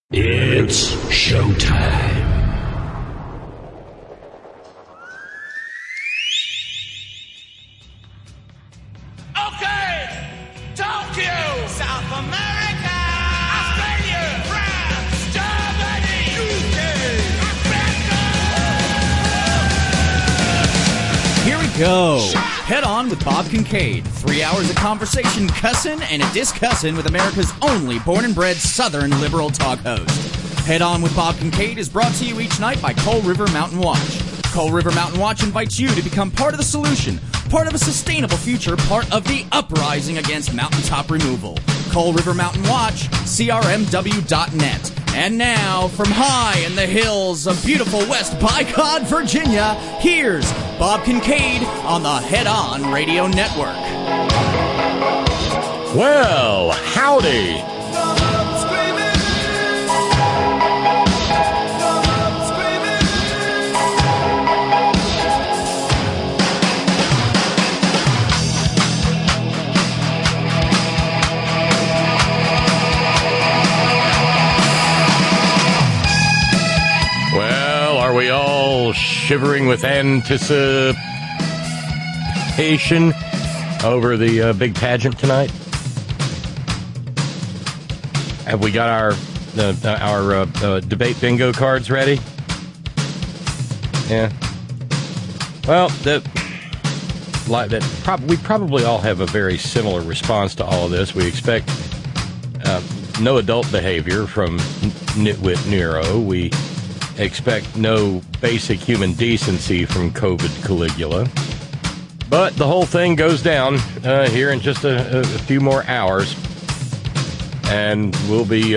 It's showtime. Okay! Tokyo! South America! Australia! France! Germany! UK! America! Here we go. Head On with Bob Kincaid. 3 hours of conversation, cussing, and a discussin' with America's only born and bred Southern liberal talk host. Head On with Bob Kincaid is brought to you each night by Coal River Mountain Watch. Coal River Mountain Watch invites you to become part of the solution, part of a sustainable future, part of the uprising against mountaintop removal. Coal River Mountain Watch, crmw.net. And now, from high in the hills of beautiful West Bicod, Virginia, here's Bob Kincaid on the Head On Radio Network. Well, howdy. Are we all shivering with anticipation over the big pageant tonight? Have we got our debate bingo cards ready? Yeah. Well, we probably all have a very similar response to all of this. We expect no adult behavior from Nitwit Nero. We expect no basic human decency from COVID Caligula. But the whole thing goes down here in just a few more hours. And we'll be,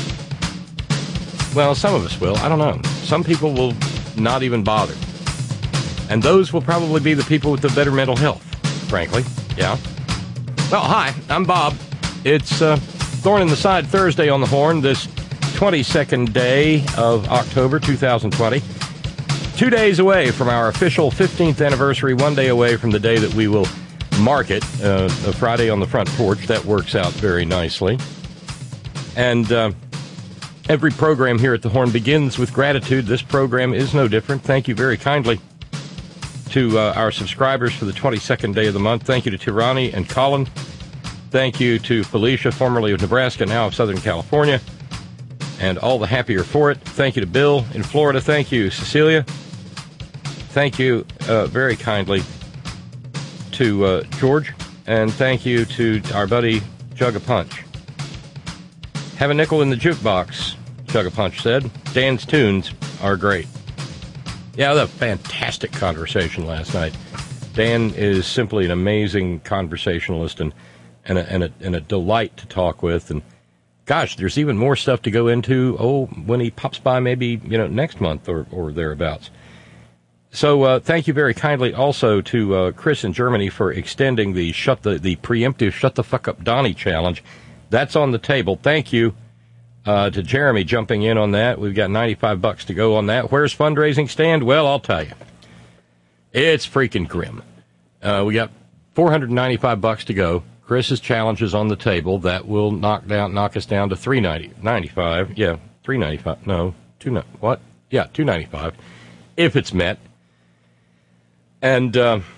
well, some of us will. I don't know. Some people will not even bother. And those will probably be the people with the better mental health, frankly. Yeah. Well, hi, I'm Bob. It's Thorn in the Side Thursday on the Horn, this 22nd day of October 2020. 2 days away from our official 15th anniversary, 1 day away from the day that we will mark it, a Friday on the front porch. That works out very nicely. And every program here at the Horn begins with gratitude. This program is no different. Thank you very kindly to our subscribers for the 22nd day of the month. Thank you to Tirani and Colin. Thank you to Felicia, formerly of Nebraska, now of Southern California, and all the happier for it. Thank you to Bill in Florida. Thank you, Cecilia. Thank you very kindly to George. And thank you to our buddy Jug a Punch. Have a nickel in the jukebox, Jug a Punch said. Dan's tunes are great. Yeah, that was a fantastic conversation last night. Dan is simply an amazing conversationalist and a delight to talk with. And gosh, there's even more stuff to go into, when he pops by maybe, next month or thereabouts. So thank you very kindly also to Chris in Germany for extending the preemptive Shut the Fuck Up Donnie challenge. That's on the table. Thank you to Jeremy jumping in on that. We've got $95 to go on that. Where's fundraising stand? Well, I'll tell you. It's freaking grim. We got $495 to go. Chris's challenge is on the table. That will knock us down to $395. Yeah, $395. No, what? Yeah, $295 if it's met. And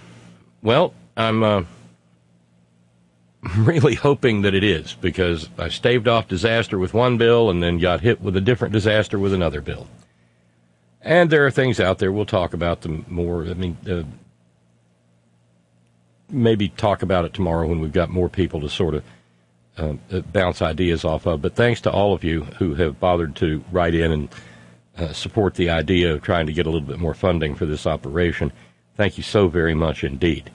I'm really hoping that it is, because I staved off disaster with one bill and then got hit with a different disaster with another bill. And there are things out there. We'll talk about them more. Maybe talk about it tomorrow when we've got more people to sort of bounce ideas off of. But thanks to all of you who have bothered to write in and support the idea of trying to get a little bit more funding for this operation. Thank you so very much indeed.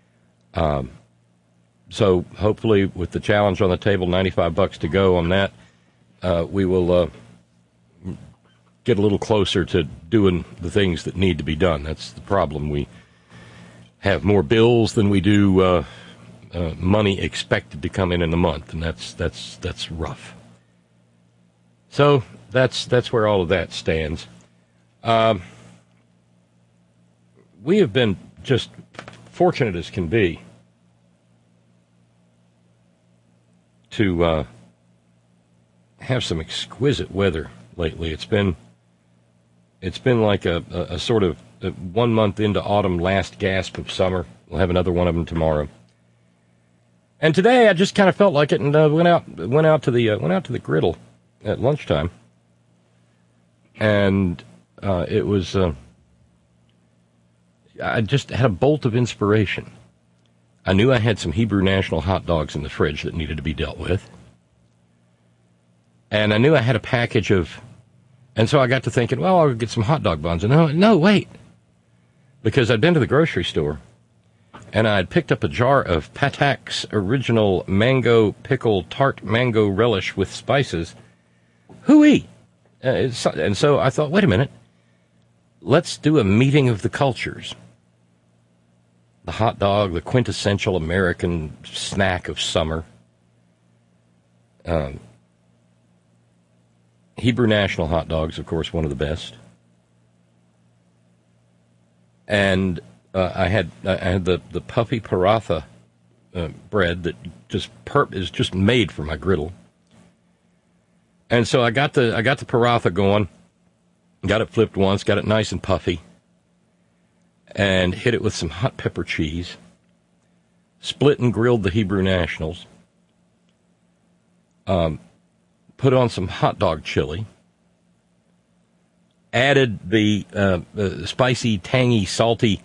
So hopefully with the challenge on the table, $95 to go on that, we will get a little closer to doing the things that need to be done. That's the problem. We have more bills than we do money expected to come in a month, and that's rough. So that's where all of that stands. We have been just fortunate as can be to have some exquisite weather lately. It's been like a sort of 1 month into autumn, last gasp of summer. We'll have another one of them tomorrow. And today I just kind of felt like it, and went out to the griddle at lunchtime, and it was I just had a bolt of inspiration. I knew I had some Hebrew National hot dogs in the fridge that needed to be dealt with, and I knew I had a package of, and so I got to thinking, well, I'll get some hot dog buns, and no, wait, because I'd been to the grocery store. And I had picked up a jar of Patak's original mango pickle tart mango relish with spices. Hooey! And so I thought, wait a minute. Let's do a meeting of the cultures. The hot dog, the quintessential American snack of summer. Hebrew National hot dogs, of course, one of the best. And I had the puffy paratha bread that is just made for my griddle, and so I got the paratha going, got it flipped once, got it nice and puffy, and hit it with some hot pepper cheese. Split and grilled the Hebrew Nationals. Put on some hot dog chili. Added the spicy, tangy, salty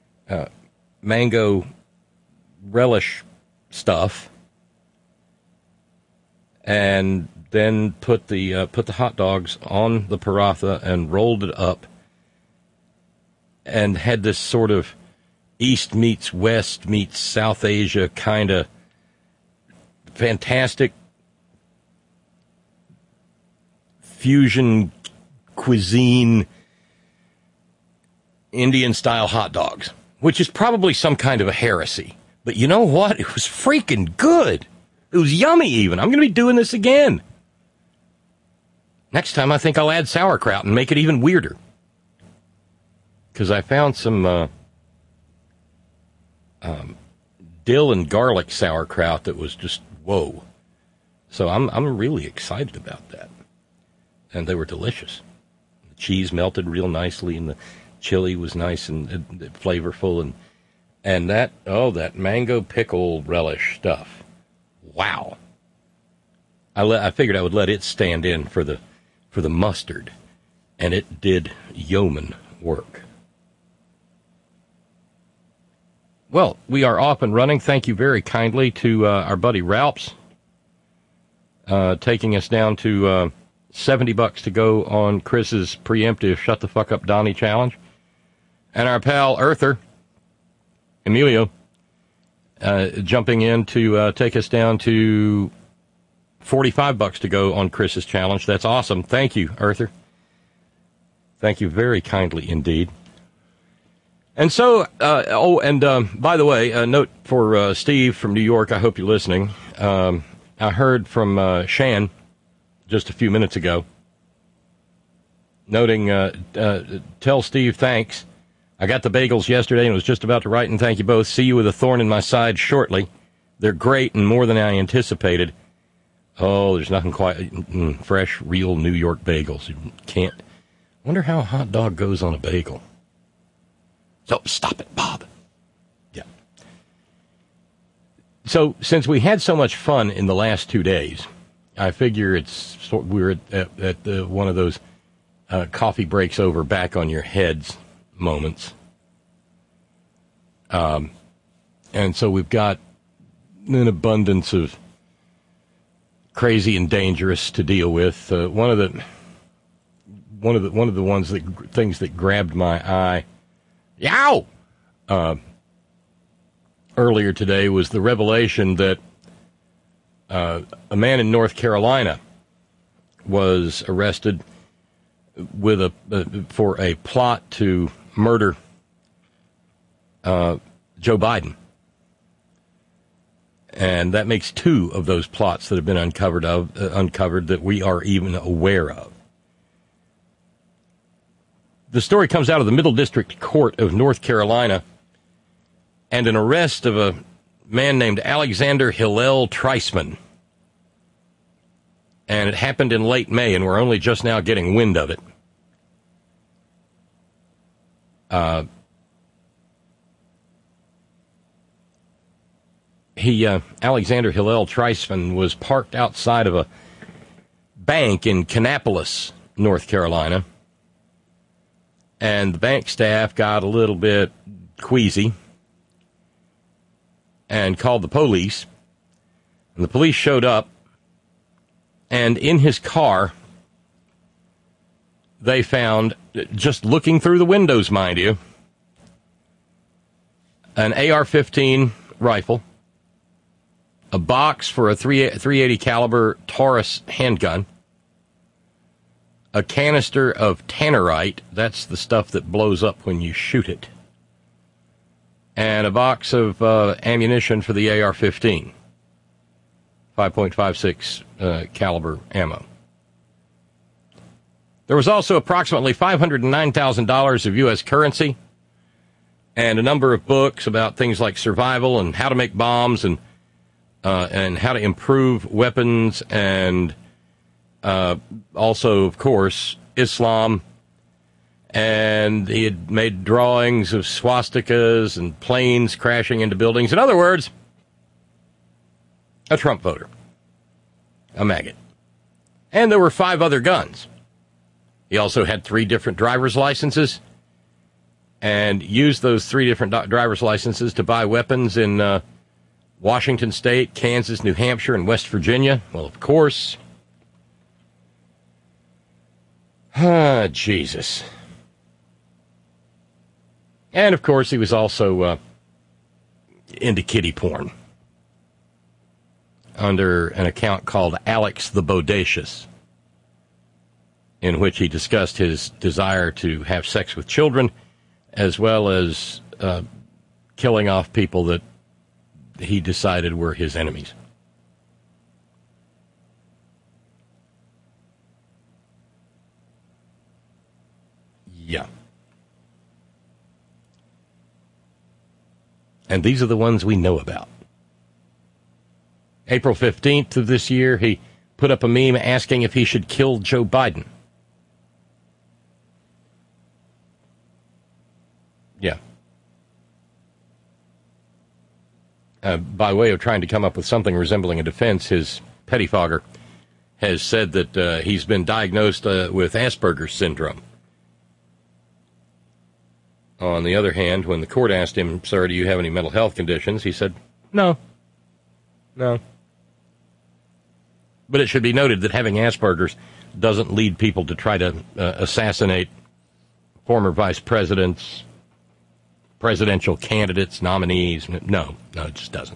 mango relish stuff, and then put the hot dogs on the paratha and rolled it up, and had this sort of East meets West meets South Asia kind of fantastic fusion cuisine Indian-style hot dogs, which is probably some kind of a heresy. But you know what? It was freaking good. It was yummy even. I'm going to be doing this again. Next time I think I'll add sauerkraut and make it even weirder. Because I found some dill and garlic sauerkraut that was just whoa. So I'm really excited about that. And they were delicious. The cheese melted real nicely, and the chili was nice and flavorful, and that mango pickle relish stuff. Wow. I figured I would let it stand in for the mustard, and it did yeoman work. Well, we are off and running. Thank you very kindly to our buddy Ralphs, taking us down to $70 to go on Chris's preemptive Shut the Fuck Up Donnie challenge. And our pal Earther, Emilio, jumping in to take us down to $45 to go on Chris's challenge. That's awesome. Thank you, Earther. Thank you very kindly indeed. And so, by the way, a note for Steve from New York. I hope you're listening. I heard from Shan just a few minutes ago, noting, tell Steve thanks. I got the bagels yesterday and was just about to write and thank you both. See you with a thorn in my side shortly. They're great and more than I anticipated. Oh, there's nothing quite fresh, real New York bagels. You can't. Wonder how a hot dog goes on a bagel. So stop it, Bob. Yeah. So since we had so much fun in the last 2 days, I figure we're at one of those coffee breaks over back on your heads moments. And so we've got an abundance of crazy and dangerous to deal with. One of the things that grabbed my eye, earlier today was the revelation that a man in North Carolina was arrested with for a plot to murder Joe Biden. And that makes 2 of those plots that have been uncovered that we are even aware of. The story comes out of the Middle District Court of North Carolina, and an arrest of a man named Alexander Hillel Treisman. And it happened in late May, and we're only just now getting wind of it. Alexander Hillel Treisman was parked outside of a bank in Kannapolis, North Carolina. And the bank staff got a little bit queasy and called the police. And the police showed up. And in his car, they found, just looking through the windows, mind you, an AR-15 rifle, a box for a .380 caliber Taurus handgun, a canister of tannerite, that's the stuff that blows up when you shoot it, and a box of ammunition for the AR-15, 5.56 caliber ammo. There was also approximately $509,000 of U.S. currency and a number of books about things like survival and how to make bombs and how to improve weapons and also, of course, Islam. And he had made drawings of swastikas and planes crashing into buildings. In other words, a Trump voter, a maggot. And there were 5 other guns. He also had 3 different driver's licenses and used those 3 different driver's licenses to buy weapons in Washington State, Kansas, New Hampshire, and West Virginia. Well, of course. Jesus. And, of course, he was also into kiddie porn under an account called Alex the Bodacious, in which he discussed his desire to have sex with children, as well as killing off people that he decided were his enemies. Yeah. And these are the ones we know about. April 15th of this year, he put up a meme asking if he should kill Joe Biden. Yeah. By way of trying to come up with something resembling a defense, his pettifogger has said that he's been diagnosed with Asperger's syndrome. On the other hand, when the court asked him, "Sir, do you have any mental health conditions?" he said, No. But it should be noted that having Asperger's doesn't lead people to try to assassinate former vice presidents, presidential candidates, nominees. No, it just doesn't.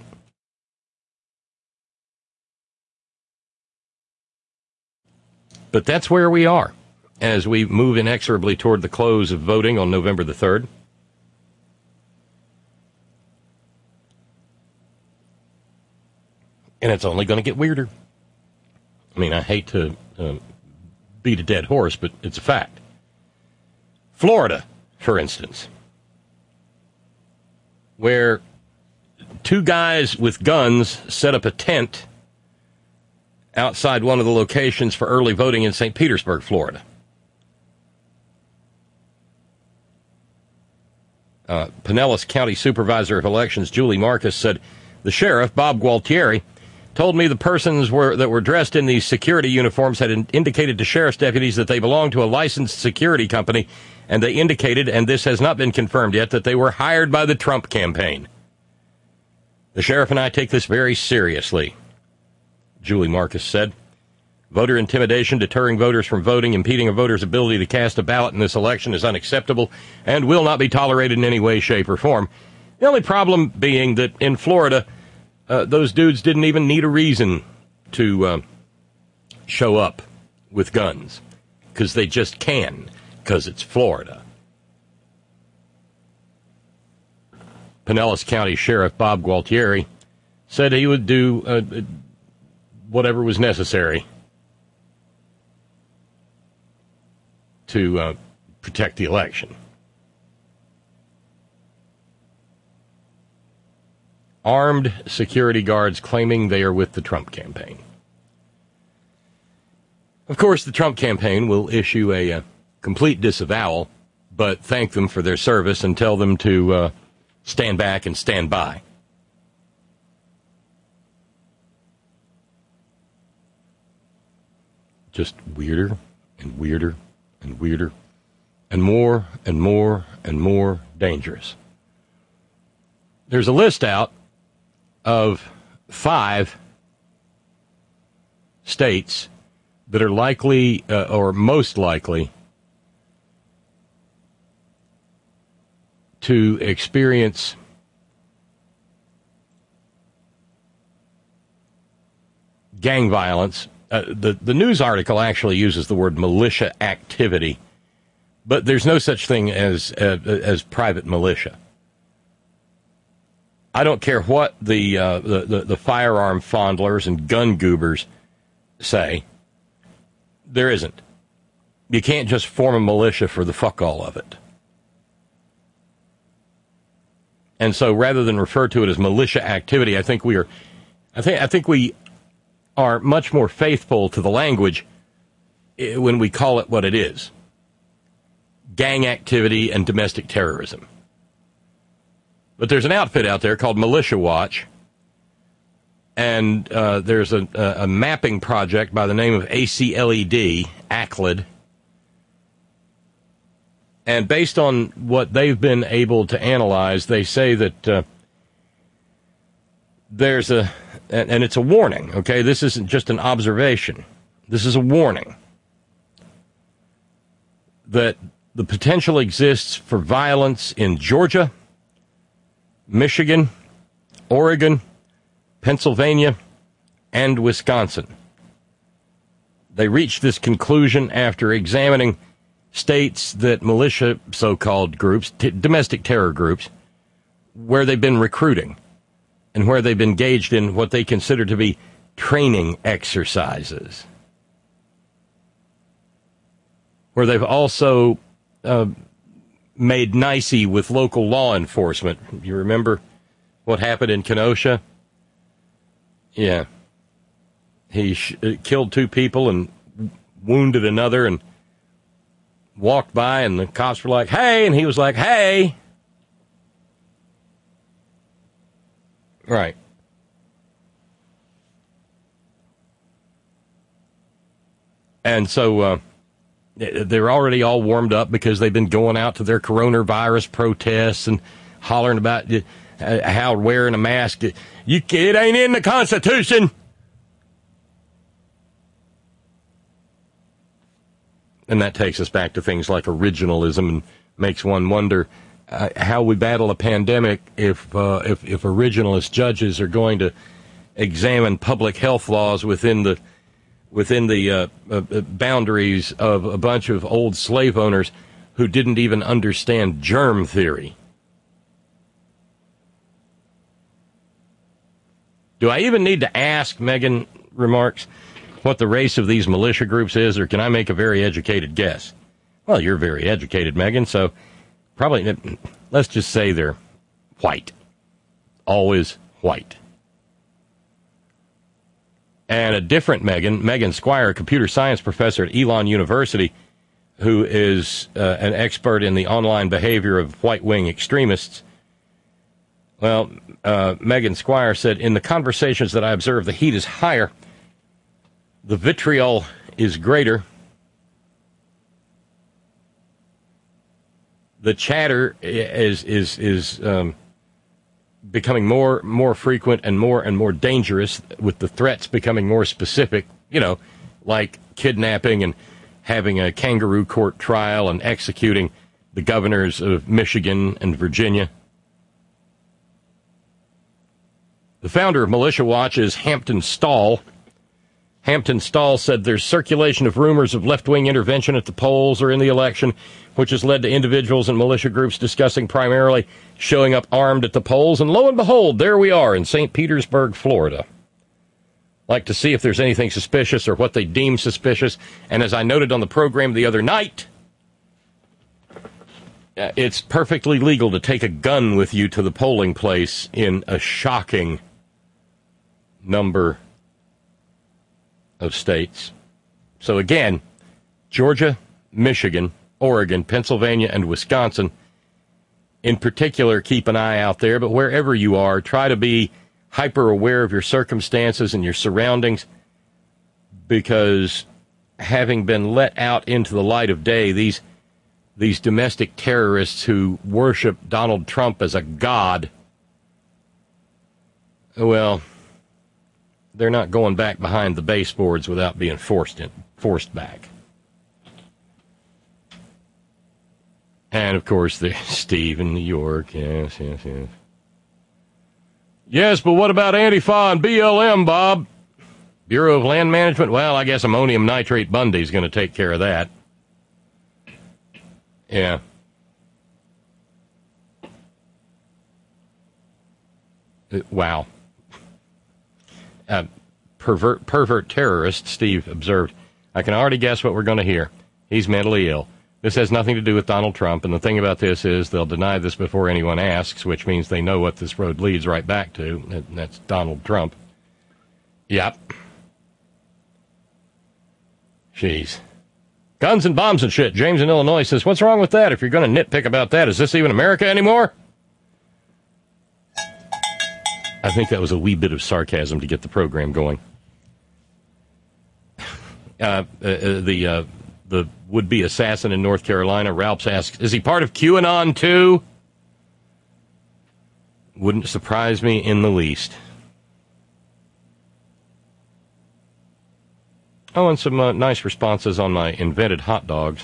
But that's where we are as we move inexorably toward the close of voting on November the 3rd. And it's only going to get weirder. I mean, I hate to beat a dead horse, but it's a fact. Florida, for instance, where 2 guys with guns set up a tent outside one of the locations for early voting in St. Petersburg, Florida. Pinellas County Supervisor of Elections Julie Marcus said, "The sheriff, Bob Gualtieri, told me the persons that were dressed in these security uniforms had indicated to sheriff's deputies that they belonged to a licensed security company, and they indicated, and this has not been confirmed yet, that they were hired by the Trump campaign. The sheriff and I take this very seriously," Julie Marcus said. "Voter intimidation, deterring voters from voting, impeding a voter's ability to cast a ballot in this election is unacceptable and will not be tolerated in any way, shape, or form." The only problem being that in Florida, those dudes didn't even need a reason to show up with guns, because they just can, because it's Florida. Pinellas County Sheriff Bob Gualtieri said he would do whatever was necessary to protect the election. Armed security guards claiming they are with the Trump campaign. Of course, the Trump campaign will issue a complete disavowal, but thank them for their service and tell them to stand back and stand by. Just weirder and weirder and weirder and more and more and more dangerous. There's a list out of 5 states that are likely or most likely to experience gang violence. The news article actually uses the word militia activity, but there's no such thing as private militia. I don't care what the firearm fondlers and gun goobers say. There isn't. You can't just form a militia for the fuck all of it. And so rather than refer to it as militia activity, I think we are much more faithful to the language when we call it what it is. Gang activity and domestic terrorism. But there's an outfit out there called Militia Watch, and there's a mapping project by the name of ACLED, and based on what they've been able to analyze, they say that there's and it's a warning, okay? This isn't just an observation. This is a warning that the potential exists for violence in Georgia, Michigan, Oregon, Pennsylvania, and Wisconsin. They reached this conclusion after examining states that militia, so-called groups, domestic terror groups, where they've been recruiting and where they've been engaged in what they consider to be training exercises, where they've also made nicey with local law enforcement. You remember what happened in Kenosha? Yeah. He killed 2 people and wounded another and walked by, and the cops were like, hey, and he was like, hey. Right. And so they're already all warmed up because they've been going out to their coronavirus protests and hollering about how wearing a mask, it ain't in the Constitution. And that takes us back to things like originalism and makes one wonder how we battle a pandemic if originalist judges are going to examine public health laws within the boundaries of a bunch of old slave owners who didn't even understand germ theory. Do I even need to ask, Megan remarks, what the race of these militia groups is, or can I make a very educated guess? Well, you're very educated, Megan, so probably, let's just say they're white. Always white. And a different Megan Squire, a computer science professor at Elon University, who is an expert in the online behavior of white-wing extremists. Well, Megan Squire said, in the conversations that I observed, the heat is higher, the vitriol is greater, the chatter is becoming more frequent and more dangerous, with the threats becoming more specific, like kidnapping and having a kangaroo court trial and executing the governors of Michigan and Virginia. The founder of Militia Watch is Hampton Stall. Hampton Stall said there's circulation of rumors of left-wing intervention at the polls or in the election, which has led to individuals and militia groups discussing primarily showing up armed at the polls. And lo and behold, there we are in St. Petersburg, Florida. Like to see if there's anything suspicious or what they deem suspicious. And as I noted on the program the other night, it's perfectly legal to take a gun with you to the polling place in a shocking number of states. So again, Georgia, Michigan, Oregon, Pennsylvania, and Wisconsin, in particular, keep an eye out there. But wherever you are, try to be hyper aware of your circumstances and your surroundings, because having been let out into the light of day, these domestic terrorists who worship Donald Trump as a god, well, they're not going back behind the baseboards without being forced back. And, of course, there's Steve in New York. Yes. Yes, but what about Antifa and BLM, Bob? Bureau of Land Management? Well, I guess ammonium nitrate Bundy's going to take care of that. Yeah. Wow. Pervert terrorist, Steve observed. I can already guess what we're going to hear. He's mentally ill. This has nothing to do with Donald Trump, and the thing about this is they'll deny this before anyone asks, which means they know what this road leads right back to, and that's Donald Trump. Yep. Jeez. Guns and bombs and shit. James in Illinois says, what's wrong with that? If you're going to nitpick about that, is this even America anymore? I think that was a wee bit of sarcasm to get the program going. The would-be assassin in North Carolina, Ralphs asks, is he part of QAnon too? Wouldn't surprise me in the least. Oh, and some nice responses on my invented hot dogs.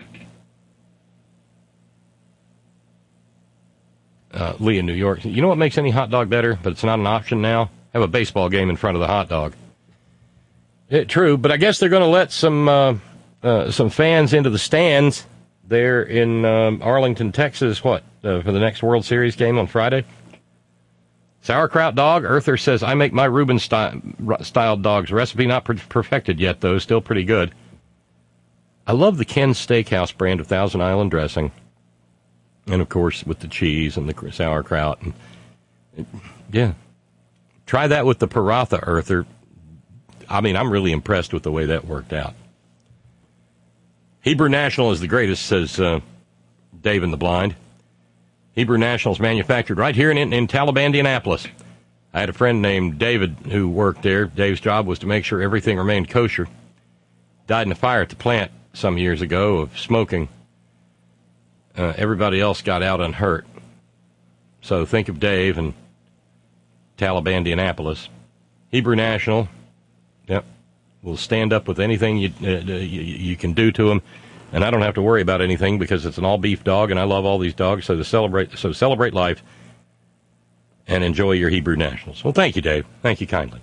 Lee in New York. You know what makes any hot dog better, but it's not an option now? Have a baseball game in front of the hot dog. True, but I guess they're going to let some fans into the stands there in Arlington, Texas, for the next World Series game on Friday. Sauerkraut dog. Earther says, I make my Reuben-style dogs. Recipe not perfected yet, though. Still pretty good. I love the Ken's Steakhouse brand of Thousand Island dressing. And, of course, with the cheese and the sauerkraut. And, yeah. Try that with the Paratha, Earther. I mean, I'm really impressed with the way that worked out. Hebrew National is the greatest, says Dave in the Blind. Hebrew National is manufactured right here in Taliban, Indianapolis. I had a friend named David who worked there. Dave's job was to make sure everything remained kosher. Died in a fire at the plant some years ago of smoking. Everybody else got out unhurt. So think of Dave and Taliban, Indianapolis. Hebrew National, yep, will stand up with anything you can do to them. And I don't have to worry about anything because it's an all-beef dog, and I love all these dogs. So celebrate life and enjoy your Hebrew Nationals. Well, thank you, Dave. Thank you kindly.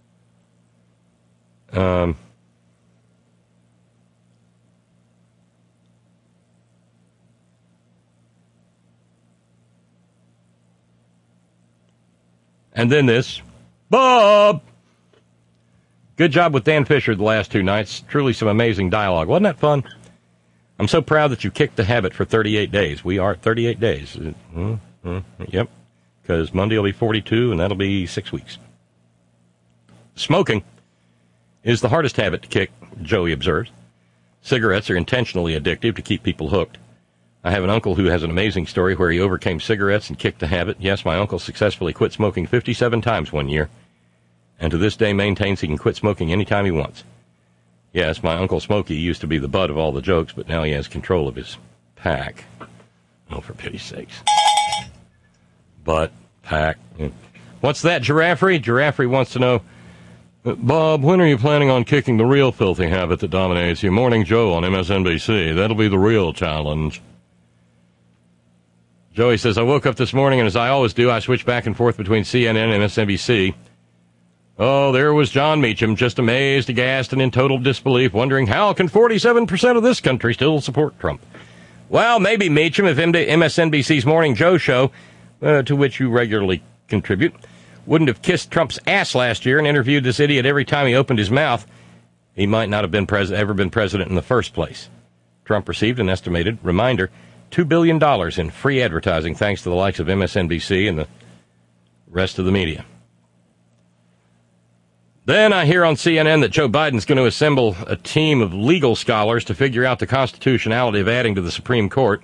And then this, Bob. Good job with Dan Fisher the last two nights. Truly some amazing dialogue. Wasn't that fun? I'm so proud that you kicked the habit for 38 days. We are at 38 days. Yep. Because Monday will be 42, and that'll be 6 weeks. Smoking is the hardest habit to kick, Joey observes. Cigarettes are intentionally addictive to keep people hooked. I have an uncle who has an amazing story where he overcame cigarettes and kicked the habit. Yes, my uncle successfully quit smoking 57 times one year, and to this day maintains he can quit smoking anytime he wants. Yes, my Uncle Smokey used to be the butt of all the jokes, but now he has control of his pack. Oh, for pity's sakes. Butt, pack. What's that, Giraffe? Giraffe wants to know, Bob, when are you planning on kicking the real filthy habit that dominates you? Morning Joe on MSNBC. That'll be the real challenge. Joey says, I woke up this morning, and as I always do, I switch back and forth between CNN and MSNBC. Oh, there was John Meacham, just amazed, aghast, and in total disbelief, wondering how can 47% of this country still support Trump? Well, maybe Meacham, if MSNBC's Morning Joe show, to which you regularly contribute, wouldn't have kissed Trump's ass last year and interviewed this idiot every time he opened his mouth, he might not have been ever been president in the first place. Trump received an estimated, reminder, $2 billion in free advertising thanks to the likes of MSNBC and the rest of the media. Then I hear on CNN that Joe Biden's going to assemble a team of legal scholars to figure out the constitutionality of adding to the Supreme Court.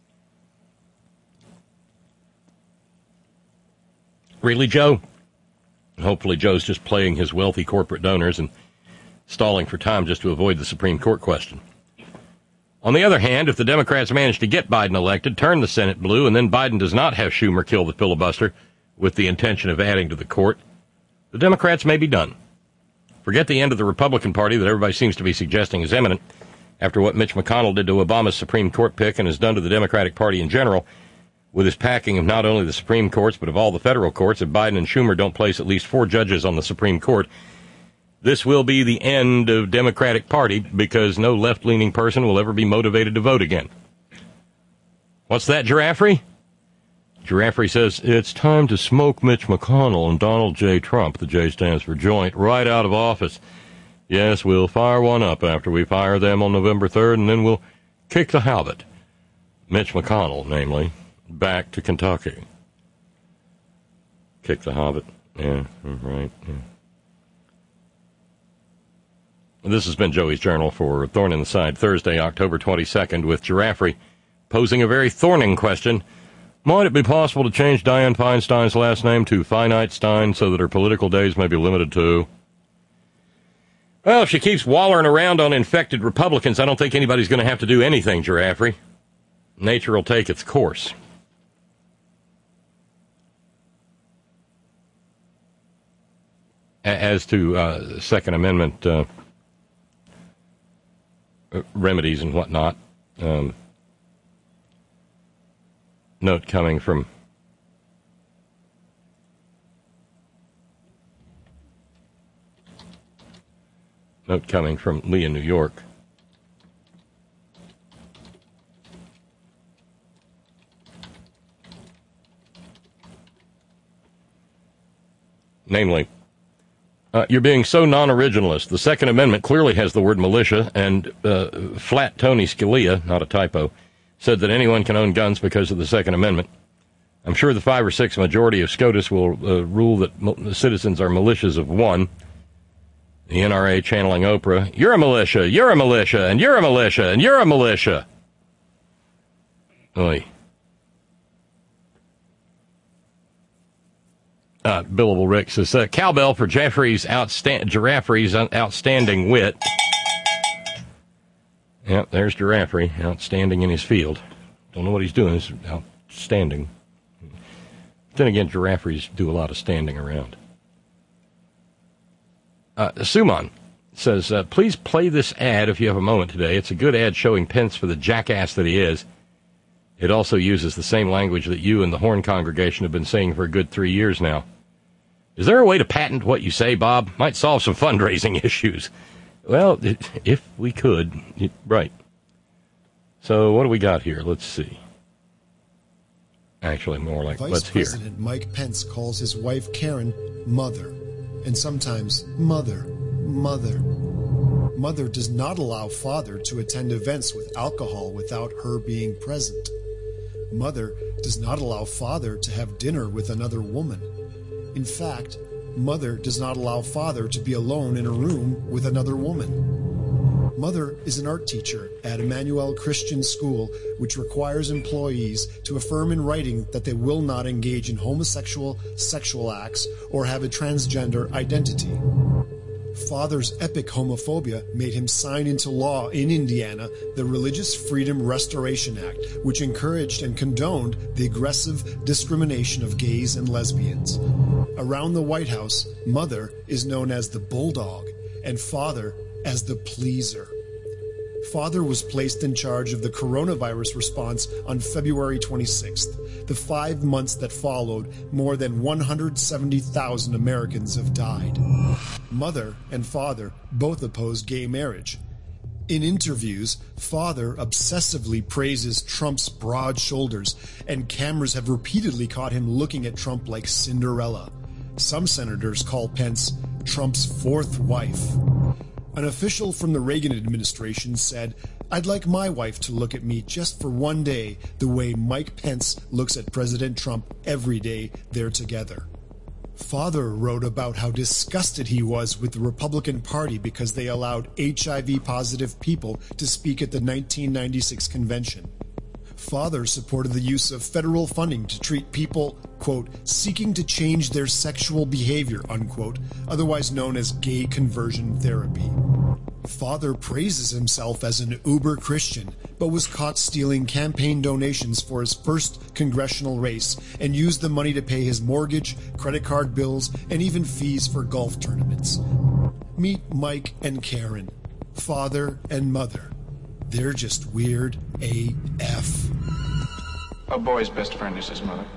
Really, Joe? Hopefully Joe's just playing his wealthy corporate donors and stalling for time just to avoid the Supreme Court question. On the other hand, if the Democrats manage to get Biden elected, turn the Senate blue, and then Biden does not have Schumer kill the filibuster with the intention of adding to the court, the Democrats may be done. Forget the end of the Republican Party that everybody seems to be suggesting is imminent after what Mitch McConnell did to Obama's Supreme Court pick and has done to the Democratic Party in general with his packing of not only the Supreme Courts but of all the federal courts. If Biden and Schumer don't place at least 4 judges on the Supreme Court, this will be the end of Democratic Party because no left-leaning person will ever be motivated to vote again. What's that, Giraffe? Giraffe says, it's time to smoke Mitch McConnell and Donald J. Trump, the J stands for joint, right out of office. Yes, we'll fire one up after we fire them on November 3rd, and then we'll kick the Hobbit, Mitch McConnell, namely, back to Kentucky. Kick the Hobbit. Yeah, right. Yeah. This has been Joey's Journal for Thorn in the Side, Thursday, October 22nd, with Giraffe posing a very thorning question. Might it be possible to change Dianne Feinstein's last name to Finite Stein so that her political days may be limited to? Well, if she keeps wallering around on infected Republicans, I don't think anybody's going to have to do anything, Giraffe. Nature will take its course. As to Second Amendment remedies and whatnot, note coming from Lee in New York. Namely, you're being so non-originalist. The Second Amendment clearly has the word militia, and Flat Tony Scalia, not a typo, said that anyone can own guns because of the Second Amendment. I'm sure the 5 or 6 majority of SCOTUS will rule that citizens are militias of one. The NRA channeling Oprah, you're a militia, you're a militia, and you're a militia, and you're a militia. Oy. Billable Rick says, cowbell for Giraffer's outstanding wit. Yep, there's Giraffe, outstanding in his field. Don't know what he's doing, he's outstanding. Then again, giraffes do a lot of standing around. Suman says, please play this ad if you have a moment today. It's a good ad showing Pence for the jackass that he is. It also uses the same language that you and the Horn congregation have been saying for a good 3 years now. Is there a way to patent what you say, Bob? Might solve some fundraising issues. Well, if we could. Right. So what do we got here? Let's see. Actually, more like, let's hear. Vice President Mike Pence calls his wife Karen mother, and sometimes mother. Mother does not allow father to attend events with alcohol without her being present. Mother does not allow father to have dinner with another woman. In fact, mother does not allow father to be alone in a room with another woman. Mother is an art teacher at Emmanuel Christian School, which requires employees to affirm in writing that they will not engage in homosexual sexual acts or have a transgender identity. Father's epic homophobia made him sign into law in Indiana the Religious Freedom Restoration Act, which encouraged and condoned the aggressive discrimination of gays and lesbians. Around the White House, mother is known as the bulldog and father as the pleaser. Father was placed in charge of the coronavirus response on February 26th. The 5 months that followed, more than 170,000 Americans have died. Mother and father both oppose gay marriage. In interviews, father obsessively praises Trump's broad shoulders, and cameras have repeatedly caught him looking at Trump like Cinderella. Some senators call Pence Trump's fourth wife. An official from the Reagan administration said, "I'd like my wife to look at me just for one day the way Mike Pence looks at President Trump every day they're together." Father wrote about how disgusted he was with the Republican Party because they allowed HIV-positive people to speak at the 1996 convention. Father supported the use of federal funding to treat people, quote, seeking to change their sexual behavior, unquote, otherwise known as gay conversion therapy. Father praises himself as an uber Christian, but was caught stealing campaign donations for his first congressional race and used the money to pay his mortgage, credit card bills, and even fees for golf tournaments. Meet Mike and Karen, father and mother. They're just weird AF. A boy's best friend is his mother.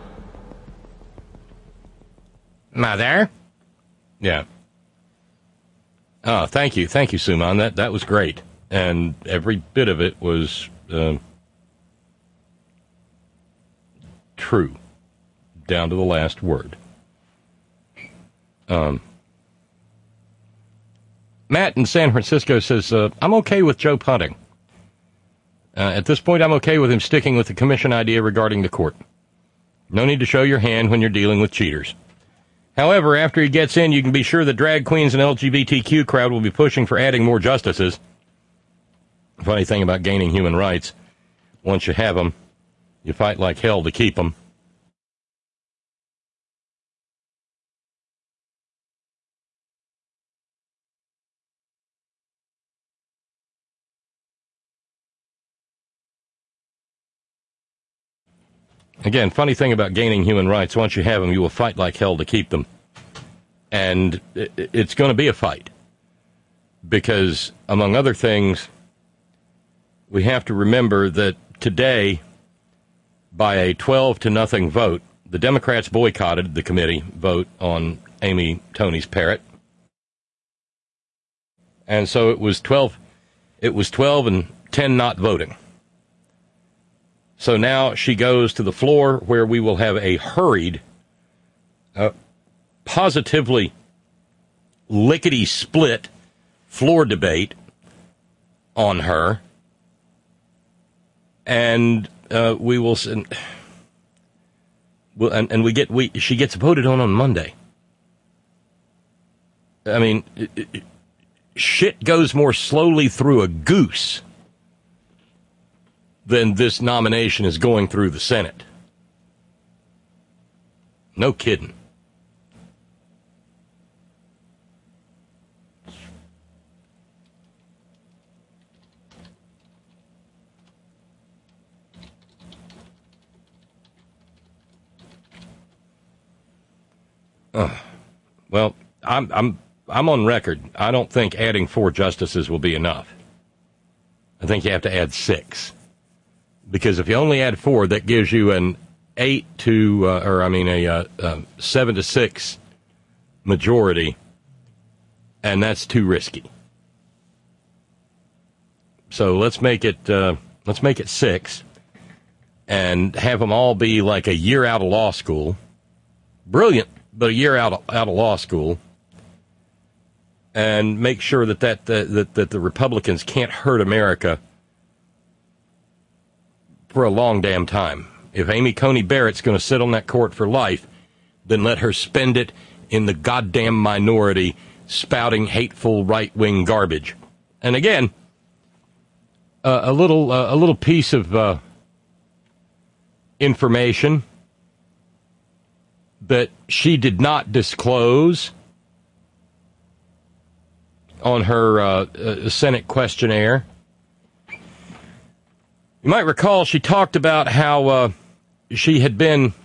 Mother? Yeah. Oh, thank you, Suman. That was great, and every bit of it was true, down to the last word. Matt in San Francisco says, I'm okay with Joe punting. At this point, I'm okay with him sticking with the commission idea regarding the court. No need to show your hand when you're dealing with cheaters. However, after he gets in, you can be sure the drag queens and LGBTQ crowd will be pushing for adding more justices. Funny thing about gaining human rights, once you have them, you fight like hell to keep them. Again, funny thing about gaining human rights, once you have them, you will fight like hell to keep them. And it's going to be a fight. Because, among other things, we have to remember that today, by a 12-0 vote, the Democrats boycotted the committee vote on Amy Coney's Parrott. And so it was 12 and 10 not voting. So now she goes to the floor where we will have a hurried, positively lickety-split floor debate on her. And we will, she gets voted on Monday. I mean, shit goes more slowly through a goose than this nomination is going through the Senate. No kidding. Well, I'm on record. I don't think adding 4 justices will be enough. I think you have to add 6. Because if you only add 4, that gives you an 7-6 majority, and that's too risky. So let's make it 6, and have them all be like a year out of law school. Brilliant, but a year out of law school, and make sure that the Republicans can't hurt America for a long damn time. If Amy Coney Barrett's going to sit on that court for life, then let her spend it in the goddamn minority, spouting hateful right-wing garbage. And again, a little piece of information that she did not disclose on her Senate questionnaire. You might recall she talked about how she had been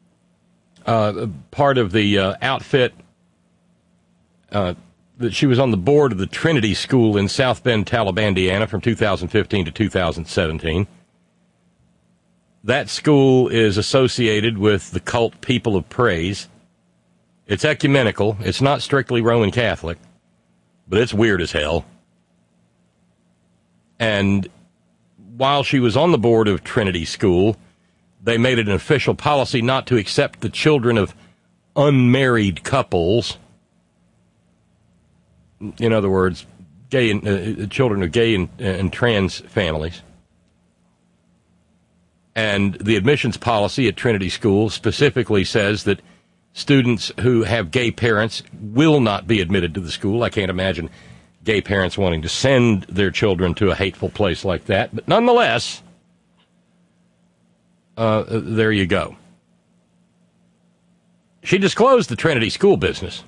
part of the outfit, that she was on the board of the Trinity School in South Bend, Taliban, from 2015 to 2017. That school is associated with the cult People of Praise. It's ecumenical. It's not strictly Roman Catholic, but it's weird as hell. And while she was on the board of Trinity School, they made it an official policy not to accept the children of unmarried couples. In other words, gay and children of gay and trans families. And the admissions policy at Trinity School specifically says that students who have gay parents will not be admitted to the school. I can't imagine gay parents wanting to send their children to a hateful place like that. But nonetheless, there you go. She disclosed the Trinity school business.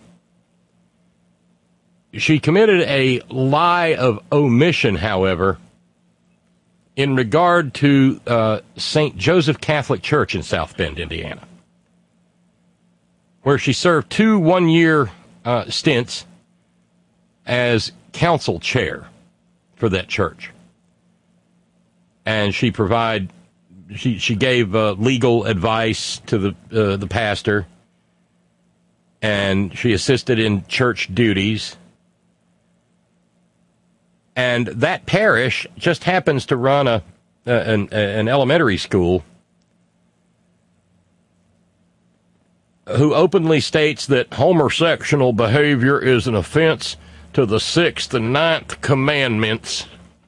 She committed a lie of omission, however, in regard to St. Joseph Catholic Church in South Bend, Indiana, where she served 2 one-year stints as council chair for that church. And she gave legal advice to the pastor, and she assisted in church duties. And that parish just happens to run an elementary school who openly states that homosexual behavior is an offense to the 6th and 9th commandments.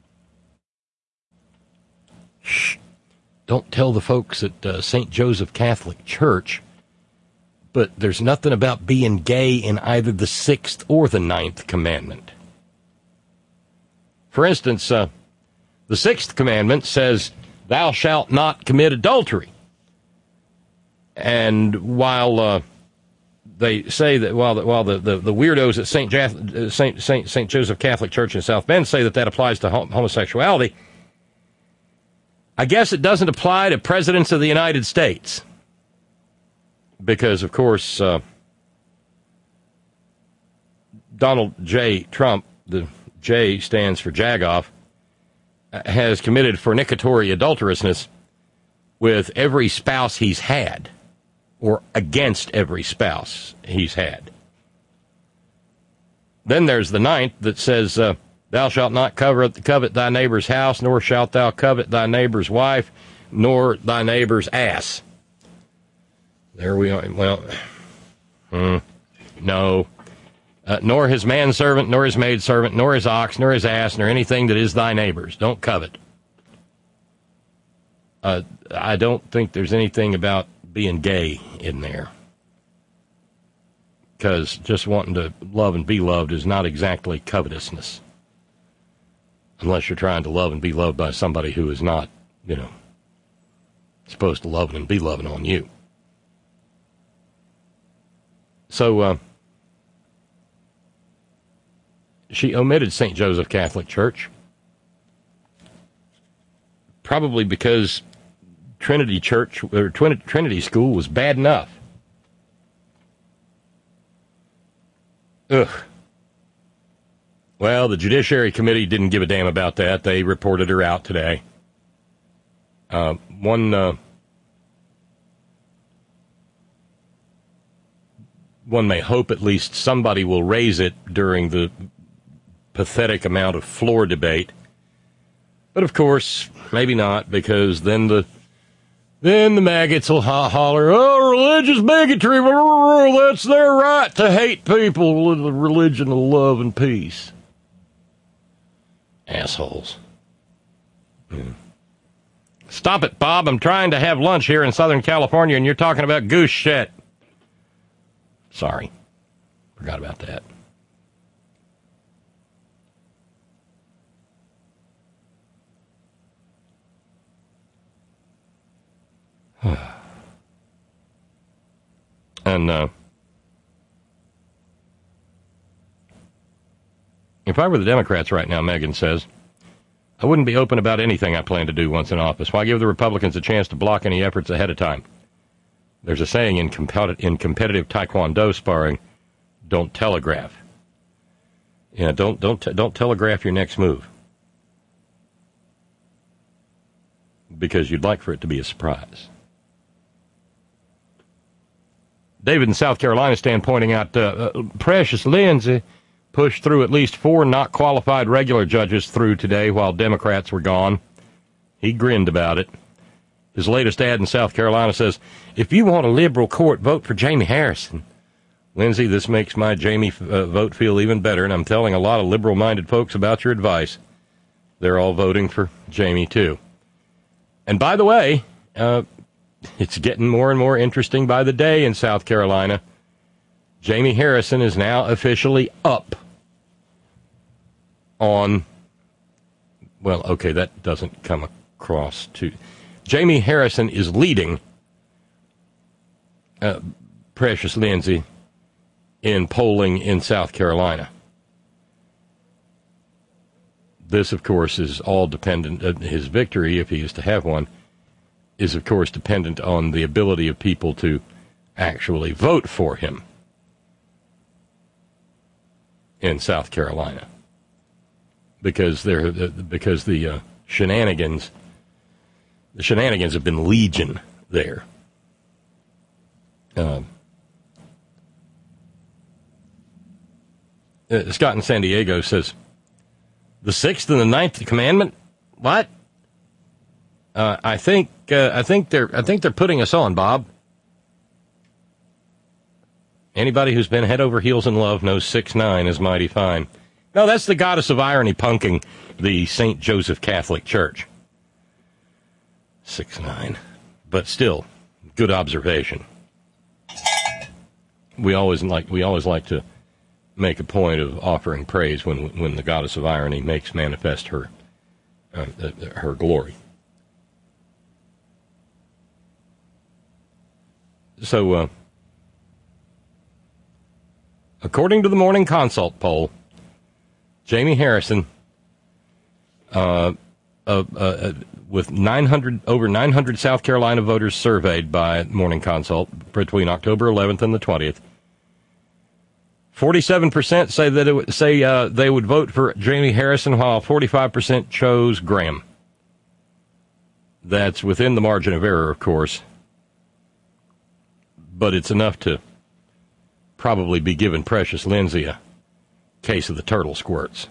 Shh. Don't tell the folks at St. Joseph Catholic Church, but there's nothing about being gay in either the 6th or the 9th commandment. For instance, the 6th commandment says, "Thou shalt not commit adultery." And while they say that, while the weirdos at St. Joseph Catholic Church in South Bend say that applies to homosexuality, I guess it doesn't apply to presidents of the United States. Because, of course, Donald J. Trump, the J stands for Jagoff, has committed fornicatory adulterousness with every spouse he's had, or against every spouse he's had. Then there's the 9th that says, "Thou shalt not covet thy neighbor's house, nor shalt thou covet thy neighbor's wife, nor thy neighbor's ass." There we are. Well, no. Nor his manservant, nor his maidservant, nor his ox, nor his ass, nor anything that is thy neighbor's. Don't covet. I don't think there's anything about being gay in there. Because just wanting to love and be loved is not exactly covetousness. Unless you're trying to love and be loved by somebody who is not, supposed to love and be loving on you. So, she omitted St. Joseph Catholic Church, probably because Trinity Church or Trinity School was bad enough. Ugh. Well, the Judiciary Committee didn't give a damn about that. They reported her out today. One may hope at least somebody will raise it during the pathetic amount of floor debate. But of course, maybe not, because then the maggots will holler, "Oh, religious bigotry, that's their right to hate people with the religion of love and peace." Assholes. Stop it, Bob. I'm trying to have lunch here in Southern California, and you're talking about goose shit. Sorry. Forgot about that. And if I were the Democrats right now, Megan says, I wouldn't be open about anything I plan to do once in office. Why give the Republicans a chance to block any efforts ahead of time? There's a saying in competitive Taekwondo sparring, don't telegraph. Yeah, don't telegraph your next move. Because you'd like for it to be a surprise. David in South Carolina stand pointing out Precious Lindsay pushed through at least 4 not qualified regular judges through today while Democrats were gone. He grinned about it. His latest ad in South Carolina says, "If you want a liberal court, vote for Jamie Harrison." Lindsay, this makes my Jamie vote feel even better, and I'm telling a lot of liberal-minded folks about your advice. They're all voting for Jamie, too. And by the way, it's getting more and more interesting by the day in South Carolina. Jamie Harrison is now officially up on, well, okay, that doesn't come across to, Jamie Harrison is leading Precious Lindsay in polling in South Carolina. This, of course, is all dependent, his victory, if he is to have one, is, of course, dependent on the ability of people to actually vote for him in South Carolina. Because the shenanigans have been legion there. Scott in San Diego says, the 6th and the 9th commandment? What? I think they're putting us on, Bob. Anybody who's been head over heels in love knows 6'9" is mighty fine. No, that's the goddess of irony punking the St. Joseph Catholic Church. 6'9", but still, good observation. We always like to make a point of offering praise when the goddess of irony makes manifest her glory. So, according to the Morning Consult poll, Jamie Harrison, with over 900 South Carolina voters surveyed by Morning Consult between October 11th and the 20th, 47% say they would vote for Jamie Harrison, while 45% chose Graham. That's within the margin of error, of course, but it's enough to probably be giving Precious Lindsay a case of the turtle squirts.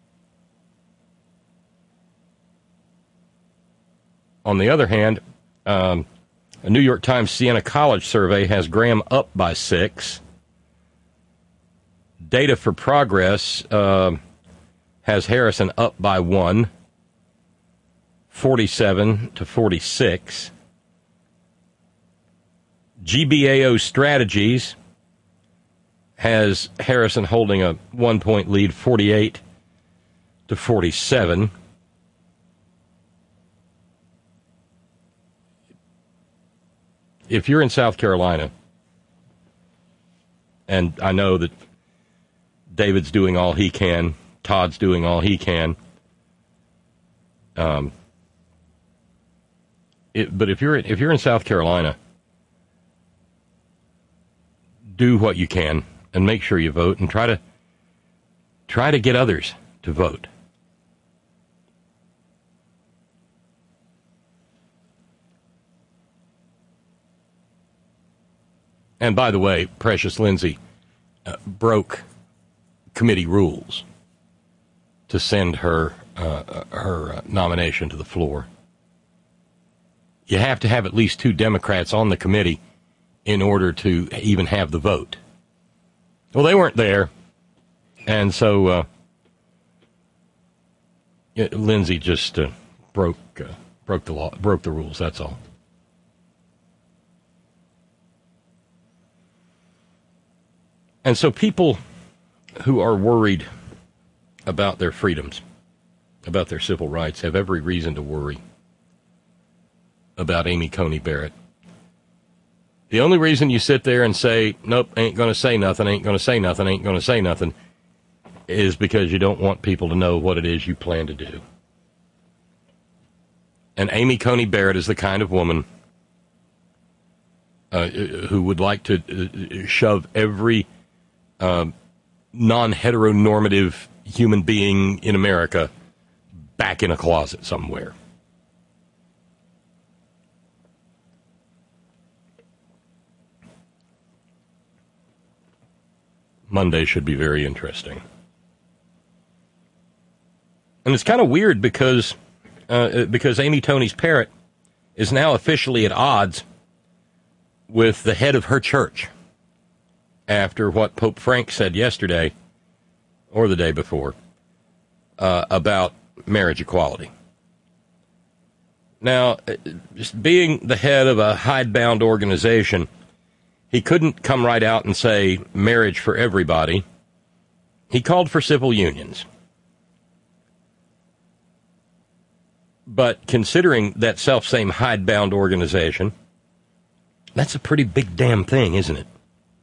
On the other hand, a New York Times Siena College survey has Graham up by 6. Data for Progress has Harrison up by 1, 47 to 46. GBAO Strategies has Harrison holding a 1-point lead, 48 to 47. If you're in South Carolina, and I know that David's doing all he can, Todd's doing all he can, but if you're in South Carolina, do what you can and make sure you vote, and try to get others to vote. And by the way, Precious Lindsay broke committee rules to send her nomination to the floor. You have to have at least 2 Democrats on the committee in order to even have the vote. Well, they weren't there, and so Lindsay just broke the law, broke the rules. That's all. And so people who are worried about their freedoms, about their civil rights, have every reason to worry about Amy Coney Barrett. The only reason you sit there and say, nope, ain't going to say nothing, ain't going to say nothing, ain't going to say nothing, is because you don't want people to know what it is you plan to do. And Amy Coney Barrett is the kind of woman who would like to shove every non-heteronormative human being in America back in a closet somewhere. Monday should be very interesting. And it's kind of weird because Amy Coney's parrot is now officially at odds with the head of her church after what Pope Frank said yesterday or the day before about marriage equality. Now, just being the head of a hidebound organization, he couldn't come right out and say marriage for everybody. He called for civil unions. But considering that self-same hidebound organization, that's a pretty big damn thing, isn't it?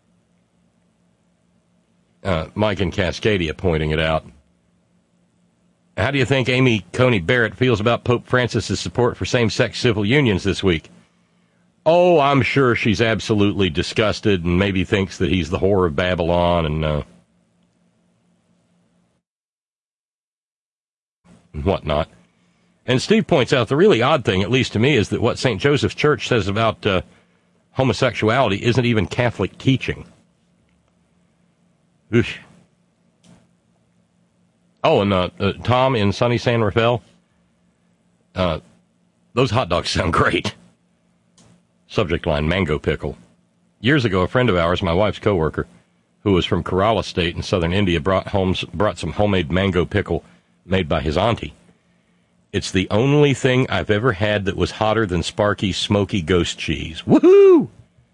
Mike in Cascadia pointing it out. How do you think Amy Coney Barrett feels about Pope Francis's support for same-sex civil unions this week? Oh, I'm sure she's absolutely disgusted and maybe thinks that he's the whore of Babylon and whatnot. And Steve points out the really odd thing, at least to me, is that what St. Joseph's Church says about homosexuality isn't even Catholic teaching. Oof. Oh, and Tom in sunny San Rafael, those hot dogs sound great. Subject line, mango pickle. Years ago, a friend of ours, my wife's coworker, who was from Kerala State in southern India, brought some homemade mango pickle made by his auntie. It's the only thing I've ever had that was hotter than Sparky's smoky ghost cheese. Woohoo!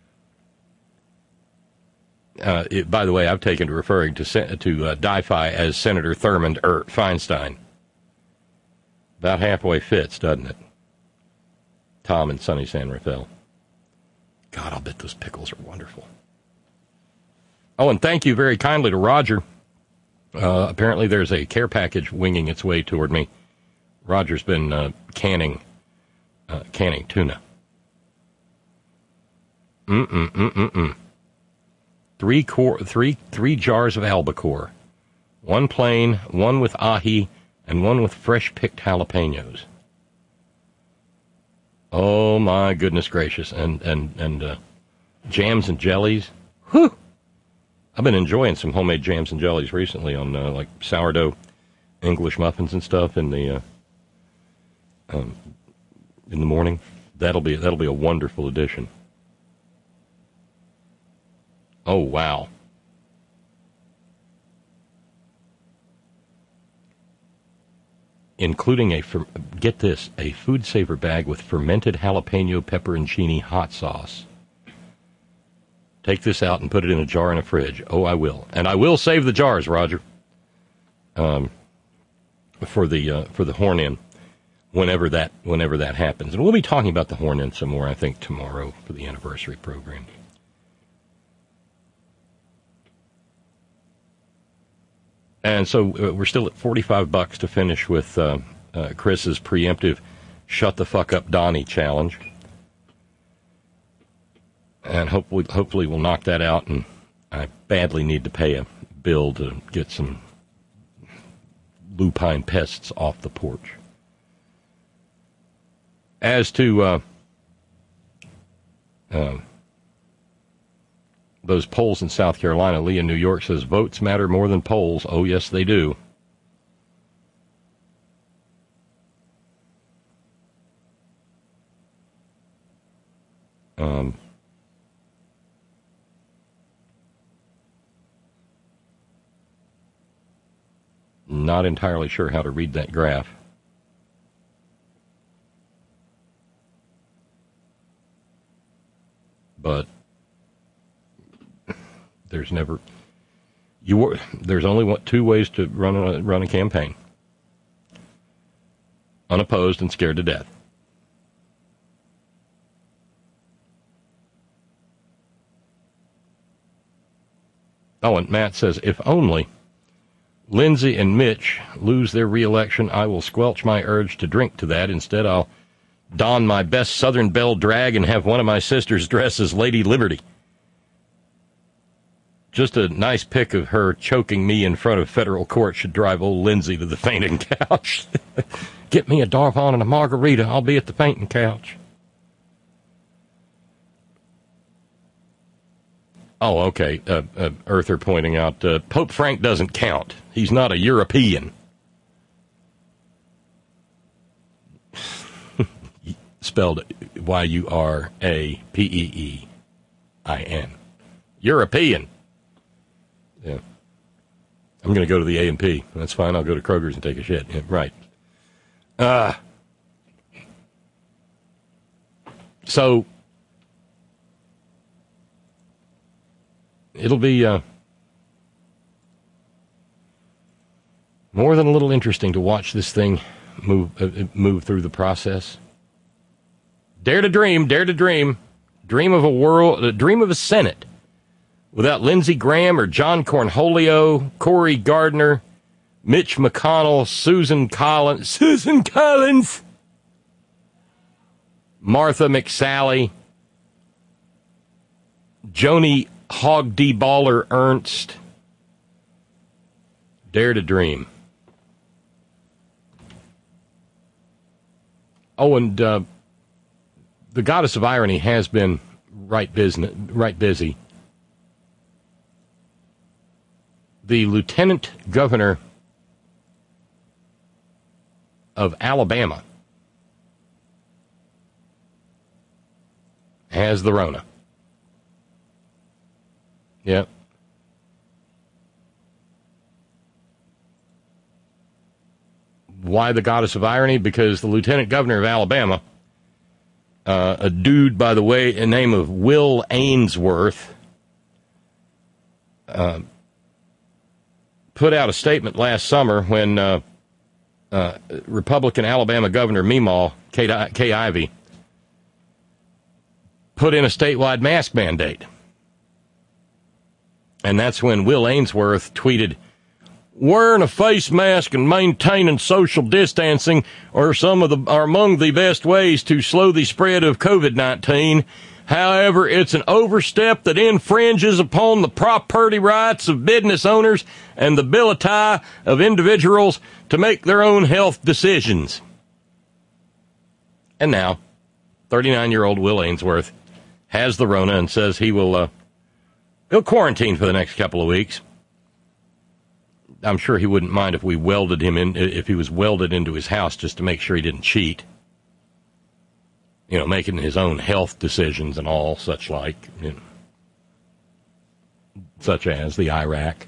By the way, I've taken to referring to Di-Fi as Senator Thurmond Feinstein. About halfway fits, doesn't it? Tom in sunny San Rafael. God, I'll bet those pickles are wonderful. Oh, and thank you very kindly to Roger. Apparently there's a care package winging its way toward me. Roger's been canning tuna. Three jars of albacore. One plain, one with ahi, and one with fresh-picked jalapenos. Oh, my goodness gracious. And jams and jellies. Whew! I've been enjoying some homemade jams and jellies recently on, like, sourdough English muffins and stuff in the morning. That'll be a wonderful addition. Oh, wow. Including get this, a Food Saver bag with fermented jalapeno pepperoncini hot sauce. Take this out and put it in a jar in a fridge. Oh, I will. And I will save the jars, Roger, for the Horn-In whenever that happens. And we'll be talking about the Horn-In some more, I think, tomorrow for the anniversary program. And so we're still at $45 to finish with Chris's preemptive "Shut the Fuck Up, Donnie" challenge, and hopefully we'll knock that out. And I badly need to pay a bill to get some lupine pests off the porch. As to those polls in South Carolina, Lee in New York says votes matter more than polls. Oh, yes, they do. Not entirely sure how to read that graph. But there's only two ways to run a campaign: unopposed and scared to death. Oh, and Matt says, if only Lindsay and Mitch lose their re-election, I will squelch my urge to drink to that. Instead, I'll don my best Southern Belle drag and have one of my sisters dress as Lady Liberty. Just a nice pic of her choking me in front of federal court should drive old Lindsay to the fainting couch. Get me a Darvon and a margarita. I'll be at the fainting couch. Oh, okay. Earther pointing out, Pope Frank doesn't count. He's not a European. Spelled Yurapeein. European. Yeah. I'm going to go to the A&P. That's fine. I'll go to Kroger's and take a shit. Yeah, right. So it'll be more than a little interesting to watch this thing move through the process. Dare to dream, dream of a world, dream of a Senate without Lindsey Graham or John Cornholio, Cory Gardner, Mitch McConnell, Susan Collins, Martha McSally, Joni Hogdeballer Ernst. Dare to dream. Oh, and the goddess of irony has been right busy. The lieutenant governor of Alabama has the Rona. Yep. Why the goddess of irony? Because the lieutenant governor of Alabama, a dude, by the way, a name of Will Ainsworth, put out a statement last summer when Republican Alabama Governor Meemaw, Kay Ivey, put in a statewide mask mandate. And that's when Will Ainsworth tweeted, "Wearing a face mask and maintaining social distancing are among the best ways to slow the spread of COVID-19. However, it's an overstep that infringes upon the property rights of business owners and the ability of individuals to make their own health decisions." And now, 39-year-old Will Ainsworth has the Rona and says he'll quarantine for the next couple of weeks. I'm sure he wouldn't mind if we welded him in, if he was welded into his house just to make sure he didn't cheat. You know, making his own health decisions and all such like, you know, such as the Iraq.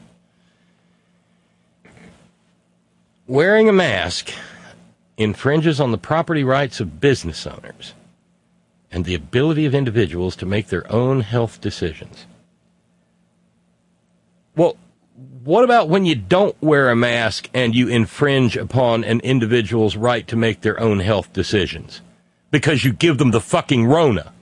Wearing a mask infringes on the property rights of business owners and the ability of individuals to make their own health decisions. Well, what about when you don't wear a mask and you infringe upon an individual's right to make their own health decisions? Because you give them the fucking Rona.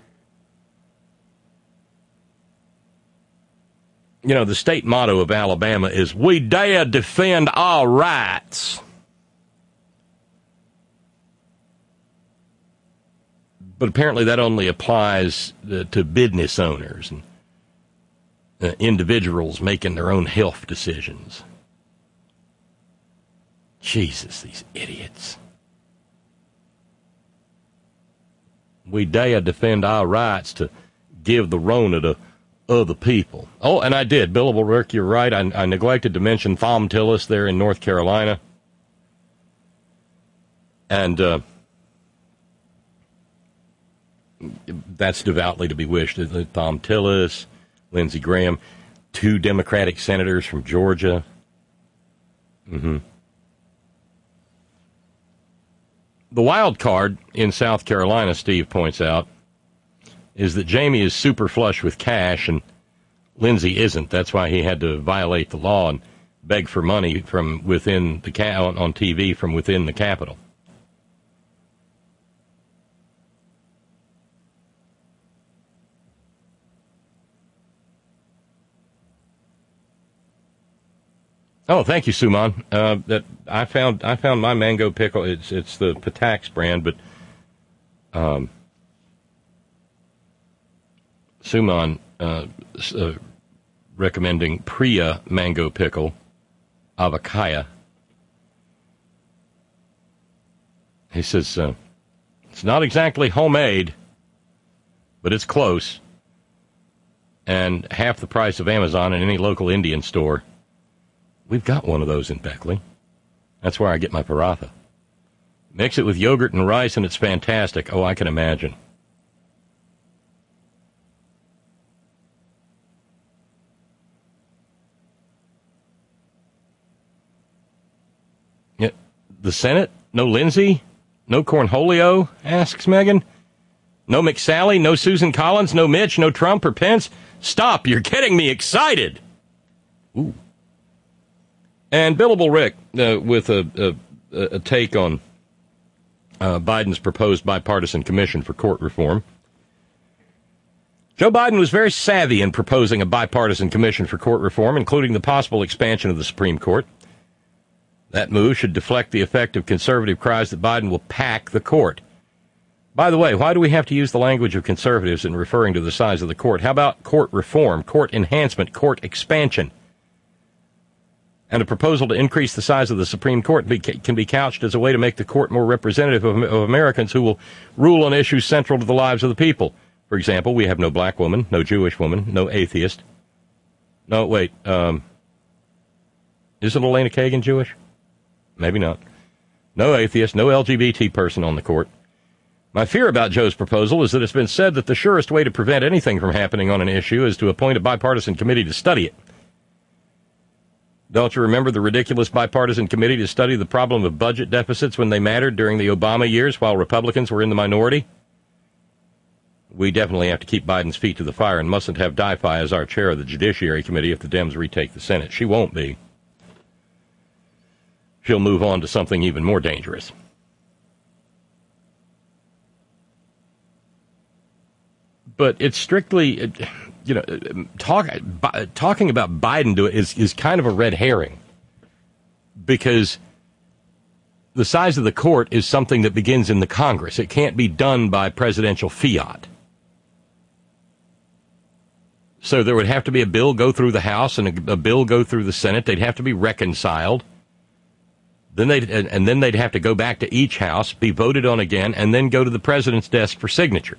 You know, the state motto of Alabama is, "We dare defend our rights." But apparently that only applies to business owners and individuals making their own health decisions. Jesus, these idiots. We dare defend our rights to give the Rona to other people. Oh, and I did. Billable Rick, you're right. I neglected to mention Thomtillis there in North Carolina. And that's devoutly to be wished. Thomtillis, Lindsey Graham, 2 Democratic senators from Georgia. The wild card in South Carolina, Steve points out, is that Jamie is super flush with cash and Lindsey isn't. That's why he had to violate the law and beg for money from within the on TV from within the Capitol. Oh, thank you, Suman. That I found my mango pickle. It's the Patax brand, but Suman recommending Priya mango pickle, Avakaya. He says it's not exactly homemade, but it's close, and half the price of Amazon and any local Indian store. We've got one of those in Beckley. That's where I get my paratha. Mix it with yogurt and rice, and it's fantastic. Oh, I can imagine. The Senate? No Lindsey? No Cornholio? Asks Megan. No McSally, no Susan Collins, no Mitch, no Trump or Pence. Stop, you're getting me excited. Ooh. And Billable Rick with a take on Biden's proposed bipartisan commission for court reform. Joe Biden was very savvy in proposing a bipartisan commission for court reform, including the possible expansion of the Supreme Court. That move should deflect the effect of conservative cries that Biden will pack the court. By the way, why do we have to use the language of conservatives in referring to the size of the court? How about court reform, court enhancement, court expansion? And a proposal to increase the size of the Supreme Court can be couched as a way to make the court more representative of Americans who will rule on issues central to the lives of the people. For example, we have no black woman, no Jewish woman, no atheist. No, wait, isn't Elena Kagan Jewish? Maybe not. No atheist, no LGBT person on the court. My fear about Joe's proposal is that it's been said that the surest way to prevent anything from happening on an issue is to appoint a bipartisan committee to study it. Don't you remember the ridiculous bipartisan committee to study the problem of budget deficits when they mattered during the Obama years while Republicans were in the minority? We definitely have to keep Biden's feet to the fire and mustn't have Di-Fi as our chair of the Judiciary Committee if the Dems retake the Senate. She won't be. She'll move on to something even more dangerous. But it's strictly, talking about Biden is kind of a red herring, because the size of the court is something that begins in the Congress. It can't be done by presidential fiat. So there would have to be a bill go through the House and a bill go through the Senate. They'd have to be reconciled. Then they'd have to go back to each house, be voted on again, and then go to the president's desk for signature.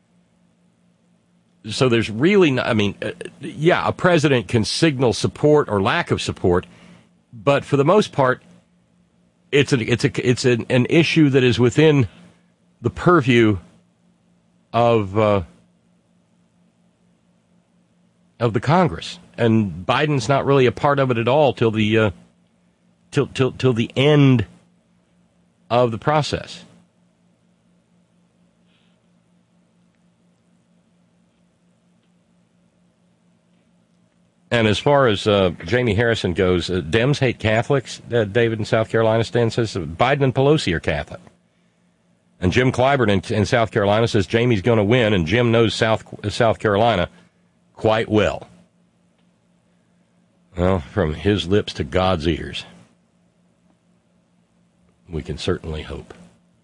So there's really, a president can signal support or lack of support, but for the most part, it's an issue that is within the purview of the Congress, and Biden's not really a part of it at all till the till the end of the process. And as far as Jamie Harrison goes, Dems hate Catholics. David in South Carolina says Biden and Pelosi are Catholic. And Jim Clyburn in South Carolina says Jamie's going to win, and Jim knows South Carolina quite well. Well, from his lips to God's ears, we can certainly hope.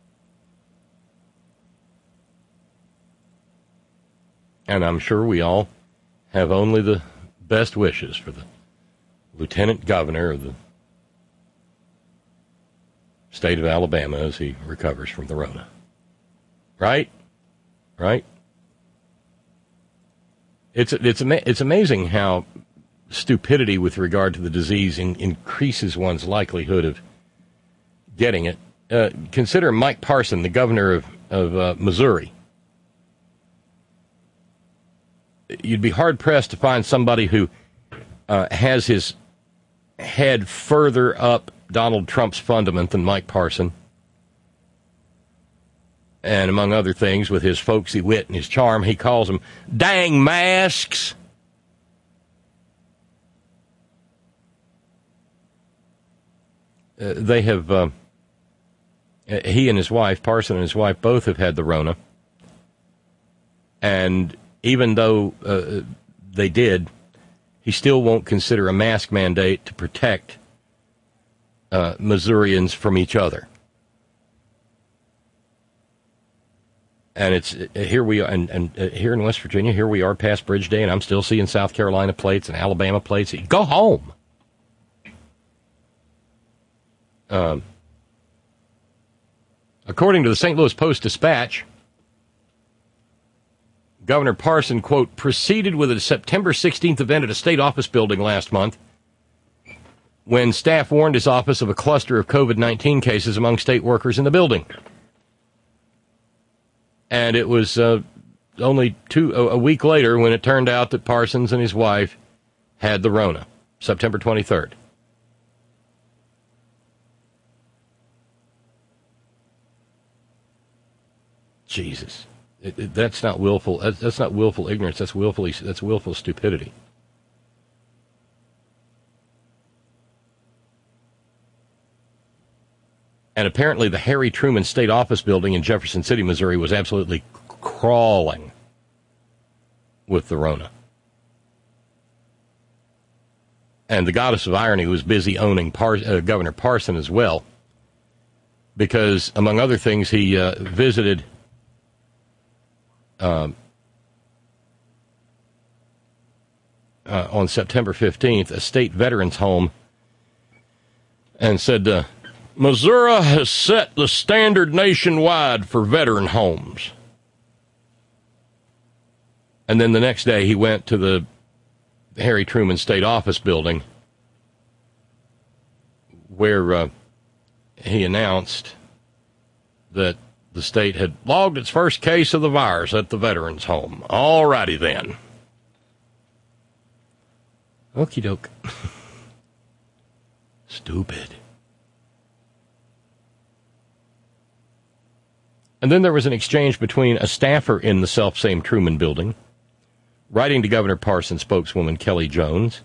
And I'm sure we all have only the best wishes for the lieutenant governor of the state of Alabama as he recovers from the Rona. Right? It's amazing how stupidity with regard to the disease increases one's likelihood of getting it. Consider Mike Parson, the governor of Missouri. You'd be hard-pressed to find somebody who has his head further up Donald Trump's fundament than Mike Parson. And among other things, with his folksy wit and his charm, he calls them dang masks. They have, he and his wife, Parson and his wife, both have had the Rona. And even though they did, he still won't consider a mask mandate to protect Missourians from each other. And it's here we are, and here in West Virginia, here we are past Bridge Day, and I'm still seeing South Carolina plates and Alabama plates. Go home. According to the St. Louis Post-Dispatch, Governor Parson, quote, proceeded with a September 16th event at a state office building last month when staff warned his office of a cluster of COVID-19 cases among state workers in the building. And it was only a week later when it turned out that Parsons and his wife had the Rona, September 23rd. Jesus. That's not willful. That's not willful ignorance. That's willful stupidity. And apparently the Harry Truman State Office building in Jefferson City, Missouri, was absolutely crawling with the Rona. And the goddess of irony was busy owning Governor Parson as well, because, among other things, he visited on September 15th a state veterans home and said, Missouri has set the standard nationwide for veteran homes. And then the next day he went to the Harry Truman State Office building where he announced that the state had logged its first case of the virus at the veterans home. All righty then. Okie doke. Stupid. And then there was an exchange between a staffer in the self-same Truman building, writing to Governor Parson spokeswoman Kelly Jones,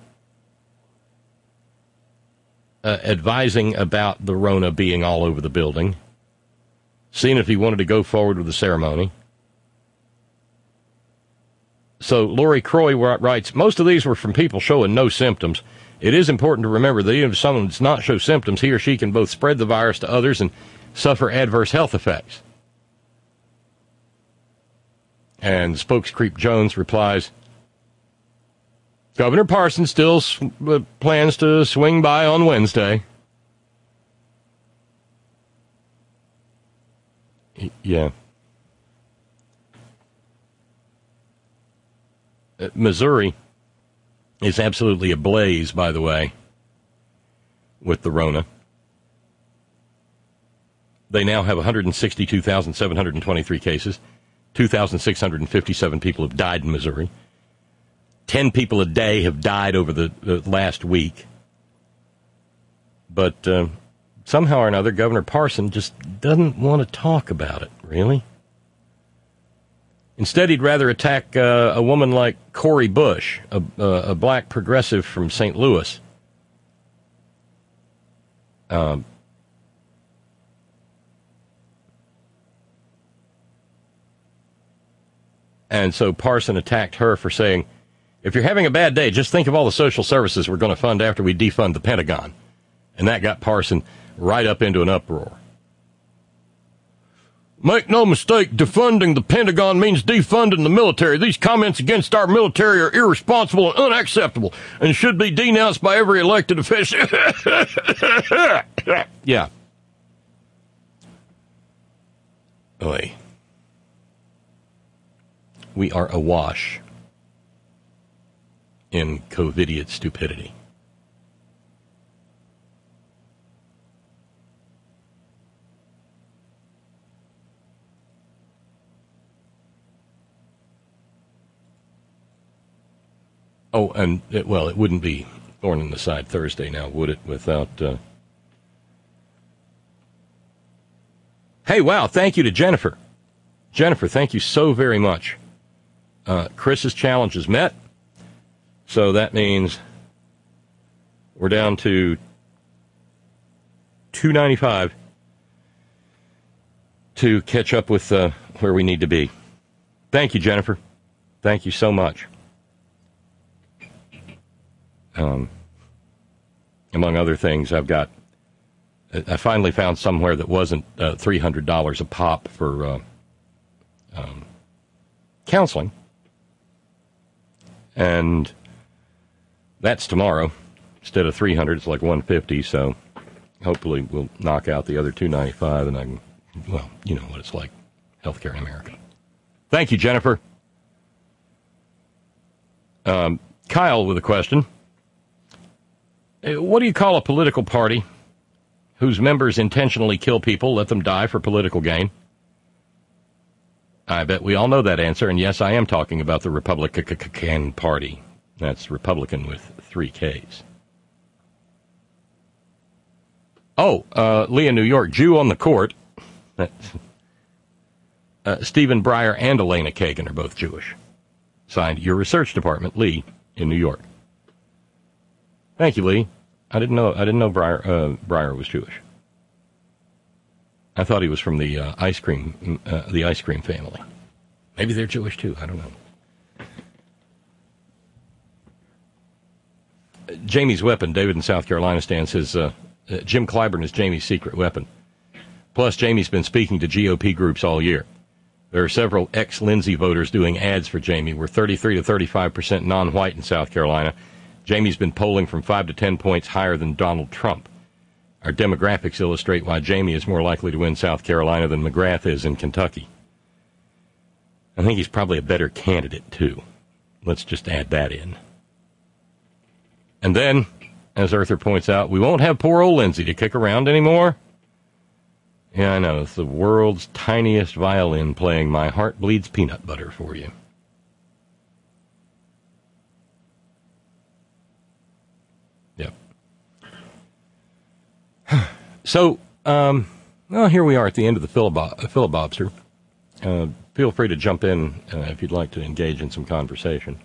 advising about the Rona being all over the building, seeing if he wanted to go forward with the ceremony. So Lori Croy writes, most of these were from people showing no symptoms. It is important to remember that even if someone does not show symptoms, he or she can both spread the virus to others and suffer adverse health effects. And Spokescreep Jones replies, Governor Parson still plans to swing by on Wednesday. Yeah. Missouri is absolutely ablaze, by the way, with the Rona. They now have 162,723 cases. 2,657 people have died in Missouri. 10 people a day have died over the last week. But somehow or another, Governor Parson just doesn't want to talk about it, really. Instead, he'd rather attack a woman like Cori Bush, a black progressive from St. Louis. And so Parson attacked her for saying, if you're having a bad day, just think of all the social services we're going to fund after we defund the Pentagon. And that got Parson right up into an uproar. Make no mistake, defunding the Pentagon means defunding the military. These comments against our military are irresponsible and unacceptable and should be denounced by every elected official. Yeah. Oy. We are awash in COVIDiot stupidity. Oh, and, it wouldn't be Thorn in the Side Thursday now, would it, without... Hey, wow, thank you to Jennifer. Jennifer, thank you so very much. Chris's challenge is met, so that means we're down to $2.95 to catch up with where we need to be. Thank you, Jennifer. Thank you so much. Among other things, I finally found somewhere that wasn't $300 a pop for counseling. And that's tomorrow. Instead of $300, it's like $150, so hopefully we'll knock out the other $295, and I can, well, you know what it's like, healthcare in America. Thank you, Jennifer. Kyle with a question. What do you call a political party whose members intentionally kill people, let them die for political gain? I bet we all know that answer, and yes, I am talking about the Republican Party. That's Republican with 3 Ks. Oh, Leah, New York, Jew on the court. Stephen Breyer and Elena Kagan are both Jewish. Signed, your research department, Lee, in New York. Thank you, Lee. I didn't know Breyer was Jewish. I thought he was from the ice cream family. Maybe they're Jewish too. I don't know. Jamie's weapon. David in South Carolina stands his. Jim Clyburn is Jamie's secret weapon. Plus, Jamie's been speaking to GOP groups all year. There are several ex-Lindsay voters doing ads for Jamie. We're 33 to 35% non-white in South Carolina. Jamie's been polling from 5 to 10 points higher than Donald Trump. Our demographics illustrate why Jamie is more likely to win South Carolina than McGrath is in Kentucky. I think he's probably a better candidate, too. Let's just add that in. And then, as Arthur points out, we won't have poor old Lindsay to kick around anymore. Yeah, I know. It's the world's tiniest violin playing My Heart Bleeds Peanut Butter for you. Yep. So, well, here we are at the end of the filibuster. Feel free to jump in if you'd like to engage in some conversation.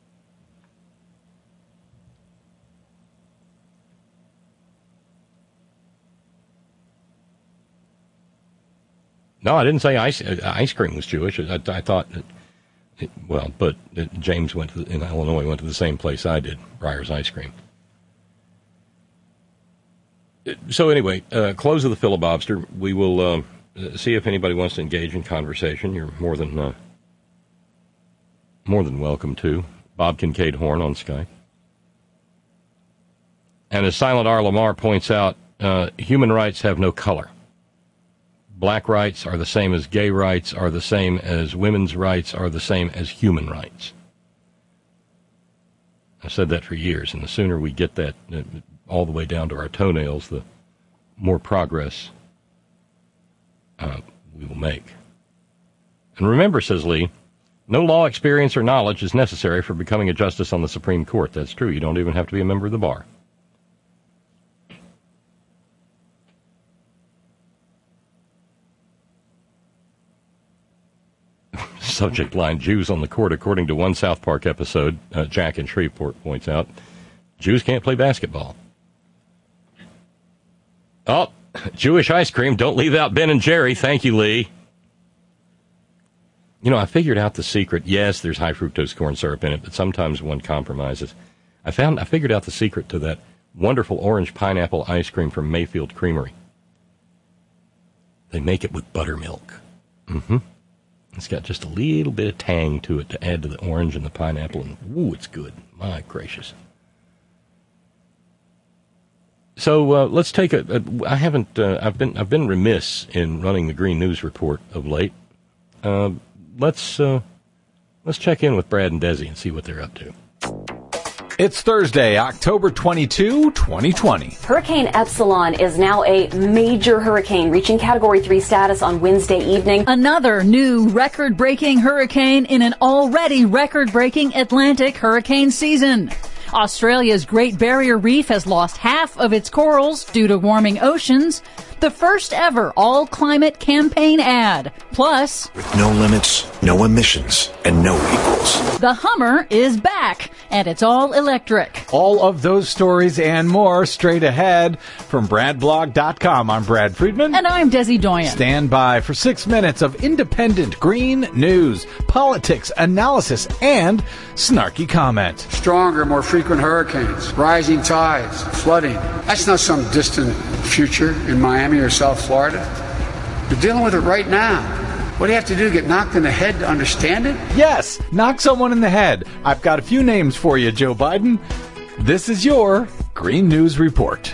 No, I didn't say ice cream was Jewish. I thought, but James in Illinois went to the same place I did, Breyer's Ice Cream. So anyway, close of the filibuster. We will see if anybody wants to engage in conversation. You're more than welcome to. Bob Kincaid Horn on Skype. And as Silent R. Lamar points out, human rights have no color. Black rights are the same as gay rights, are the same as women's rights, are the same as human rights. I've said that for years, and the sooner we get that all the way down to our toenails, the more progress we will make. And remember, says Lee, no law experience or knowledge is necessary for becoming a justice on the Supreme Court. That's true. You don't even have to be a member of the bar. Subject line, Jews on the court, according to one South Park episode, Jack in Shreveport points out, Jews can't play basketball. Oh, Jewish ice cream, don't leave out Ben and Jerry. Thank you, Lee. You know, I figured out the secret. Yes, there's high fructose corn syrup in it, but sometimes one compromises. I figured out the secret to that wonderful orange pineapple ice cream from Mayfield Creamery. They make it with buttermilk. Mm-hmm. It's got just a little bit of tang to it to add to the orange and the pineapple, and ooh, it's good. My gracious. So let's take I've been remiss in running the Green News Report of late. Let's check in with Brad and Desi and see what they're up to. It's Thursday, October 22, 2020. Hurricane Epsilon is now a major hurricane, reaching Category 3 status on Wednesday evening. Another new record-breaking hurricane in an already record-breaking Atlantic hurricane season. Australia's Great Barrier Reef has lost half of its corals due to warming oceans. The first ever all-climate campaign ad. Plus, with no limits, no emissions, and no equals. The Hummer is back, and it's all electric. All of those stories and more straight ahead from BradBlog.com. I'm Brad Friedman. And I'm Desi Doyen. Stand by for 6 minutes of independent green news, politics, analysis, and snarky comment. Stronger, more frequent hurricanes, rising tides, flooding. That's not some distant future in Miami or South Florida. You're dealing with it right now. What do you have to do, get knocked in the head to understand it? Yes, knock someone in the head. I've got a few names for you, Joe Biden. This is your Green News Report.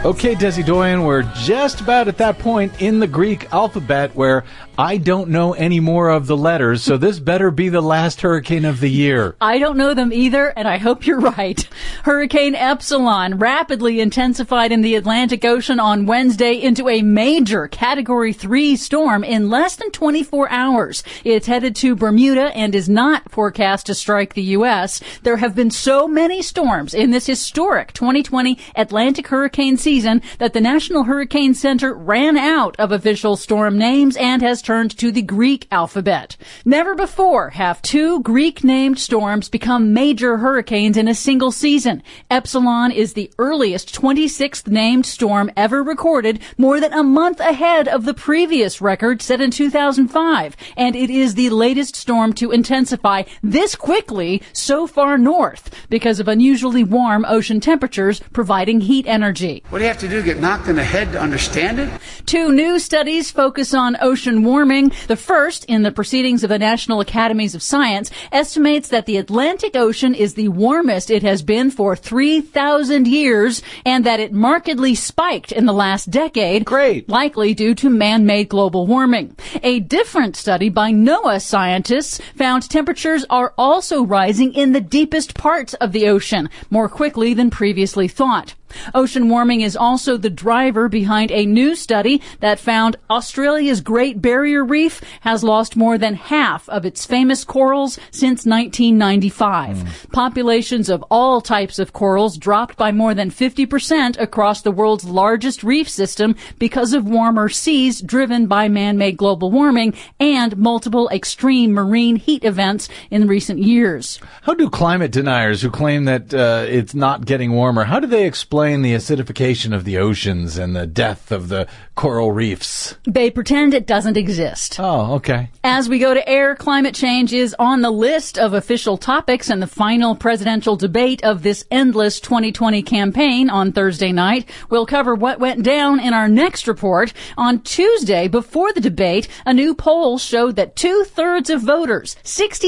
Okay, Desi Doyen, we're just about at that point in the Greek alphabet where I don't know any more of the letters, so this better be the last hurricane of the year. I don't know them either, and I hope you're right. Hurricane Epsilon rapidly intensified in the Atlantic Ocean on Wednesday into a major Category 3 storm in less than 24 hours. It's headed to Bermuda and is not forecast to strike the U.S. There have been so many storms in this historic 2020 Atlantic hurricane season that the National Hurricane Center ran out of official storm names and has turned to the Greek alphabet. Never before have two Greek-named storms become major hurricanes in a single season. Epsilon is the earliest 26th named storm ever recorded, more than a month ahead of the previous record set in 2005, and it is the latest storm to intensify this quickly so far north because of unusually warm ocean temperatures providing heat energy. What do you have to do, get knocked in the head to understand it? Two new studies focus on ocean warming. The first, in the Proceedings of the National Academies of Science, estimates that the Atlantic Ocean is the warmest it has been for 3,000 years and that it markedly spiked in the last decade. Great. Likely due to man-made global warming. A different study by NOAA scientists found temperatures are also rising in the deepest parts of the ocean more quickly than previously thought. Ocean warming is also the driver behind a new study that found Australia's Great Barrier Reef has lost more than half of its famous corals since 1995. Populations of all types of corals dropped by more than 50% across the world's largest reef system because of warmer seas driven by man-made global warming and multiple extreme marine heat events in recent years. How do climate deniers who claim that it's not getting warmer, how do they explain the acidification of the oceans and the death of the coral reefs? They pretend it doesn't exist. Oh, okay. As we go to air, climate change is on the list of official topics in the final presidential debate of this endless 2020 campaign on Thursday night. We'll cover what went down in our next report. On Tuesday, before the debate, a new poll showed that 2/3 of voters,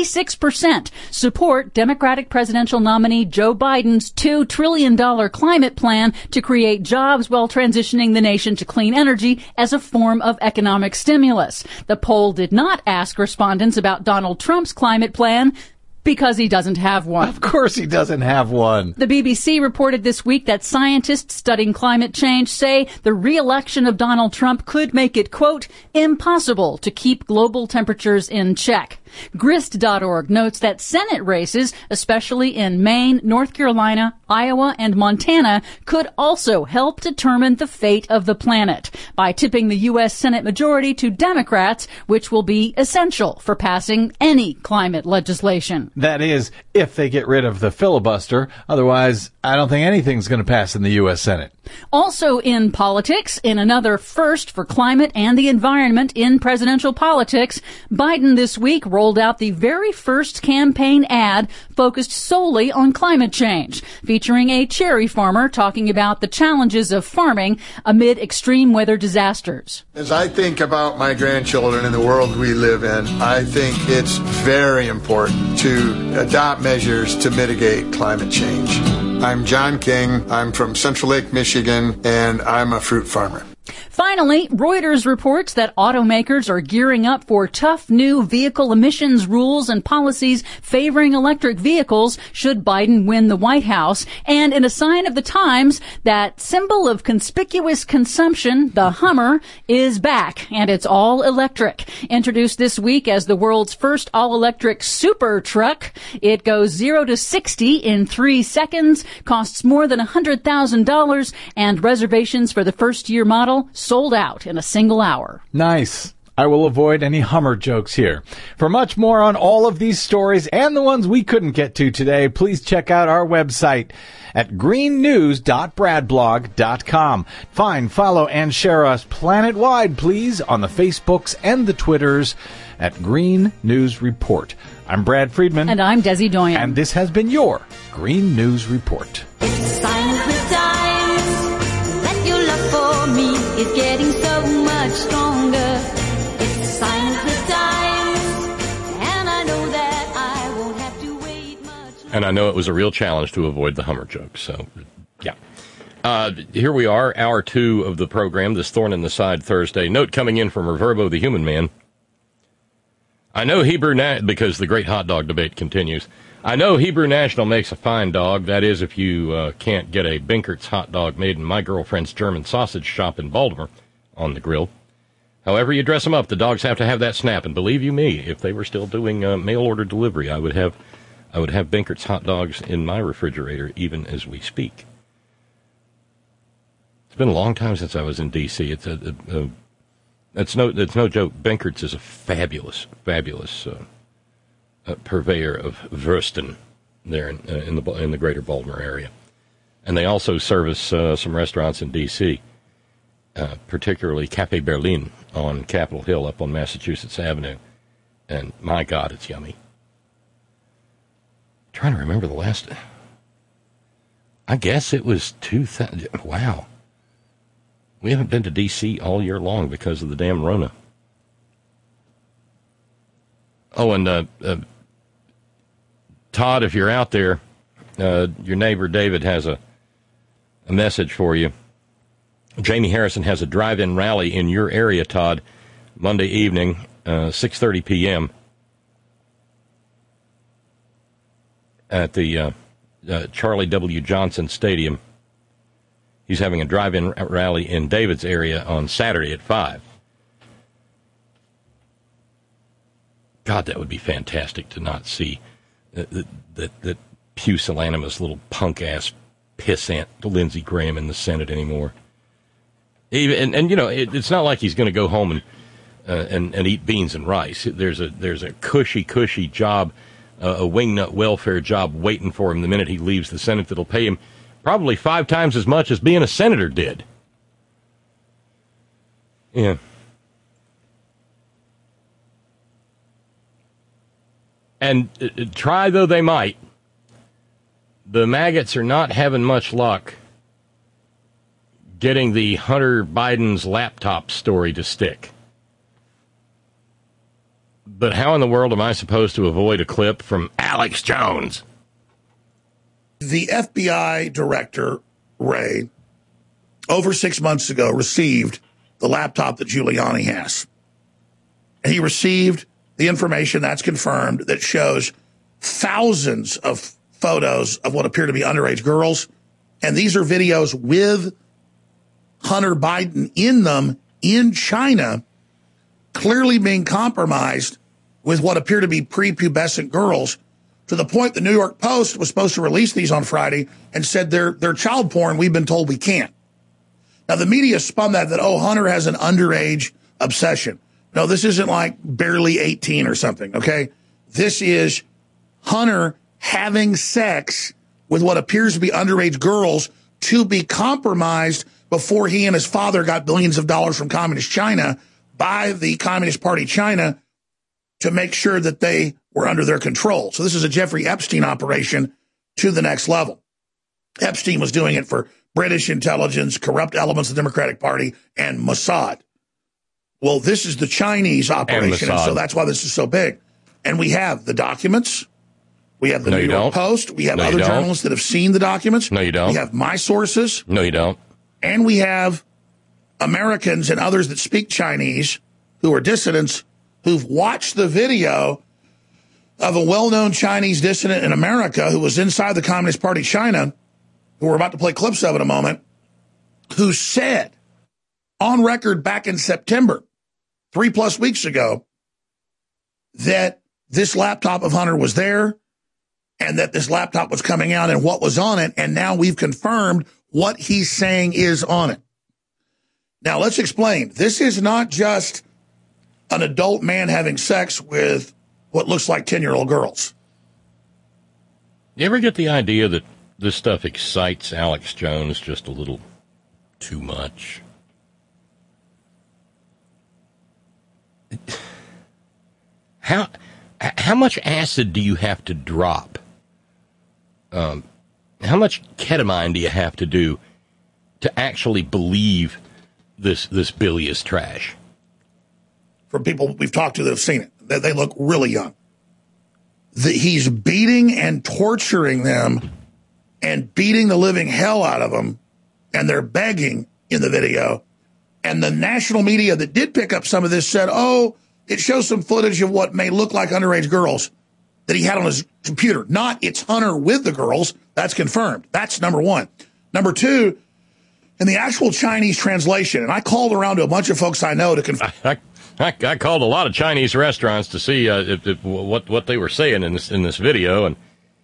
66%, support Democratic presidential nominee Joe Biden's $2 trillion climate plan to create jobs while transitioning the nation to clean energy as a form of economic stimulus. The poll did not ask respondents about Donald Trump's climate plan because he doesn't have one. Of course he doesn't have one. The BBC reported this week that scientists studying climate change say the re-election of Donald Trump could make it, quote, impossible to keep global temperatures in check. Grist.org notes that Senate races, especially in Maine, North Carolina, Iowa, and Montana, could also help determine the fate of the planet by tipping the U.S. Senate majority to Democrats, which will be essential for passing any climate legislation. That is, if they get rid of the filibuster. Otherwise, I don't think anything's going to pass in the U.S. Senate. Also in politics, in another first for climate and the environment in presidential politics, Biden this week rolled out the very first campaign ad focused solely on climate change, featuring a cherry farmer talking about the challenges of farming amid extreme weather disasters. As I think about my grandchildren and the world we live in, I think it's very important to adopt measures to mitigate climate change. I'm John King. I'm from Central Lake, Michigan, and I'm a fruit farmer. Finally, Reuters reports that automakers are gearing up for tough new vehicle emissions rules and policies favoring electric vehicles should Biden win the White House. And in a sign of the times, that symbol of conspicuous consumption, the Hummer, is back, and it's all electric. Introduced this week as the world's first all-electric super truck, it goes 0 to 60 in 3 seconds, costs more than $100,000, and reservations for the first-year model sold out in a single hour. Nice. I will avoid any Hummer jokes here. For much more on all of these stories and the ones we couldn't get to today, please check out our website at greennews.bradblog.com. Find, follow, and share us planet-wide, please, on the Facebooks and the Twitters at Green News Report. I'm Brad Friedman. And I'm Desi Doyen. And this has been your Green News Report. It's a sign of the times that your love for me is getting so much stronger. It's a sign of the times, and I know that I won't have to wait much longer. And I know it was a real challenge to avoid the Hummer joke, so, yeah. Here we are, hour 2 of the program, this Thorn in the Side Thursday. Note coming in from Reverbo the Human Man. I know because the great hot dog debate continues. I know Hebrew National makes a fine dog. That is, if you can't get a Binkert's hot dog made in my girlfriend's German sausage shop in Baltimore on the grill. However you dress them up, the dogs have to have that snap. And believe you me, if they were still doing mail order delivery, I would have Binkert's hot dogs in my refrigerator even as we speak. It's been a long time since I was in D.C. It's no joke. Binkert's is a fabulous purveyor of Würsten there in the greater Baltimore area, and they also service some restaurants in D.C., particularly Café Berlin on Capitol Hill up on Massachusetts Avenue, and my God, it's yummy. I'm trying to remember the last. I guess it was 2000. Wow. We haven't been to D.C. all year long because of the damn Rona. Oh, and Todd, if you're out there, your neighbor David has a message for you. Jamie Harrison has a drive-in rally in your area, Todd, Monday evening, 6:30 p.m. at the Charlie W. Johnson Stadium. He's having a drive-in rally in David's area on Saturday at 5. God, that would be fantastic to not see that pusillanimous little punk-ass pissant Lindsey Graham in the Senate anymore. And you know, it's not like he's going to go home and eat beans and rice. There's a cushy job, a wingnut welfare job waiting for him the minute he leaves the Senate that'll pay him probably 5 times as much as being a senator did. Yeah. And try though they might, the maggots are not having much luck getting the Hunter Biden's laptop story to stick. But how in the world am I supposed to avoid a clip from Alex Jones? The FBI director, Ray, over 6 months ago, received the laptop that Giuliani has. And he received the information that's confirmed that shows thousands of photos of what appear to be underage girls. And these are videos with Hunter Biden in them in China, clearly being compromised with what appear to be prepubescent girls, to the point the New York Post was supposed to release these on Friday and said they're child porn. We've been told we can't. Now, the media spun that Hunter has an underage obsession. No, this isn't like barely 18 or something, okay? This is Hunter having sex with what appears to be underage girls to be compromised before he and his father got billions of dollars from Communist China by the Communist Party China to make sure that they were under their control. So this is a Jeffrey Epstein operation to the next level. Epstein was doing it for British intelligence, corrupt elements of the Democratic Party, and Mossad. Well, this is the Chinese operation, and so that's why this is so big. And we have the documents. We have the New York Post. We have other journalists that have seen the documents. No, you don't. We have my sources. No, you don't. And we have Americans and others that speak Chinese who are dissidents who've watched the video of a well-known Chinese dissident in America who was inside the Communist Party China, who we're about to play clips of in a moment, who said on record back in September, 3+ weeks ago, that this laptop of Hunter was there and that this laptop was coming out and what was on it. And now we've confirmed what he's saying is on it. Now, let's explain. This is not just an adult man having sex with what looks like 10-year-old girls. You ever get the idea that this stuff excites Alex Jones just a little too much? How much acid do you have to drop? How much ketamine do you have to do to actually believe this bilious trash? From people we've talked to that have seen it, they look really young. He's beating and torturing them and beating the living hell out of them and they're begging in the video. And the national media that did pick up some of this said, oh, it shows some footage of what may look like underage girls that he had on his computer. Not it's Hunter with the girls. That's confirmed. That's number one. Number two, in the actual Chinese translation, and I called around to a bunch of folks I know to confirm. I called a lot of Chinese restaurants to see what they were saying in this video, and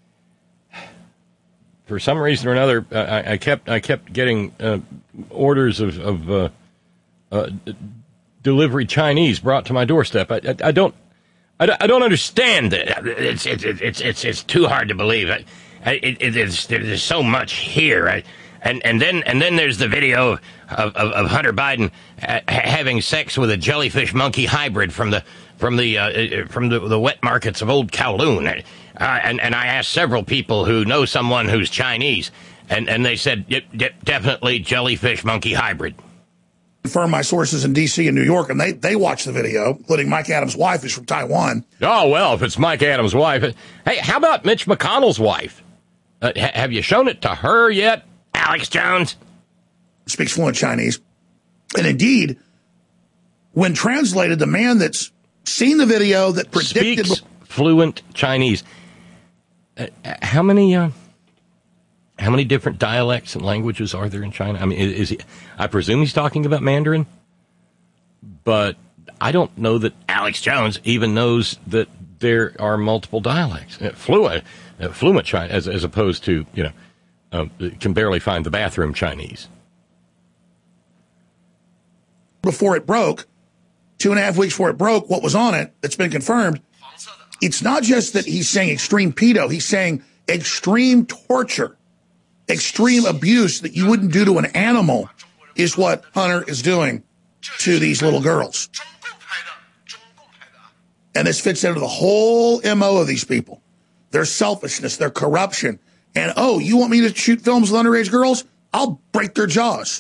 for some reason or another, I kept getting orders of delivery Chinese brought to my doorstep. I don't understand it. It's too hard to believe. There's so much here. And then there's the video of Hunter Biden having sex with a jellyfish monkey hybrid from the wet markets of Old Kowloon. And I asked several people who know someone who's Chinese, and they said definitely jellyfish monkey hybrid. Confirm my sources in D.C. and New York, and they watched the video, including Mike Adams' wife, who's from Taiwan. Oh, well, if it's Mike Adams' wife. Hey, how about Mitch McConnell's wife? Have you shown it to her yet, Alex Jones? Speaks fluent Chinese. And indeed, when translated, the man that's seen the video that predicted... Speaks fluent Chinese. How many different dialects and languages are there in China? I mean, is he? I presume he's talking about Mandarin, but I don't know that Alex Jones even knows that there are multiple dialects. Fluent Chinese, as opposed to, can barely find the bathroom Chinese. Before it broke, 2.5 weeks before it broke, what was on it that's been confirmed, it's not just that he's saying extreme pedo, he's saying extreme torture, extreme abuse that you wouldn't do to an animal is what Hunter is doing to these little girls. And this fits into the whole MO of these people. Their selfishness, their corruption. And, oh, you want me to shoot films with underage girls? I'll break their jaws.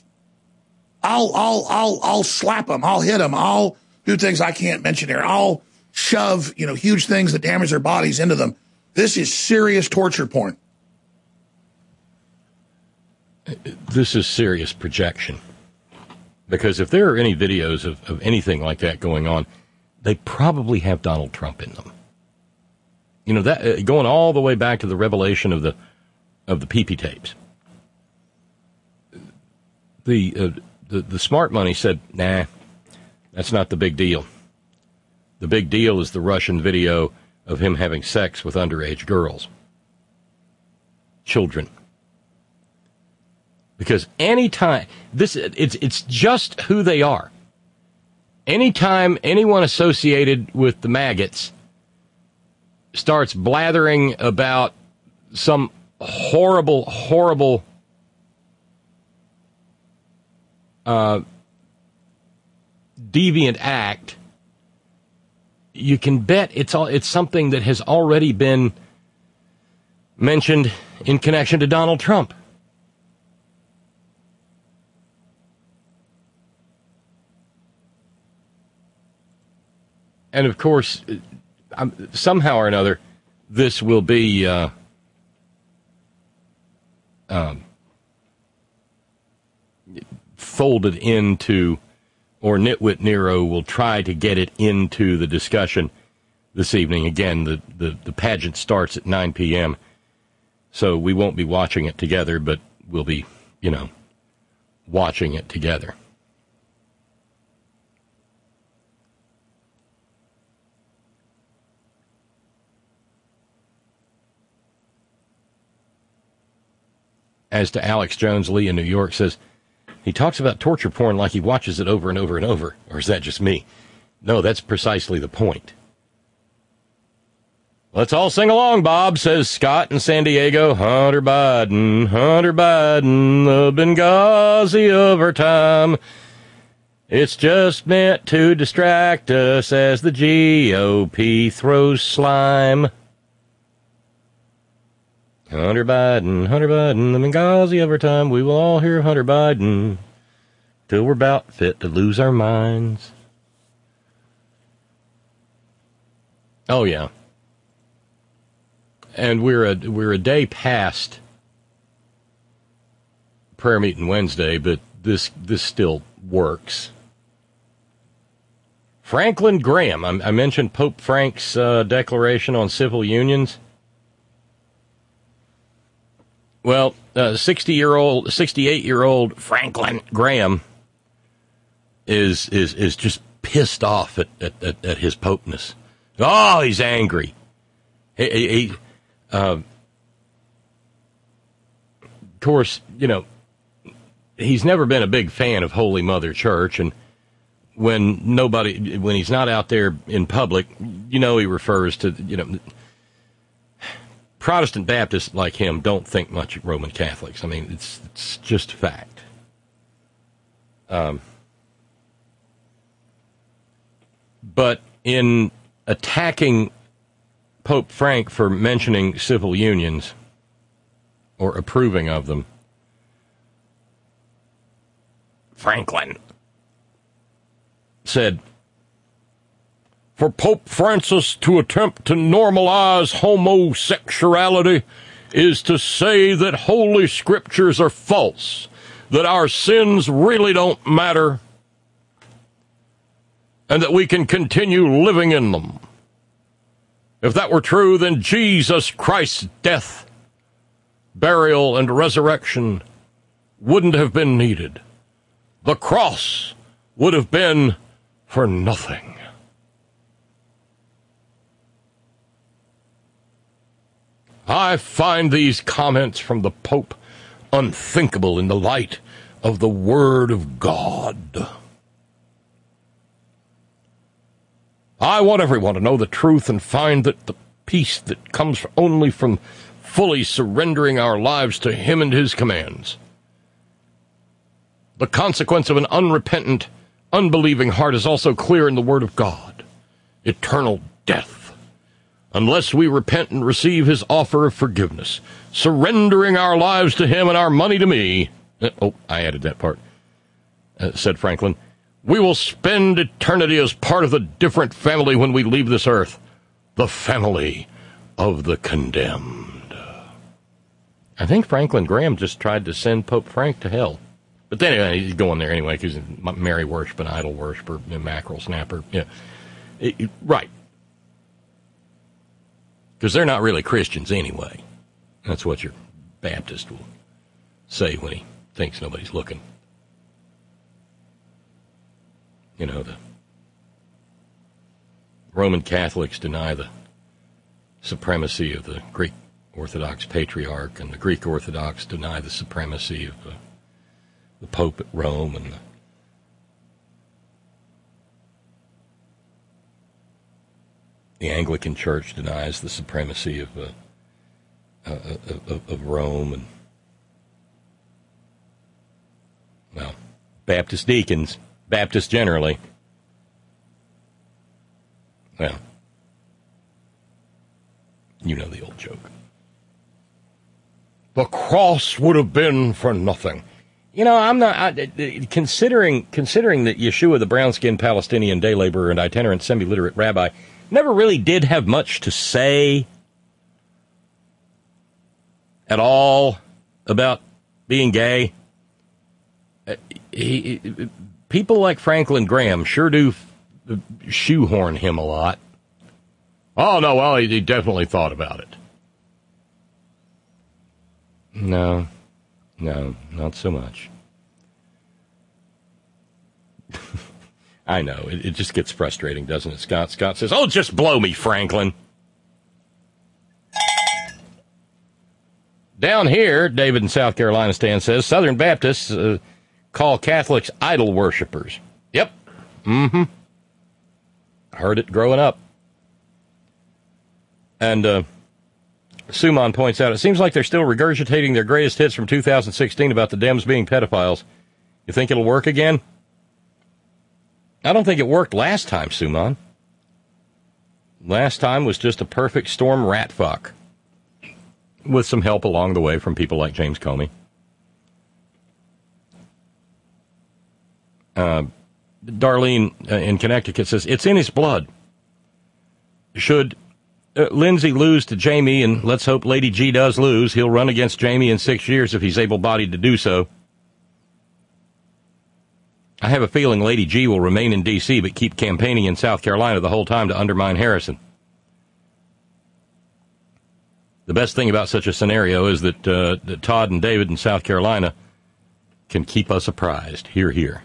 I'll slap them. I'll hit them. I'll do things I can't mention here. I'll shove, huge things that damage their bodies into them. This is serious torture porn. This is serious projection. Because if there are any videos of anything like that going on, they probably have Donald Trump in them. That going all the way back to the revelation of the PP tapes. The smart money said, nah, that's not the big deal. The big deal is the Russian video of him having sex with underage girls. Children. Because anytime, it's just who they are. Anytime anyone associated with the maggots starts blathering about some horrible deviant act, you can bet it's something that has already been mentioned in connection to Donald Trump. And of course, somehow or another, this will be folded into, or Nitwit Nero will try to get it into the discussion this evening. Again, the pageant starts at 9 p.m., so we won't be watching it together, but we'll be, watching it together. As to Alex Jones, Lee in New York says, he talks about torture porn like he watches it over and over and over. Or is that just me? No, that's precisely the point. Let's all sing along, Bob, says Scott in San Diego. Hunter Biden, the Benghazi of our time. It's just meant to distract us as the GOP throws slime. Hunter Biden, the Benghazi of our time. We will all hear Hunter Biden till we're about fit to lose our minds. Oh, yeah. And we're a day past prayer meeting Wednesday, but this still works. Franklin Graham. I mentioned Pope Frank's declaration on civil unions. Well, 68-year-old Franklin Graham is just pissed off at his popeness. Oh, he's angry. Of course, he's never been a big fan of Holy Mother Church, and when he's not out there in public, he refers to, Protestant Baptists like him don't think much of Roman Catholics. I mean, it's just fact. But in attacking Pope Frank for mentioning civil unions or approving of them, Franklin said, for Pope Francis to attempt to normalize homosexuality is to say that Holy Scriptures are false, that our sins really don't matter, and that we can continue living in them. If that were true, then Jesus Christ's death, burial, and resurrection wouldn't have been needed. The cross would have been for nothing. I find these comments from the Pope unthinkable in the light of the Word of God. I want everyone to know the truth and find that the peace that comes only from fully surrendering our lives to Him and His commands. The consequence of an unrepentant, unbelieving heart is also clear in the Word of God. Eternal death. Unless we repent and receive His offer of forgiveness, surrendering our lives to Him and our money to me. I added that part, said Franklin. We will spend eternity as part of the different family when we leave this earth. The family of the condemned. I think Franklin Graham just tried to send Pope Frank to hell. But then anyway, he's going there anyway because he's a Mary worshiper, an idol worshiper, a mackerel snapper. Yeah, right. Because they're not really Christians anyway. That's what your Baptist will say when he thinks nobody's looking. The Roman Catholics deny the supremacy of the Greek Orthodox Patriarch, and the Greek Orthodox deny the supremacy of the Pope at Rome, and the Anglican Church denies the supremacy of Rome, and well, Baptist deacons, Baptists generally, well, you know the old joke. The cross would have been for nothing. I'm not considering that Yeshua, the brown-skinned Palestinian day laborer and itinerant semi-literate rabbi, never really did have much to say at all about being gay. People like Franklin Graham sure do shoehorn him a lot. Oh, no, well, he definitely thought about it. No, not so much. I know, it just gets frustrating, doesn't it, Scott? Scott says, oh, just blow me, Franklin. Down here, David in South Carolina Stan says, Southern Baptists call Catholics idol worshipers. Yep. Mm-hmm. Heard it growing up. And Suman points out, it seems like they're still regurgitating their greatest hits from 2016 about the Dems being pedophiles. You think it'll work again? I don't think it worked last time, Suman. Last time was just a perfect storm rat fuck, with some help along the way from people like James Comey. Darlene in Connecticut says, it's in his blood. Should Lindsay lose to Jamie, and let's hope Lady G does lose, he'll run against Jamie in 6 years if he's able-bodied to do so. I have a feeling Lady G will remain in D.C. but keep campaigning in South Carolina the whole time to undermine Harrison. The best thing about such a scenario is that Todd and David in South Carolina can keep us apprised. Hear, hear.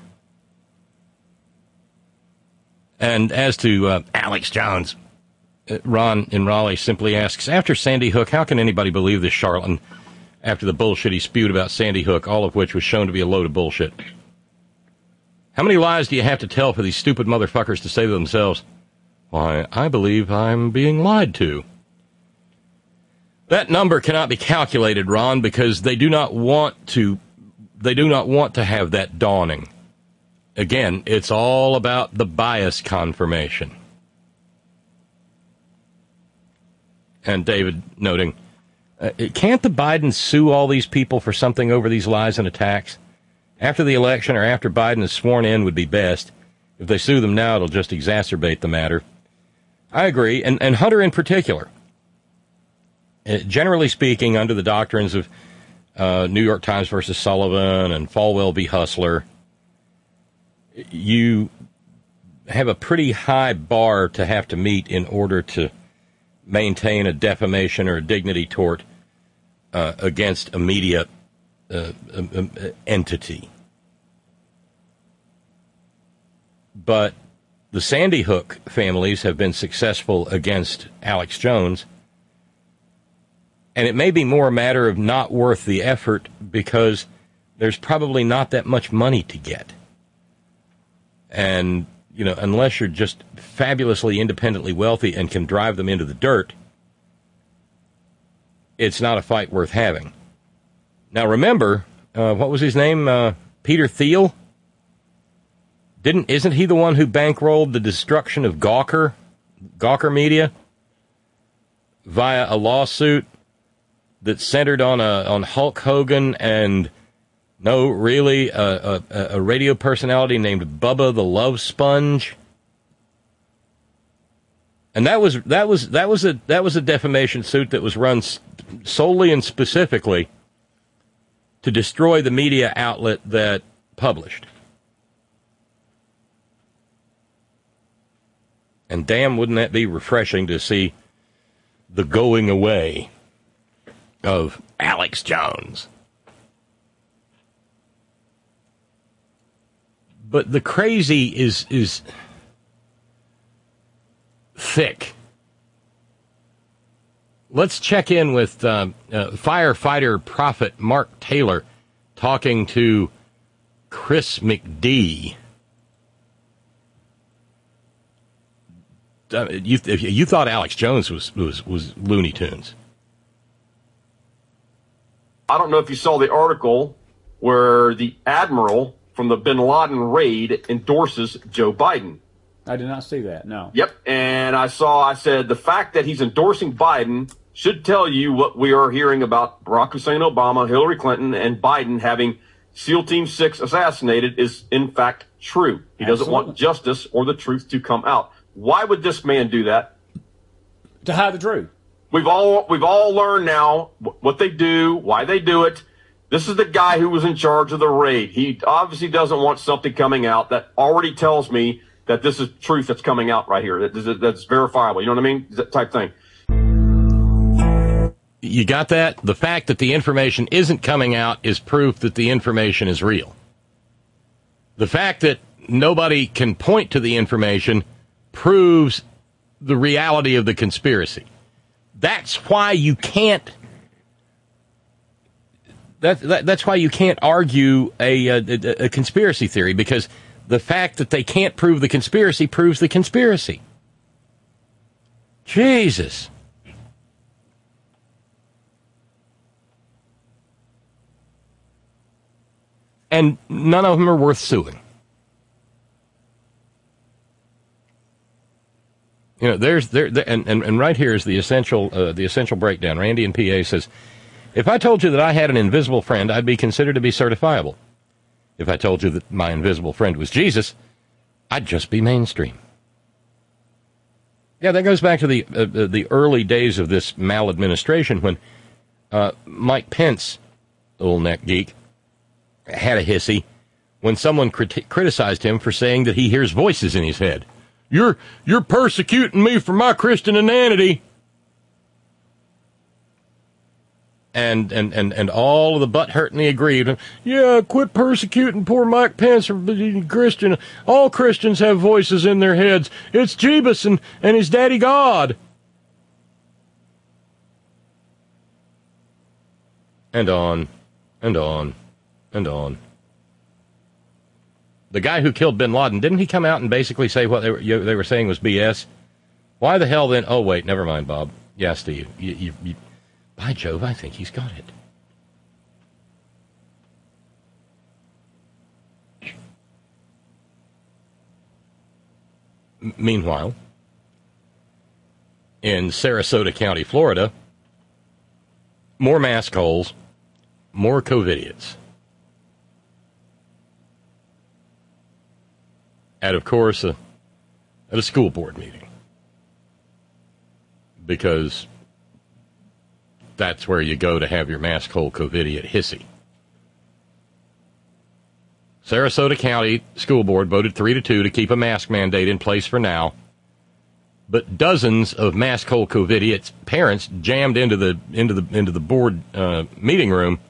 And as to Alex Jones, Ron in Raleigh simply asks, after Sandy Hook, how can anybody believe this charlatan after the bullshit he spewed about Sandy Hook, all of which was shown to be a load of bullshit? How many lies do you have to tell for these stupid motherfuckers to say to themselves, why, I believe I'm being lied to? That number cannot be calculated, Ron, because they do not want to have that dawning. Again, it's all about the bias confirmation. And David noting, can't the Bidens sue all these people for something over these lies and attacks? After the election or after Biden is sworn in would be best. If they sue them now, it'll just exacerbate the matter. I agree, and Hunter in particular. Generally speaking, under the doctrines of New York Times versus Sullivan and Falwell v. Hustler, you have a pretty high bar to have to meet in order to maintain a defamation or a dignity tort against a media entity. But the Sandy Hook families have been successful against Alex Jones, and it may be more a matter of not worth the effort because there's probably not that much money to get. And, you know, unless you're just fabulously independently wealthy and can drive them into the dirt, it's not a fight worth having. Now, remember, what was his name? Peter Thiel? Isn't he the one who bankrolled the destruction of Gawker Media via a lawsuit that centered on Hulk Hogan and a radio personality named Bubba the Love Sponge? And that was a defamation suit that was run solely and specifically to destroy the media outlet that published. And damn, wouldn't that be refreshing to see the going away of Alex Jones. But the crazy is thick. Let's check in with firefighter prophet Mark Taylor talking to Chris McD. You thought Alex Jones was Looney Tunes. I don't know if you saw the article where the admiral from the bin Laden raid endorses Joe Biden. I did not see that, no. Yep, and I said the fact that he's endorsing Biden should tell you what we are hearing about Barack Hussein Obama, Hillary Clinton, and Biden having SEAL Team 6 assassinated is in fact true. He doesn't want justice or the truth to come out. Why would this man do that? To hide the truth. We've all learned now what they do, why they do it. This is the guy who was in charge of the raid. He obviously doesn't want something coming out that already tells me that this is truth that's coming out right here. That's verifiable. You know what I mean? That type thing. You got that? The fact that the information isn't coming out is proof that the information is real. The fact that nobody can point to the information proves the reality of the conspiracy. That's why you can't. That's why you can't argue a conspiracy theory, because the fact that they can't prove the conspiracy proves the conspiracy. Jesus. And none of them are worth suing. You know, and right here is the essential breakdown. Randy in PA says, if I told you that I had an invisible friend, I'd be considered to be certifiable. If I told you that my invisible friend was Jesus, I'd just be mainstream. Yeah, that goes back to the early days of this maladministration when Mike Pence, little neck geek, had a hissy when someone criticized him for saying that he hears voices in his head. You're persecuting me for my Christian inanity. And all of the butt-hurtingly agreed. Yeah, quit persecuting poor Mike Pence for being Christian. All Christians have voices in their heads. It's Jeebus and his daddy God. And on, and on, and on. The guy who killed bin Laden, didn't he come out and basically say what they were saying was BS? Why the hell then? Oh, wait, never mind, Bob. Yeah, Steve, you by Jove, I think he's got it. Meanwhile, in Sarasota County, Florida, more mask holes, more COVIDiots. At, of course, at a school board meeting. Because that's where you go to have your mask hole COVIDiot hissy. Sarasota County School Board voted 3-2 to keep a mask mandate in place for now. But dozens of mask hole COVIDiots parents jammed into the board meeting room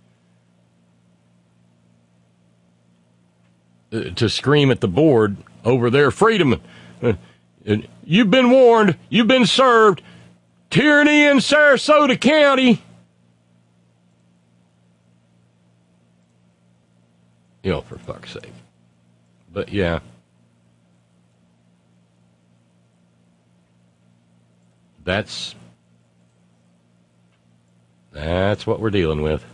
to scream at the board over their freedom. You've been warned. You've been served. Tyranny in Sarasota County. You know, for fuck's sake. But yeah. That's what we're dealing with.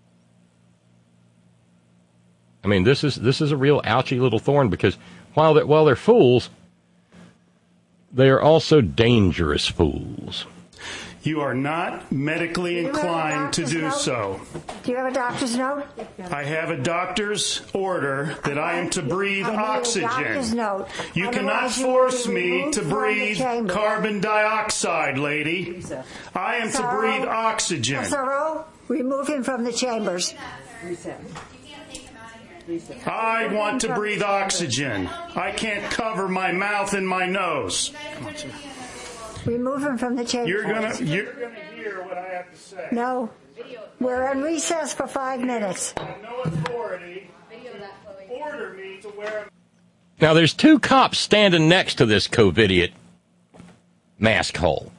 I mean, this is a real ouchy little thorn, because while they're fools, they are also dangerous fools. You are not medically inclined to do so. Do you have a doctor's note? I have a doctor's order that I am to breathe oxygen. Doctor's note. You cannot force me to breathe carbon dioxide, lady. I am to breathe oxygen. Thoreau, remove him from the chambers. I want to breathe oxygen. I can't cover my mouth and my nose. Remove him from the chamber. You're gonna hear what I have to say. No. We're on recess for 5 minutes. No authority. Order me to wear. Now, there's 2 cops standing next to this COVIDiot mask hole.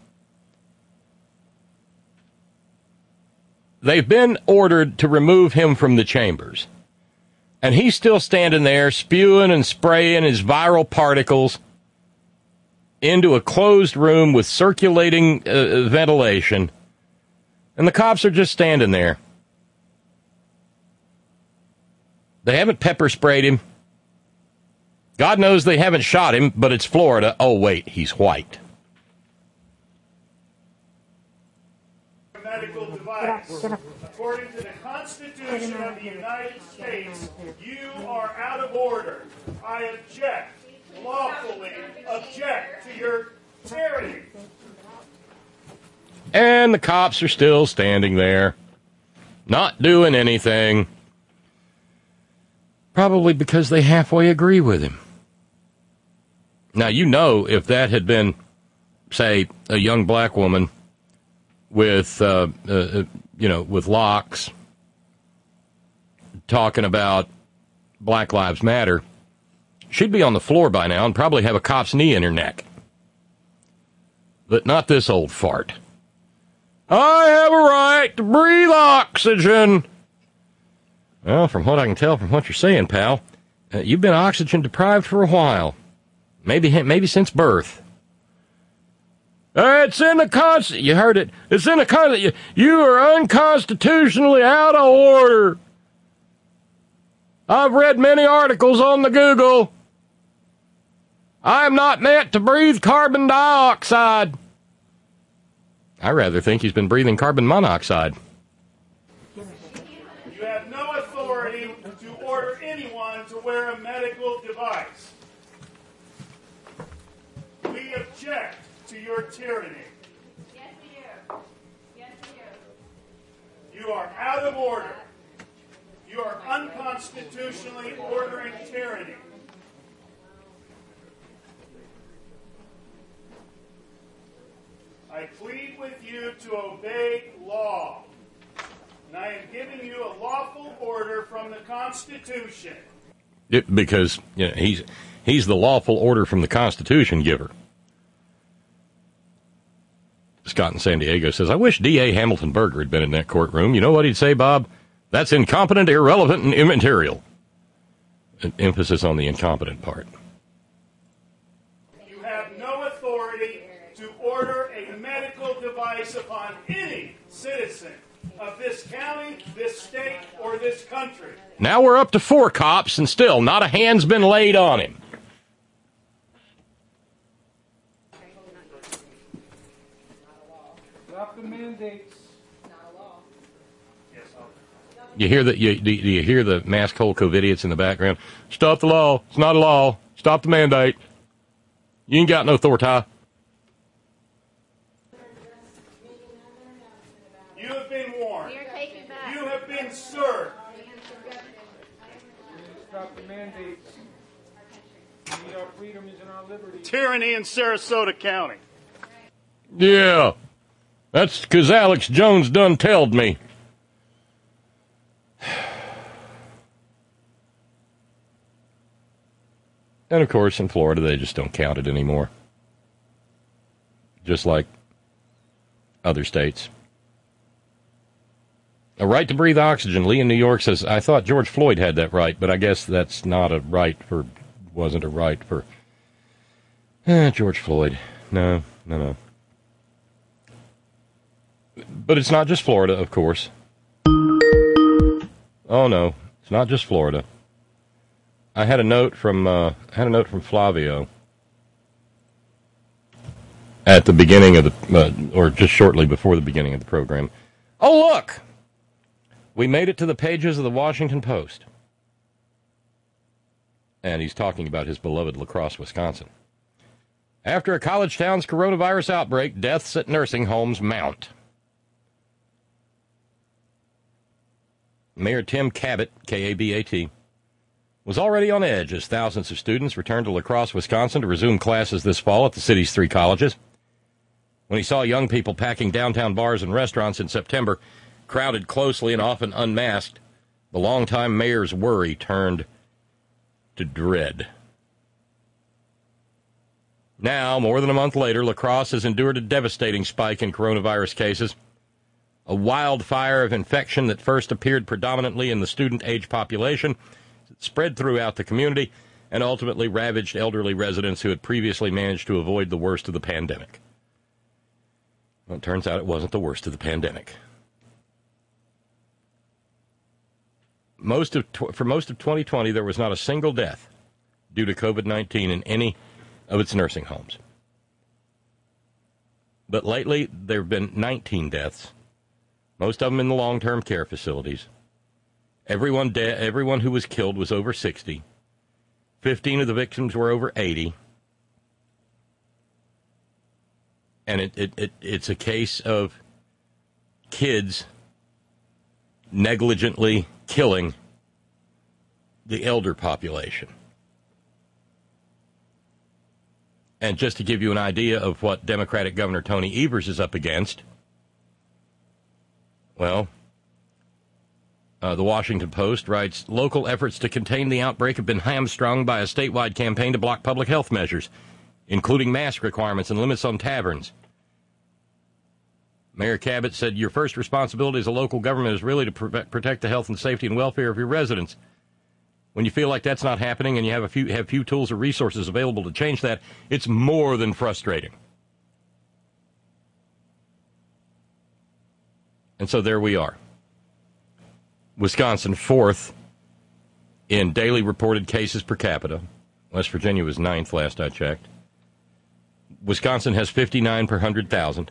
They've been ordered to remove him from the chambers. And he's still standing there spewing and spraying his viral particles into a closed room with circulating ventilation. And the cops are just standing there. They haven't pepper sprayed him. God knows they haven't shot him, but it's Florida. Oh, wait, he's white. Medical device. According to the Constitution of the United States, you are out of order. I object, lawfully object to your tyranny. And the cops are still standing there, not doing anything. Probably because they halfway agree with him. Now, you know, if that had been, say, a young black woman with, with locks, talking about Black Lives Matter, she'd be on the floor by now and probably have a cop's knee in her neck. But not this old fart. I have a right to breathe oxygen. Well, from what I can tell from what you're saying, pal, you've been oxygen deprived for a while. Maybe since birth. It's in the Constitution. You heard it. It's in the Constitution. You are unconstitutionally out of order. I've read many articles on the Google. I am not meant to breathe carbon dioxide. I rather think he's been breathing carbon monoxide. You have no authority to order anyone to wear a medical device. We object to your tyranny. Yes, we do. Yes, we do. You are out of order. You are unconstitutional. unconstitutionally ordering tyranny. I plead with you to obey law, and I am giving you a lawful order from the Constitution. Because he's the lawful order from the Constitution giver. Scott in San Diego says, I wish D.A. Hamilton Berger had been in that courtroom. You know what he'd say, Bob? That's incompetent, irrelevant, and immaterial. An emphasis on the incompetent part. You have no authority to order a medical device upon any citizen of this county, this state, or this country. Now we're up to 4 cops, and still not a hand's been laid on him. Stop the mandates. You hear that? Do you hear the mask hole COVIDiots in the background? Stop the law. It's not a law. Stop the mandate. You ain't got no authority. You have been warned. You have been served. Stop the mandates. We need our freedoms and our liberties. Tyranny in Sarasota County. Yeah. That's because Alex Jones done telled me. And, of course, in Florida, they just don't count it anymore. Just like other states. A right to breathe oxygen. Lee in New York says, I thought George Floyd had that right, but I guess that's not a right for, wasn't a right for George Floyd. No. But it's not just Florida, of course. Oh, no, it's not just Florida. I had a note from Flavio at the beginning of the, or just shortly before the beginning of the program. Oh, look! We made it to the pages of the Washington Post. And he's talking about his beloved La Crosse, Wisconsin. After a college town's coronavirus outbreak, deaths at nursing homes mount. Mayor Tim Kabat, K-A-B-A-T, was already on edge as thousands of students returned to La Crosse, Wisconsin to resume classes this fall at the city's 3 colleges. When he saw young people packing downtown bars and restaurants in September, crowded closely and often unmasked, the longtime mayor's worry turned to dread. Now, more than a month later, La Crosse has endured a devastating spike in coronavirus cases, a wildfire of infection that first appeared predominantly in the student-age population, spread throughout the community, and ultimately ravaged elderly residents who had previously managed to avoid the worst of the pandemic. Well, it turns out it wasn't the worst of the pandemic. For most of 2020, there was not a single death due to COVID-19 in any of its nursing homes. But lately, there have been 19 deaths, most of them in the long-term care facilities. Everyone who was killed was over 60. 15 of the victims were over 80. And it's a case of kids negligently killing the elder population. And just to give you an idea of what Democratic Governor Tony Evers is up against, well, the Washington Post writes, local efforts to contain the outbreak have been hamstrung by a statewide campaign to block public health measures, including mask requirements and limits on taverns. Mayor Kabat said, your first responsibility as a local government is really to protect the health and safety and welfare of your residents. When you feel like that's not happening and you have few tools or resources available to change that, it's more than frustrating. And so there we are. Wisconsin, 4th in daily reported cases per capita. West Virginia was 9th last I checked. Wisconsin has 59 per 100,000.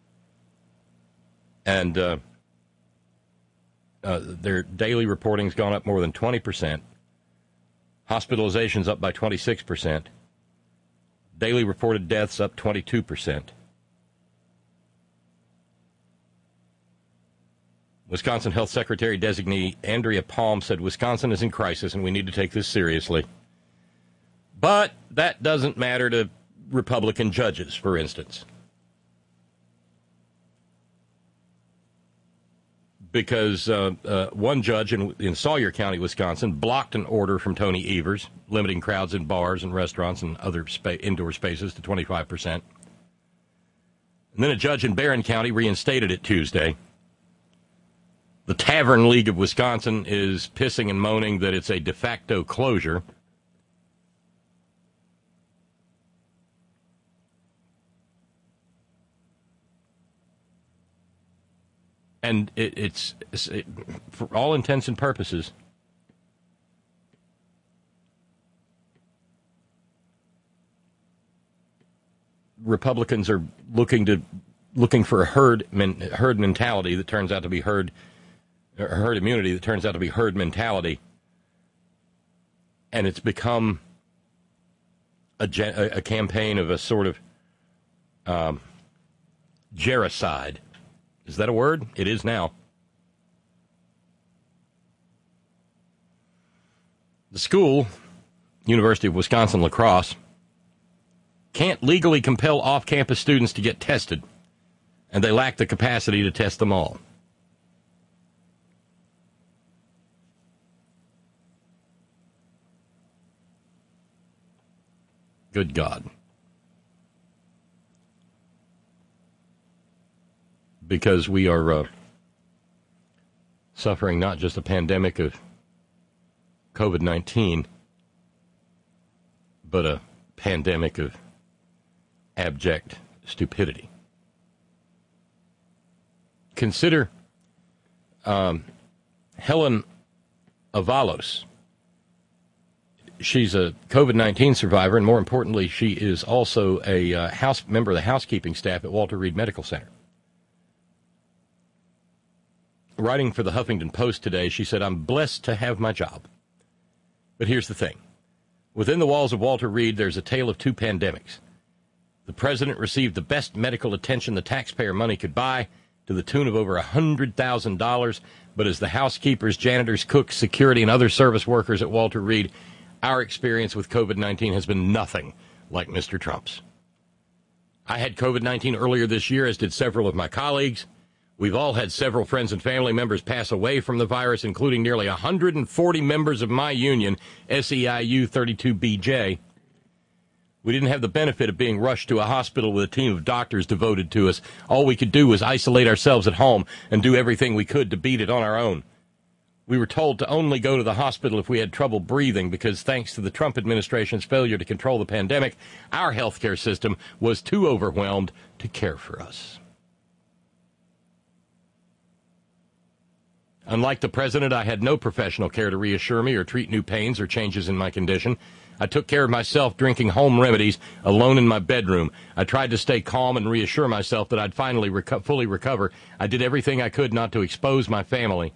And their daily reporting's gone up more than 20%. Hospitalizations up by 26%. Daily reported deaths up 22%. Wisconsin Health Secretary designee Andrea Palm said Wisconsin is in crisis and we need to take this seriously. But that doesn't matter to Republican judges, for instance. Because one judge in Sawyer County, Wisconsin, blocked an order from Tony Evers limiting crowds in bars and restaurants and other indoor spaces to 25%. And then a judge in Barron County reinstated it Tuesday. The Tavern League of Wisconsin is pissing and moaning that it's a de facto closure. And it's for all intents and purposes, Republicans are looking for a herd mentality that turns out to be herd immunity that turns out to be herd mentality, and it's become a campaign of a sort of gericide. Is that a word? It is now. The school, University of Wisconsin-La Crosse, can't legally compel off-campus students to get tested, and they lack the capacity to test them all. Good God. Because we are suffering not just a pandemic of COVID-19, but a pandemic of abject stupidity. Consider Helen Avalos. She's a COVID-19 survivor, and more importantly, she is also a member of the housekeeping staff at Walter Reed Medical Center. Writing for the Huffington Post today, she said, "I'm blessed to have my job. But here's the thing. Within the walls of Walter Reed, there's a tale of two pandemics. The president received the best medical attention the taxpayer money could buy, to the tune of over $100,000. But as the housekeepers, janitors, cooks, security, and other service workers at Walter Reed, our experience with COVID-19 has been nothing like Mr. Trump's. I had COVID-19 earlier this year, as did several of my colleagues. We've all had several friends and family members pass away from the virus, including nearly 140 members of my union, SEIU 32BJ. We didn't have the benefit of being rushed to a hospital with a team of doctors devoted to us. All we could do was isolate ourselves at home and do everything we could to beat it on our own. We were told to only go to the hospital if we had trouble breathing because thanks to the Trump administration's failure to control the pandemic, our healthcare system was too overwhelmed to care for us. Unlike the president, I had no professional care to reassure me or treat new pains or changes in my condition. I took care of myself drinking home remedies alone in my bedroom. I tried to stay calm and reassure myself that I'd finally fully recover. I did everything I could not to expose my family.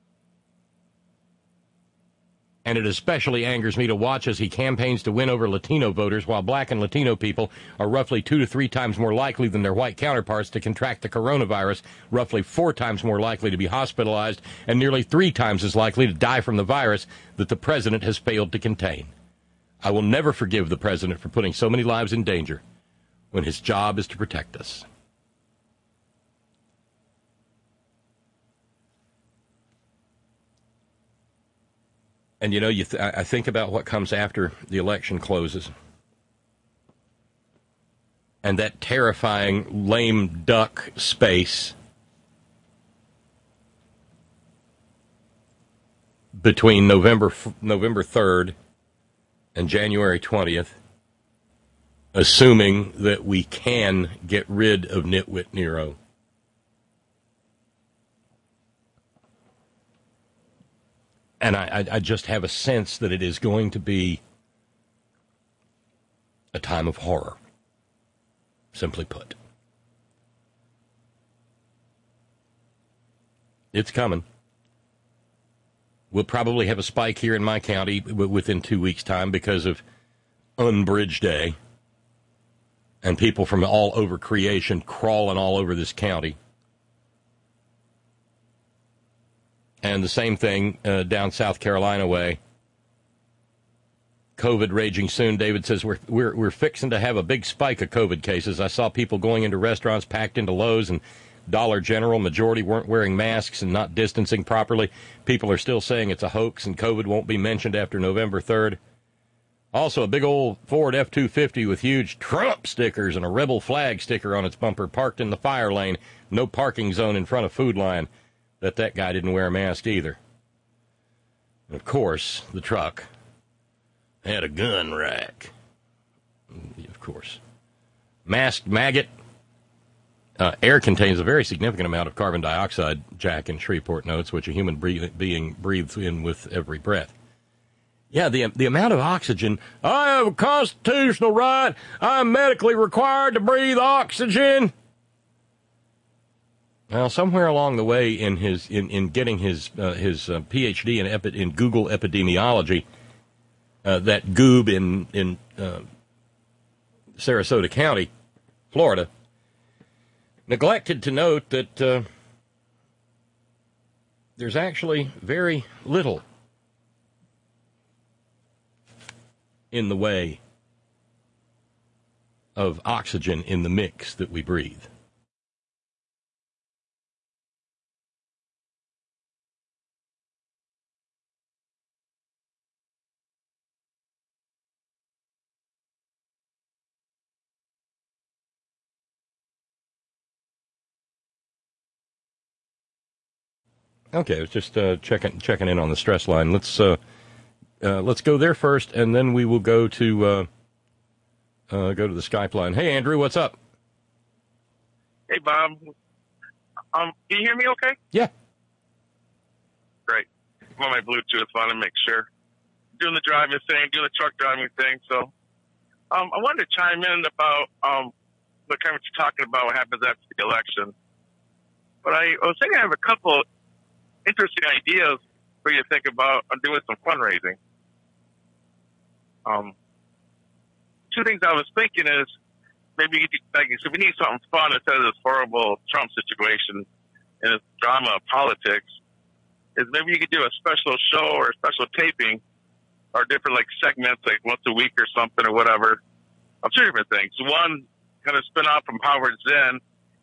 And it especially angers me to watch as he campaigns to win over Latino voters while black and Latino people are roughly 2 to 3 times more likely than their white counterparts to contract the coronavirus, roughly 4 times more likely to be hospitalized, and nearly 3 times as likely to die from the virus that the president has failed to contain. I will never forgive the president for putting so many lives in danger when his job is to protect us. And, you know, I think about what comes after the election closes. And that terrifying lame duck space between November 3rd and January 20th, assuming that we can get rid of Nitwit Nero. And I just have a sense that it is going to be a time of horror, simply put. It's coming. We'll probably have a spike here in my county within 2 weeks' time because of Unbridge Day and people from all over creation crawling all over this county. And the same thing down South Carolina way. COVID raging soon. David says we're fixing to have a big spike of COVID cases. I saw people going into restaurants packed into Lowe's and Dollar General. Majority weren't wearing masks and not distancing properly. People are still saying it's a hoax and COVID won't be mentioned after November 3rd. Also, a big old Ford F-250 with huge Trump stickers and a rebel flag sticker on its bumper parked in the fire lane. No parking zone in front of Food Lion. That guy didn't wear a mask either. And of course, the truck had a gun rack. Of course. Masked maggot. Air contains a very significant amount of carbon dioxide, Jack in Shreveport notes, which a human being breathes in with every breath. Yeah, the amount of oxygen. I have a constitutional right. I'm medically required to breathe oxygen. Well, somewhere along the way in getting his PhD in Google epidemiology, that goob in Sarasota County, Florida, neglected to note that there's actually very little in the way of oxygen in the mix that we breathe. Okay, I was just checking in on the stress line. Let's go there first, and then we will go to the Skype line. Hey, Andrew, what's up? Hey, Bob. Can you hear me okay? Yeah. Great. I'm on my Bluetooth. Want to make sure. Doing the driving thing, doing the truck driving thing. So, I wanted to chime in about what kind of talking about what happens after the election. But I was thinking I have a couple interesting ideas for you to think about doing some fundraising. Two things I was thinking is maybe if we need something fun instead of this horrible Trump situation and this drama of politics, is maybe you could do a special show or a special taping or different segments once a week or something or whatever of two different things. One kind of spin off from Howard Zinn,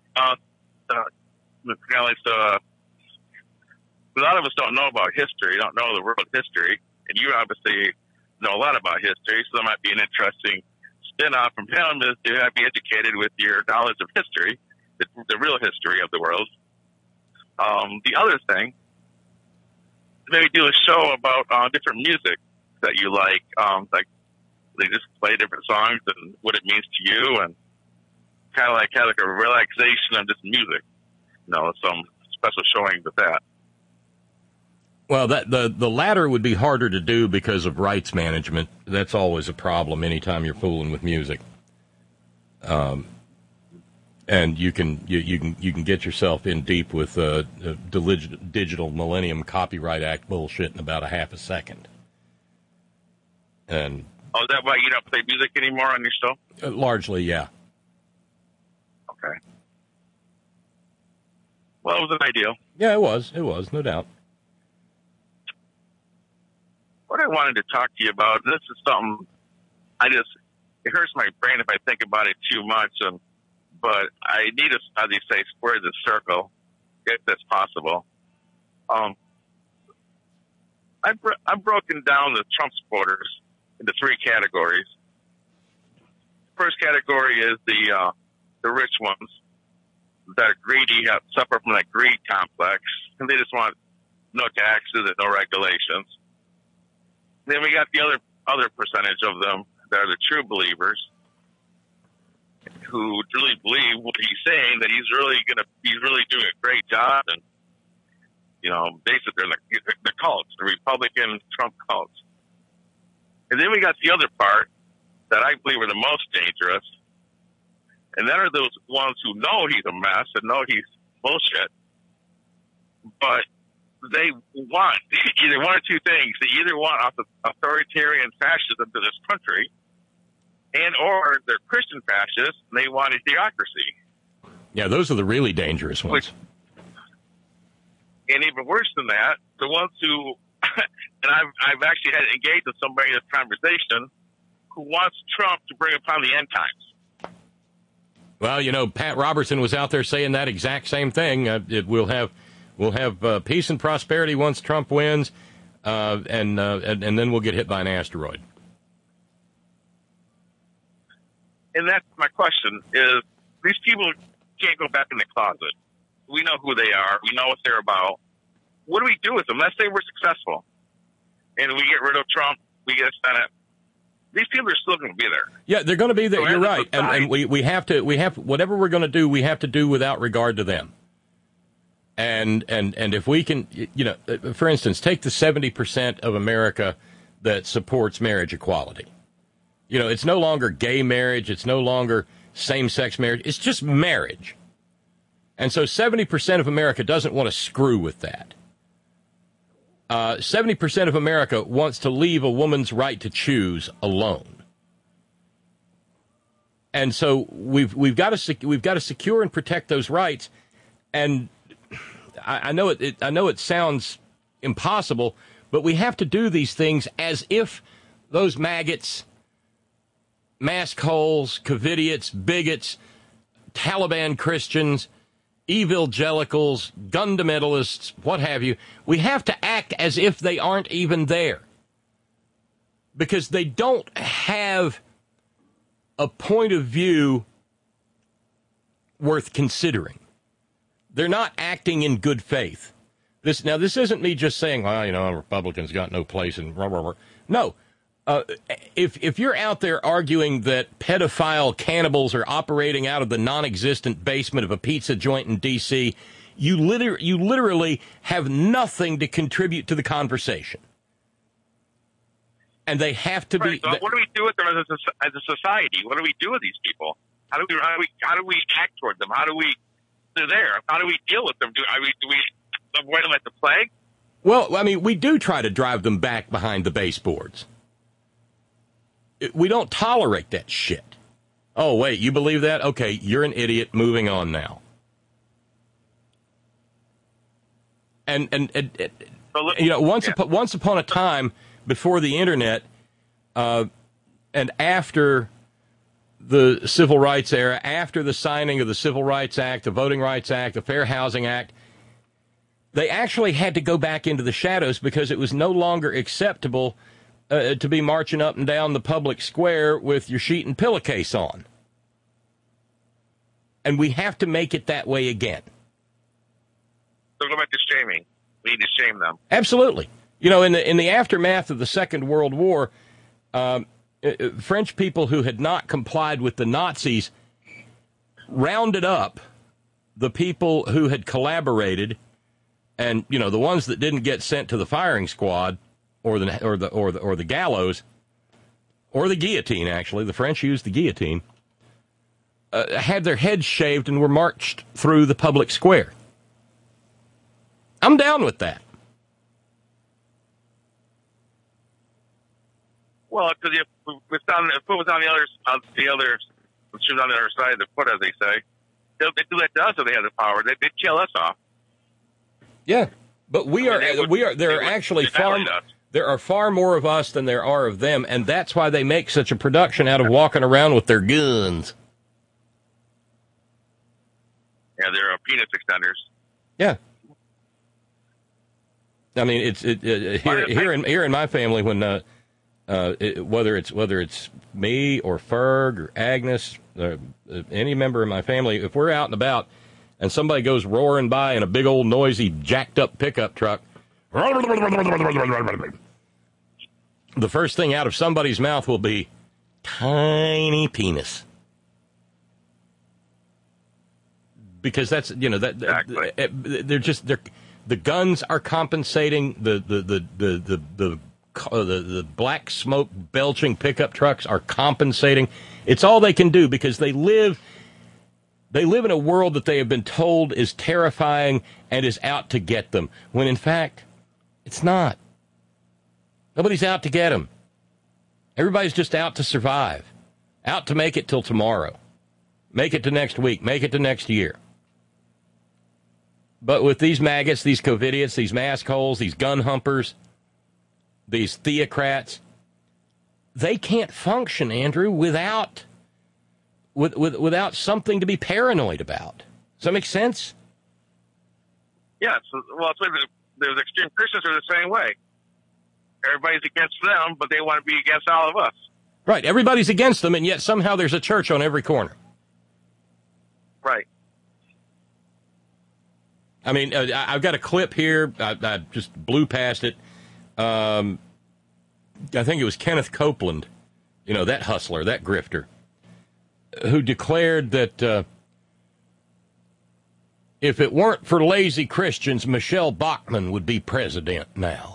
a lot of us don't know about history, don't know the world history, and you obviously know a lot about history, so that might be an interesting spin-off from him is to be educated with your knowledge of history, the real history of the world. The other thing, maybe do a show about different music that you like they just play different songs and what it means to you, and kind of like a relaxation of just music, some special showing with that. Well, the latter would be harder to do because of rights management. That's always a problem anytime you're fooling with music. And you can get yourself in deep with Digital Millennium Copyright Act bullshit in about a half a second. And is that why you don't play music anymore on your show? Largely, yeah. Okay. Well, it was an ideal. Yeah, it was, no doubt. What I wanted to talk to you about, this is something it hurts my brain if I think about it too much, but I need to, how do you say, square the circle, if that's possible. I've broken down the Trump supporters into three categories. First category is the rich ones that are greedy, suffer from that greed complex, and they just want no taxes and no regulations. Then we got the other percentage of them that are the true believers who really believe what he's saying, that he's really doing a great job, and basically they're the cults, the Republican Trump cults. And then we got the other part that I believe are the most dangerous, and that are those ones who know he's a mess and know he's bullshit, but they want either one or two things. They either want authoritarian fascism to this country, and or they're Christian fascists, and they want a theocracy. Yeah, those are the really dangerous ones. And even worse than that, the ones who, and I've actually had engaged with somebody in this conversation who wants Trump to bring upon the end times. Well, you know, Pat Robertson was out there saying that exact same thing. We'll have peace and prosperity once Trump wins, and then we'll get hit by an asteroid. And that's my question: is these people can't go back in the closet? We know who they are. We know what they're about. What do we do with them? Let's say we're successful, and we get rid of Trump. We get a Senate. These people are still going to be there. Yeah, they're going to be there. So you're right, and we have to whatever we're going to do, we have to do without regard to them. And if we can, you know, for instance, take the 70% of America that supports marriage equality. You know, it's no longer gay marriage. It's no longer same-sex marriage. It's just marriage. And so 70% of America doesn't want to screw with that. 70% of America wants to leave a woman's right to choose alone. And so we've got to secure and protect those rights. And I know it sounds impossible, but we have to do these things as if those maggots, mask holes, covidiots, bigots, Taliban Christians, evangelicals, fundamentalists, what have you, we have to act as if they aren't even there. Because they don't have a point of view worth considering. They're not acting in good faith. This isn't me just saying, well, you know, Republicans got no place in blah, blah, blah. No. If you're out there arguing that pedophile cannibals are operating out of the non-existent basement of a pizza joint in D.C., you literally have nothing to contribute to the conversation. And they have to be. So what do we do with them as a society? What do we do with these people? How do we act toward them? They're there. How do we deal with them? Do we avoid them like the plague? Well, I mean, we do try to drive them back behind the baseboards. We don't tolerate that shit. Oh, wait, you believe that? Okay, you're an idiot. Moving on now. And you know, once upon a time, before the internet, and after the Civil Rights era, after the signing of the Civil Rights Act, the Voting Rights Act, the Fair Housing Act, they actually had to go back into the shadows because it was no longer acceptable to be marching up and down the public square with your sheet and pillowcase on. And we have to make it that way again. So go back to shaming. We need to shame them. Absolutely. You know, in the aftermath of the Second World War, French people who had not complied with the Nazis rounded up the people who had collaborated, and you know, the ones that didn't get sent to the firing squad or the gallows or the guillotine. Actually, the French used the guillotine. Had their heads shaved and were marched through the public square. I'm down with that. Well, because if it was on the other side of the foot, as they say, they do that to us if they have the power. They'd kill us off. Yeah, but there are far more of us than there are of them, and that's why they make such a production out of walking around with their guns. Yeah, they're penis extenders. Yeah. I mean, it's here in my family when whether it's me or Ferg or Agnes, any member of my family, if we're out and about and somebody goes roaring by in a big old noisy jacked up pickup truck, the first thing out of somebody's mouth will be tiny penis. Because that's, you know, exactly. The guns are compensating, the black smoke belching pickup trucks are compensating. It's all they can do because they live in a world that they have been told is terrifying and is out to get them, when in fact it's not. Nobody's out to get them. Everybody's just out to survive, out to make it till tomorrow, make it to next week, make it to next year. But with these maggots, these covidiots, these mask holes, these gun humpers, these theocrats, they can't function, Andrew, without something to be paranoid about. Does that make sense? Yeah, well, there's extreme Christians who are the same way. Everybody's against them, but they want to be against all of us. Right, everybody's against them, and yet somehow there's a church on every corner. Right. I mean, I've got a clip here. I just blew past it. I think it was Kenneth Copeland, that hustler, that grifter, who declared that if it weren't for lazy Christians, Michelle Bachmann would be president now.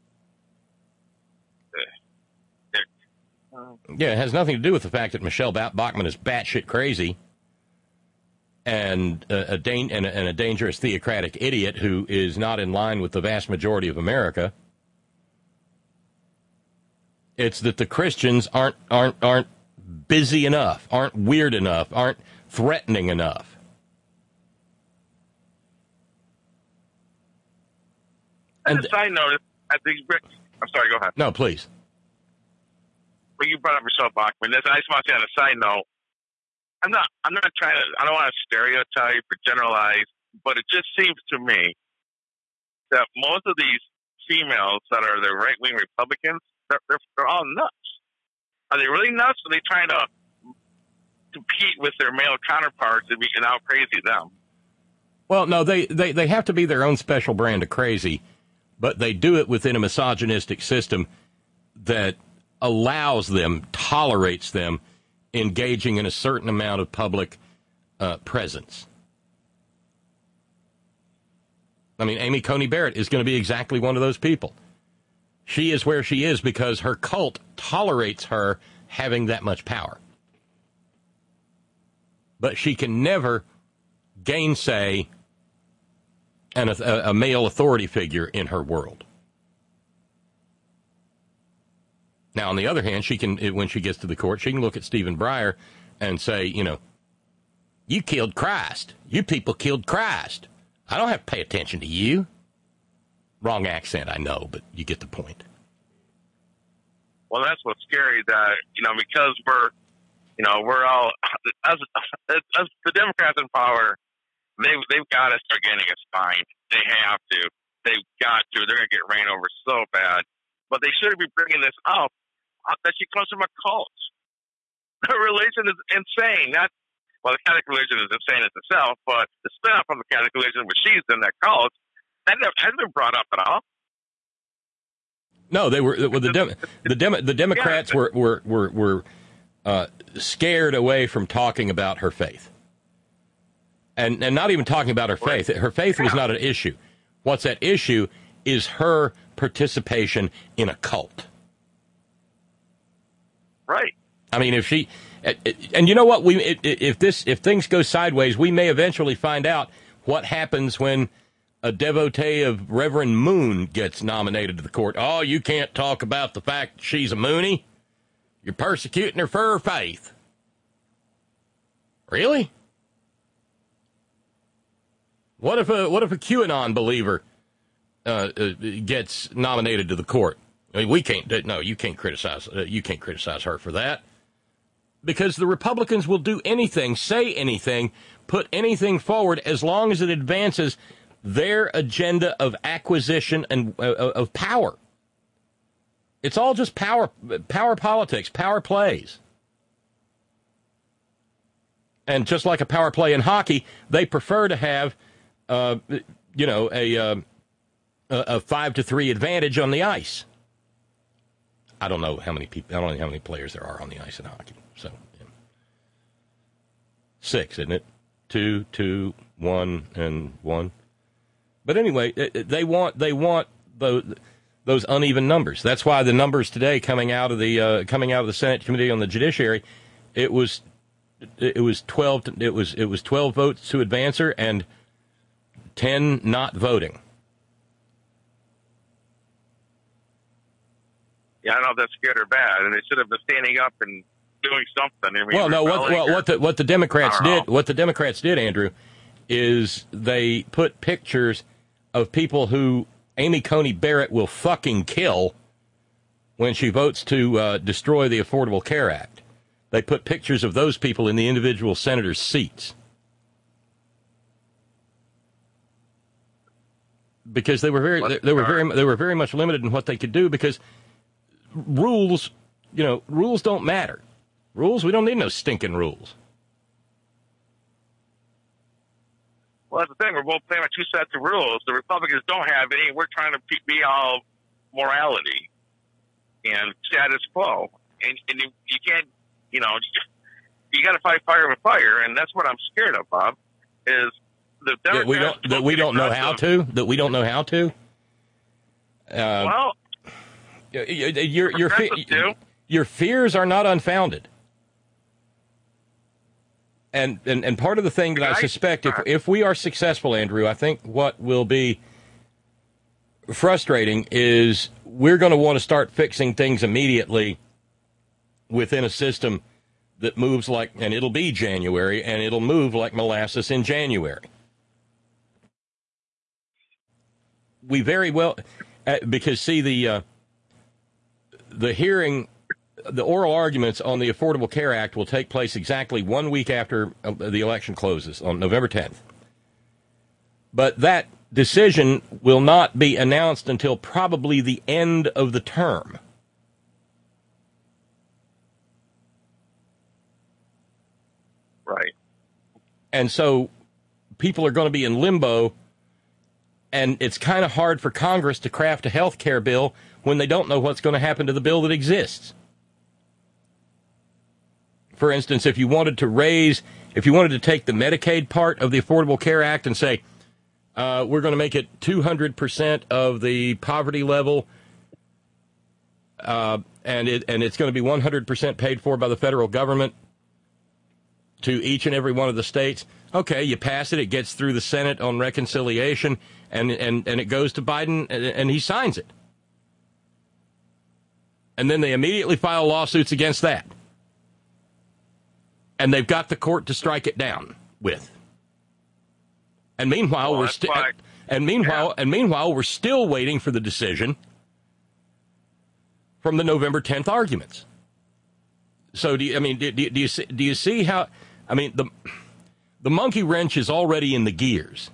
Yeah, it has nothing to do with the fact that Michelle Bachmann is batshit crazy and a dangerous theocratic idiot who is not in line with the vast majority of America. It's that the Christians aren't busy enough, aren't weird enough, aren't threatening enough. And a side note, I'm sorry, go ahead. No, please. Well, you brought up Michelle Bachmann. I just want to say on a side note, I'm not trying to, I don't want to stereotype or generalize, but it just seems to me that most of these females that are the right-wing Republicans, they're all nuts. Are they really nuts, or are they trying to compete with their male counterparts and out crazy them? Well, no, they have to be their own special brand of crazy, but they do it within a misogynistic system that allows them, tolerates them, engaging in a certain amount of public presence. I mean, Amy Coney Barrett is going to be exactly one of those people. She is where she is because her cult tolerates her having that much power. But she can never gainsay a male authority figure in her world. Now, on the other hand, she can, when she gets to the court, she can look at Stephen Breyer and say, you killed Christ. You people killed Christ. I don't have to pay attention to you. Wrong accent, I know, but you get the point. Well, that's what's scary, that, because we're all, as the Democrats in power, they've got to start getting us fined. They have to. They've got to. They're going to get ran over so bad. But they shouldn't be bringing this up, that she comes from a cult. Her religion is insane. The Catholic religion is insane in itself, but the spin-off from the Catholic religion, which she's in that cult, that hasn't been brought up at all. No, they were the Democrats were scared away from talking about her faith, and not even talking about her faith. Her faith was not an issue. What's at issue is her participation in a cult. Right. I mean, if she, and you know what, if things go sideways, we may eventually find out what happens when a devotee of Reverend Moon gets nominated to the court. Oh, you can't talk about the fact that she's a Moonie. You're persecuting her for her faith. Really? What if a QAnon believer gets nominated to the court? I mean, you can't criticize her for that, because the Republicans will do anything, say anything, put anything forward as long as it advances their agenda of acquisition and of power. It's all just power politics, power plays. And just like a power play in hockey, they prefer to have, a 5-3 advantage on the ice. I don't know how many players there are on the ice in hockey. So, 6, isn't it? 2, 2, 1, and 1. But anyway, they want those uneven numbers. That's why the numbers today coming out of the Senate Committee on the Judiciary, it was 12 votes to advance her and 10 not voting. Yeah, I don't know if that scared her bad, and they should have been standing up and doing something. I mean, what the Democrats did, Andrew, is they put pictures of people who Amy Coney Barrett will fucking kill when she votes to destroy the Affordable Care Act. They put pictures of those people in the individual senators' seats. Because they were very much limited in what they could do, because rules don't matter. We don't need no stinking rules. Well, that's the thing. We're both playing by two sets of rules. The Republicans don't have any. We're trying to be all morality and status quo. And you can't, you got to fight fire with fire. And that's what I'm scared of, Bob, is the Democrats. That we don't know how to? Well, your fears are not unfounded. And part of the thing that I suspect, if we are successful, Andrew, I think what will be frustrating is we're going to want to start fixing things immediately within a system that moves and it'll be January, and it'll move like molasses in January. We very well, because see, the hearing, the oral arguments on the Affordable Care Act will take place exactly 1 week after the election closes on November 10th. But that decision will not be announced until probably the end of the term. Right. And so people are going to be in limbo, and it's kind of hard for Congress to craft a health care bill when they don't know what's going to happen to the bill that exists. For instance, if you wanted to take the Medicaid part of the Affordable Care Act and say, we're going to make it 200% of the poverty level, and it's going to be 100% paid for by the federal government to each and every one of the states. Okay, you pass it, it gets through the Senate on reconciliation, and it goes to Biden, and he signs it. And then they immediately file lawsuits against that. And they've got the court to strike it down with. And meanwhile, we're still waiting for the decision from the November 10th arguments. So do you see how? I mean, the monkey wrench is already in the gears,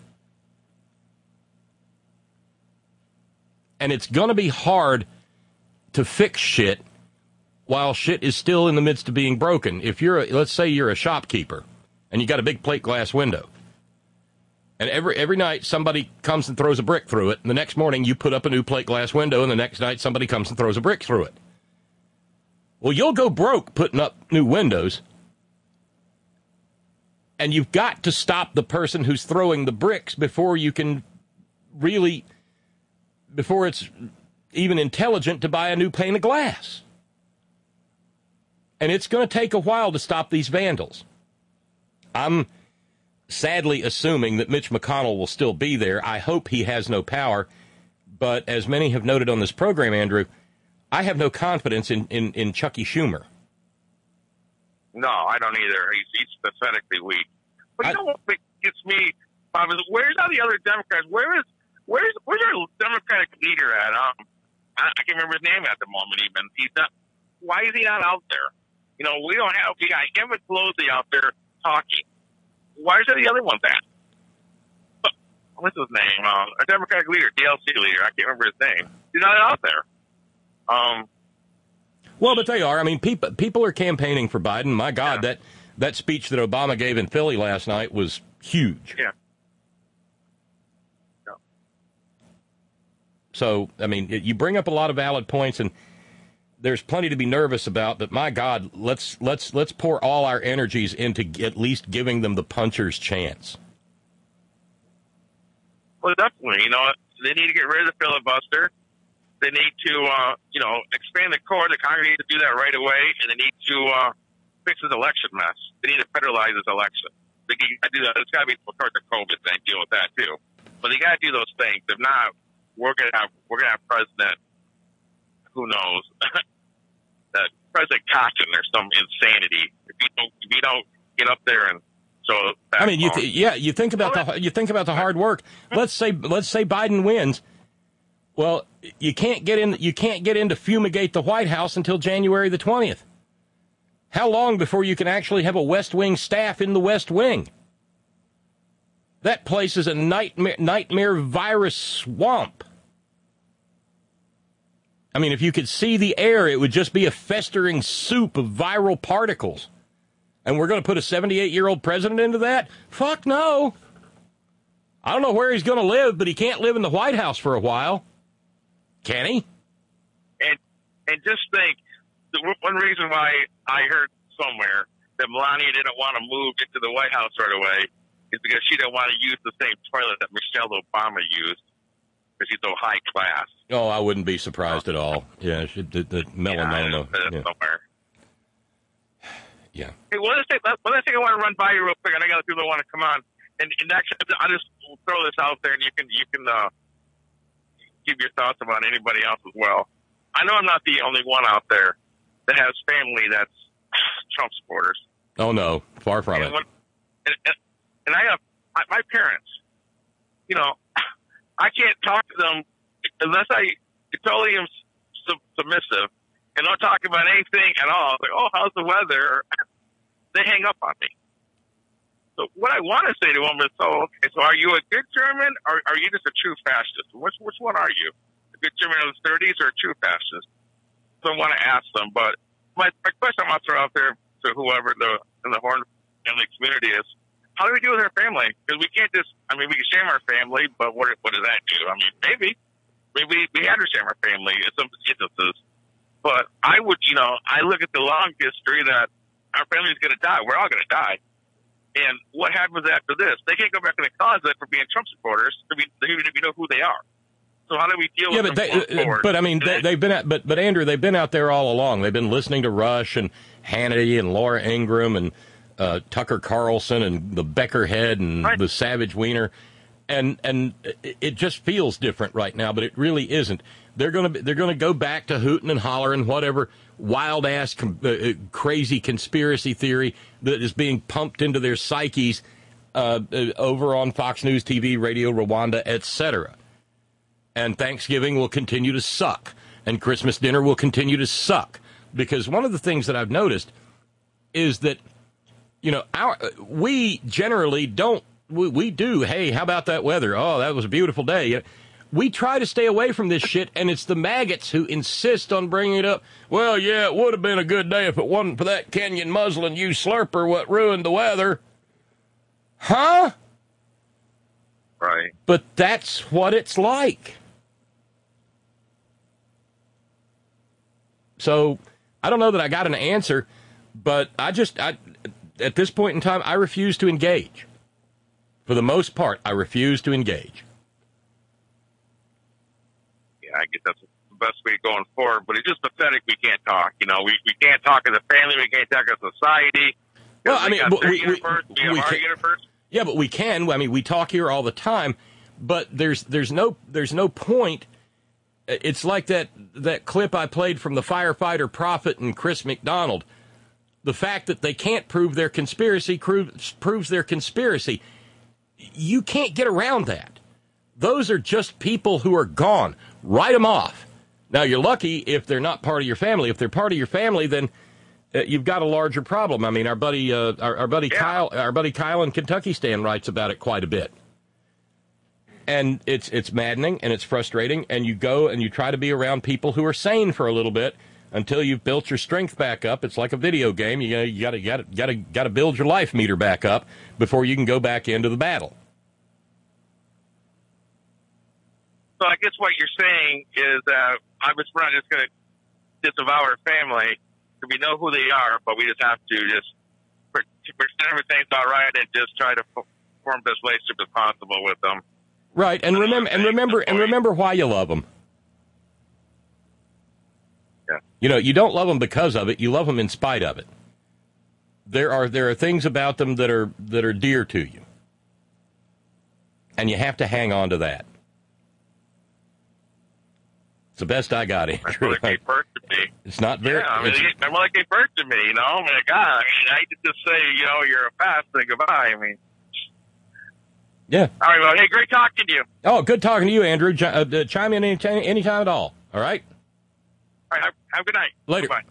and it's going to be hard to fix shit while shit is still in the midst of being broken. If let's say you're a shopkeeper and you got a big plate glass window, and every night somebody comes and throws a brick through it, and the next morning you put up a new plate glass window, and the next night somebody comes and throws a brick through it. Well, you'll go broke putting up new windows, and you've got to stop the person who's throwing the bricks before it's even intelligent to buy a new pane of glass. And it's going to take a while to stop these vandals. I'm sadly assuming that Mitch McConnell will still be there. I hope he has no power. But as many have noted on this program, Andrew, I have no confidence in Chucky Schumer. No, I don't either. He's pathetically weak. But you know what gets me, Bob, is where's all the other Democrats? Where's our Democratic leader at? I can't remember his name at the moment even. He's not. Why is he not out there? We got Kevin Pelosi out there talking. Why is the other ones at? What's his name? Our Democratic leader, DLC leader. I can't remember his name. He's not out there. Well, but they are. I mean, people are campaigning for Biden. My God, that speech that Obama gave in Philly last night was huge. Yeah. So, I mean, you bring up a lot of valid points, and there's plenty to be nervous about. But my God, let's pour all our energies into at least giving them the puncher's chance. Well, definitely. They need to get rid of the filibuster. They need to, expand the court. The Congress needs to do that right away, and they need to fix this election mess. They need to federalize this election. They got to do that. It's got to be before the COVID thing. Deal with that too. But they got to do those things. If not, we're gonna have president. Who knows? That President Cochrane or some insanity. If you don't get up there and So I mean, you think about the hard work. Let's say Biden wins. Well, you can't get in to fumigate the White House until January the 20th. How long before you can actually have a West Wing staff in the West Wing? That place is a nightmare virus swamp. I mean, if you could see the air, it would just be a festering soup of viral particles. And we're going to put a 78-year-old president into that? Fuck no. I don't know where he's going to live, but he can't live in the White House for a while. Can he? And just think, one reason why I heard somewhere that Melania didn't want to move into the White House right away is because she didn't want to use the same toilet that Michelle Obama used because she's so high class. Oh, I wouldn't be surprised at all. Yeah, the melanoma. Yeah, somewhere. Yeah. Hey, one other thing I want to run by you real quick, and I got other people that want to come on. And actually, I'll just throw this out there, and you can give your thoughts about anybody else as well. I know I'm not the only one out there that has family that's Trump supporters. Oh, no. Far from it. And I have my parents, you know, I can't talk to them unless I totally am submissive and don't talk about anything at all. Like, oh, how's the weather? They hang up on me. So what I want to say to them is, so are you a good German or are you just a true fascist? Which one are you? A good German of the 30s or a true fascist? So I want to ask them. But my question I'm going to throw out there to whoever in the Horn family community is, how do we deal with our family? Because we can't just, I mean, we can shame our family, but what does that do? I mean, maybe we had to shame our family in some instances. But I would, I look at the long history that our family's going to die. We're all going to die. And what happens after this? They can't go back in the closet for being Trump supporters, even if you know who they are. So how do we deal with them going forward? But I mean, they've been but Andrew, they've been out there all along. They've been listening to Rush and Hannity and Laura Ingraham and Tucker Carlson and the Beckerhead and the Savage Wiener, and it just feels different right now, but it really isn't. They're gonna go back to hooting and hollering, whatever wild ass crazy conspiracy theory that is being pumped into their psyches over on Fox News TV, Radio Rwanda, etc. And Thanksgiving will continue to suck, and Christmas dinner will continue to suck, because one of the things that I've noticed is that, we generally don't, we do, hey, how about that weather? Oh, that was a beautiful day. We try to stay away from this shit, and it's the maggots who insist on bringing it up. Well, yeah, it would have been a good day if it wasn't for that Kenyan Muslim you slurper what ruined the weather. Huh? Right. But that's what it's like. So, I don't know that I got an answer, but I at this point in time, I refuse to engage. For the most part, I refuse to engage. Yeah, I guess that's the best way going forward, but it's just pathetic we can't talk. We can't talk as a family, we can't talk as a society. Well, I mean, yeah, but we can. I mean, we talk here all the time, but there's no point. It's like that clip I played from the firefighter prophet and Chris McDonald. The fact that they can't prove their conspiracy proves their conspiracy. You can't get around that. Those are just people who are gone. Write them off. Now, you're lucky if they're not part of your family. If they're part of your family, then you've got a larger problem. I mean, our buddy Kyle in Kentucky Stan writes about it quite a bit. And it's maddening and it's frustrating, and you go and you try to be around people who are sane for a little bit until you've built your strength back up. It's like a video game. You gotta build your life meter back up before you can go back into the battle. So I guess what you're saying is that we're not just going to disavow our family. We know who they are, but we just have to just pretend everything's all right and just try to form this relationship as possible with them. Right, and remember why you love them. Yeah. You don't love them because of it. You love them in spite of it. There are things about them that are dear to you, and you have to hang on to that. the best I got, Andrew. That's what it gave birth to me. It's not very... Yeah, I mean, it gave birth to me, you know? I mean, God, I hate to just say, you know, you're a past and goodbye. I mean... Yeah. All right, well, hey, great talking to you. Oh, good talking to you, Andrew. Chime in anytime at all. All right? All right, have a good night. Later. Bye.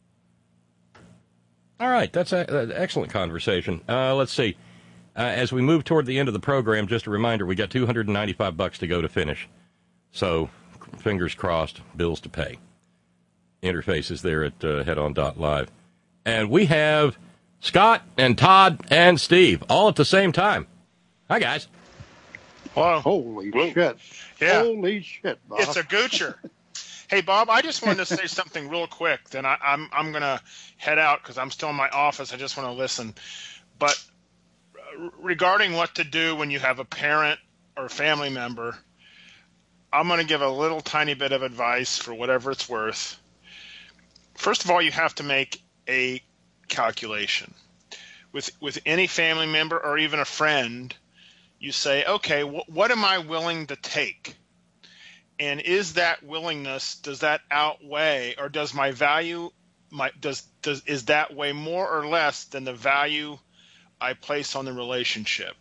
All right, that's an excellent conversation. Let's see. As we move toward the end of the program, just a reminder, we got $295 to go to finish. So, fingers crossed, bills to pay. Interface is there at headon.live. And we have Scott and Todd and Steve all at the same time. Hi, guys. Hello. Holy shit. Yeah. Holy shit, Bob. It's a goocher. Hey, Bob, I just wanted to say something real quick. Then I'm going to head out because I'm still in my office. I just want to listen. But regarding what to do when you have a parent or a family member, I'm going to give a little tiny bit of advice for whatever it's worth. First of all, you have to make a calculation. With any family member or even a friend, you say, okay, what am I willing to take? And is that willingness, does that outweigh, or does my value, is that weigh more or less than the value I place on the relationship?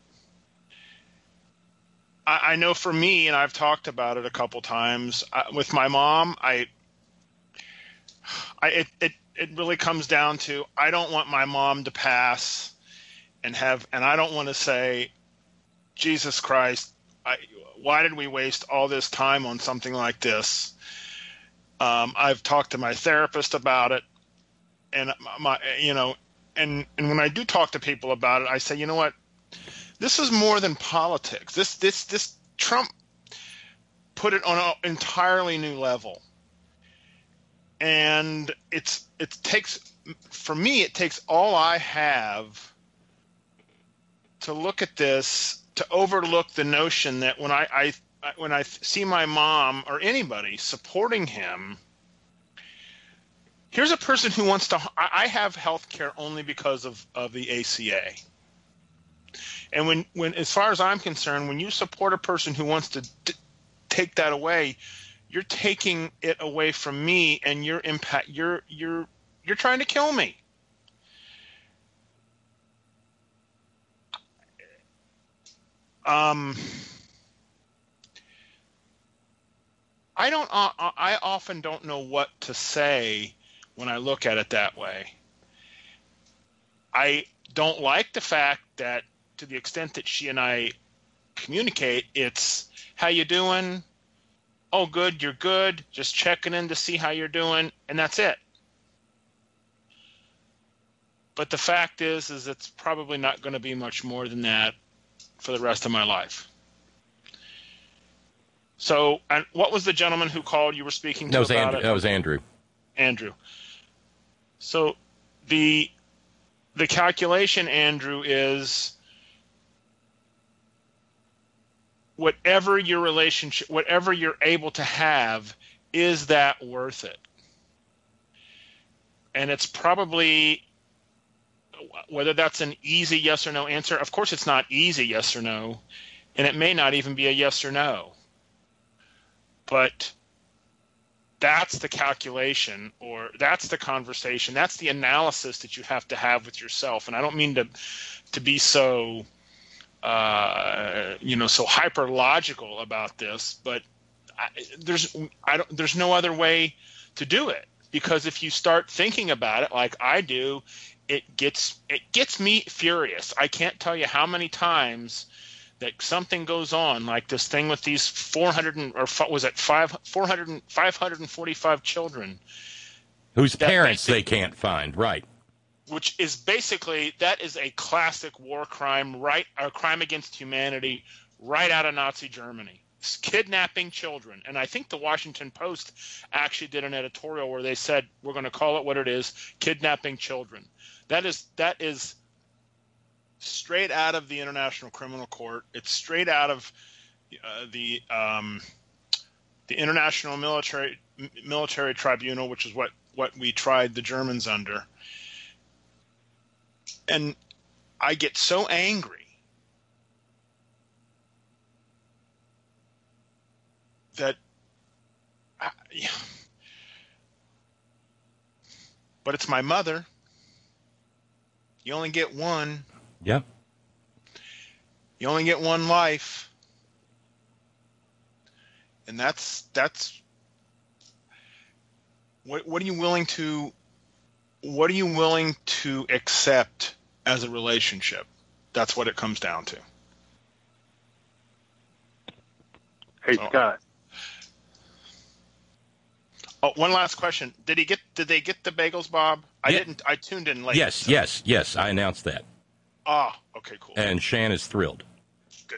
I know for me, and I've talked about it a couple times, with my mom, it really comes down to, I don't want my mom to pass and I don't want to say, Jesus Christ, why did we waste all this time on something like this? I've talked to my therapist about it, and and when I do talk to people about it, I say, you know what? This is more than politics. This Trump put it on an entirely new level, and it takes all I have to look at this, to overlook the notion that when I see my mom or anybody supporting him, here's a person who wants to. I have health care only because of the ACA. And when, as far as I'm concerned, when you support a person who wants to take that away, you're taking it away from me, and you're trying to kill me. I often don't know what to say when I look at it that way. I don't like the fact that, to the extent that she and I communicate, it's, how you doing? Oh, good, you're good. Just checking in to see how you're doing, and that's it. But the fact is it's probably not going to be much more than that for the rest of my life. So, and what was the gentleman who called you were speaking to about it? That was Andrew. Andrew. So the calculation, Andrew, is whatever your relationship, whatever you're able to have, is that worth it? And it's probably, whether that's an easy yes or no answer, of course it's not easy yes or no, and it may not even be a yes or no. But that's the calculation, or that's the conversation, that's the analysis that you have to have with yourself. And I don't mean to be so so hyper logical about this, but there's no other way to do it, because if you start thinking about it like I do, it gets me furious. I can't tell you how many times that something goes on, like this thing with these 545 children whose parents they can't find, right? Which is basically, that is a classic war crime, right? A crime against humanity, right out of Nazi Germany. It's kidnapping children, and I think the Washington Post actually did an editorial where they said, we're going to call it what it is: kidnapping children. That is straight out of the International Criminal Court. It's straight out of the International Military Tribunal, which is what we tried the Germans under. And I get so angry that Yeah. But it's my mother. You only get one. Yep. You only get one life. And that's what are you willing to accept as a relationship? That's what it comes down to. Hey, Scott. Oh, one last question. Did they get the bagels, Bob? I tuned in late. Yes, so. yes. I announced that. Ah, okay, cool. And Shan is thrilled. Good.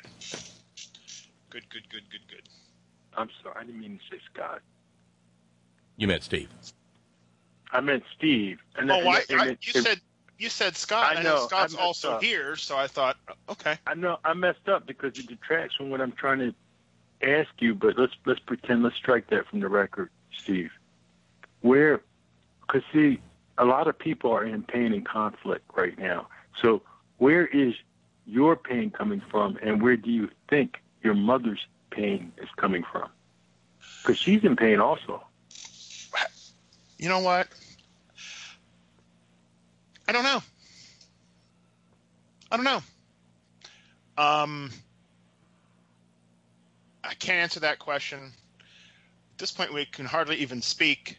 I'm sorry, I didn't mean to say Scott. You meant Steve. I meant Steve. You said Scott. I know Scott's also here, so I thought, okay. I know I messed up because it detracts from what I'm trying to ask you. But let's pretend. Let's strike that from the record, Steve. Because see, a lot of people are in pain and conflict right now. So where is your pain coming from, and where do you think your mother's pain is coming from? Because she's in pain also. You know what? I don't know. I can't answer that question. At this point, we can hardly even speak.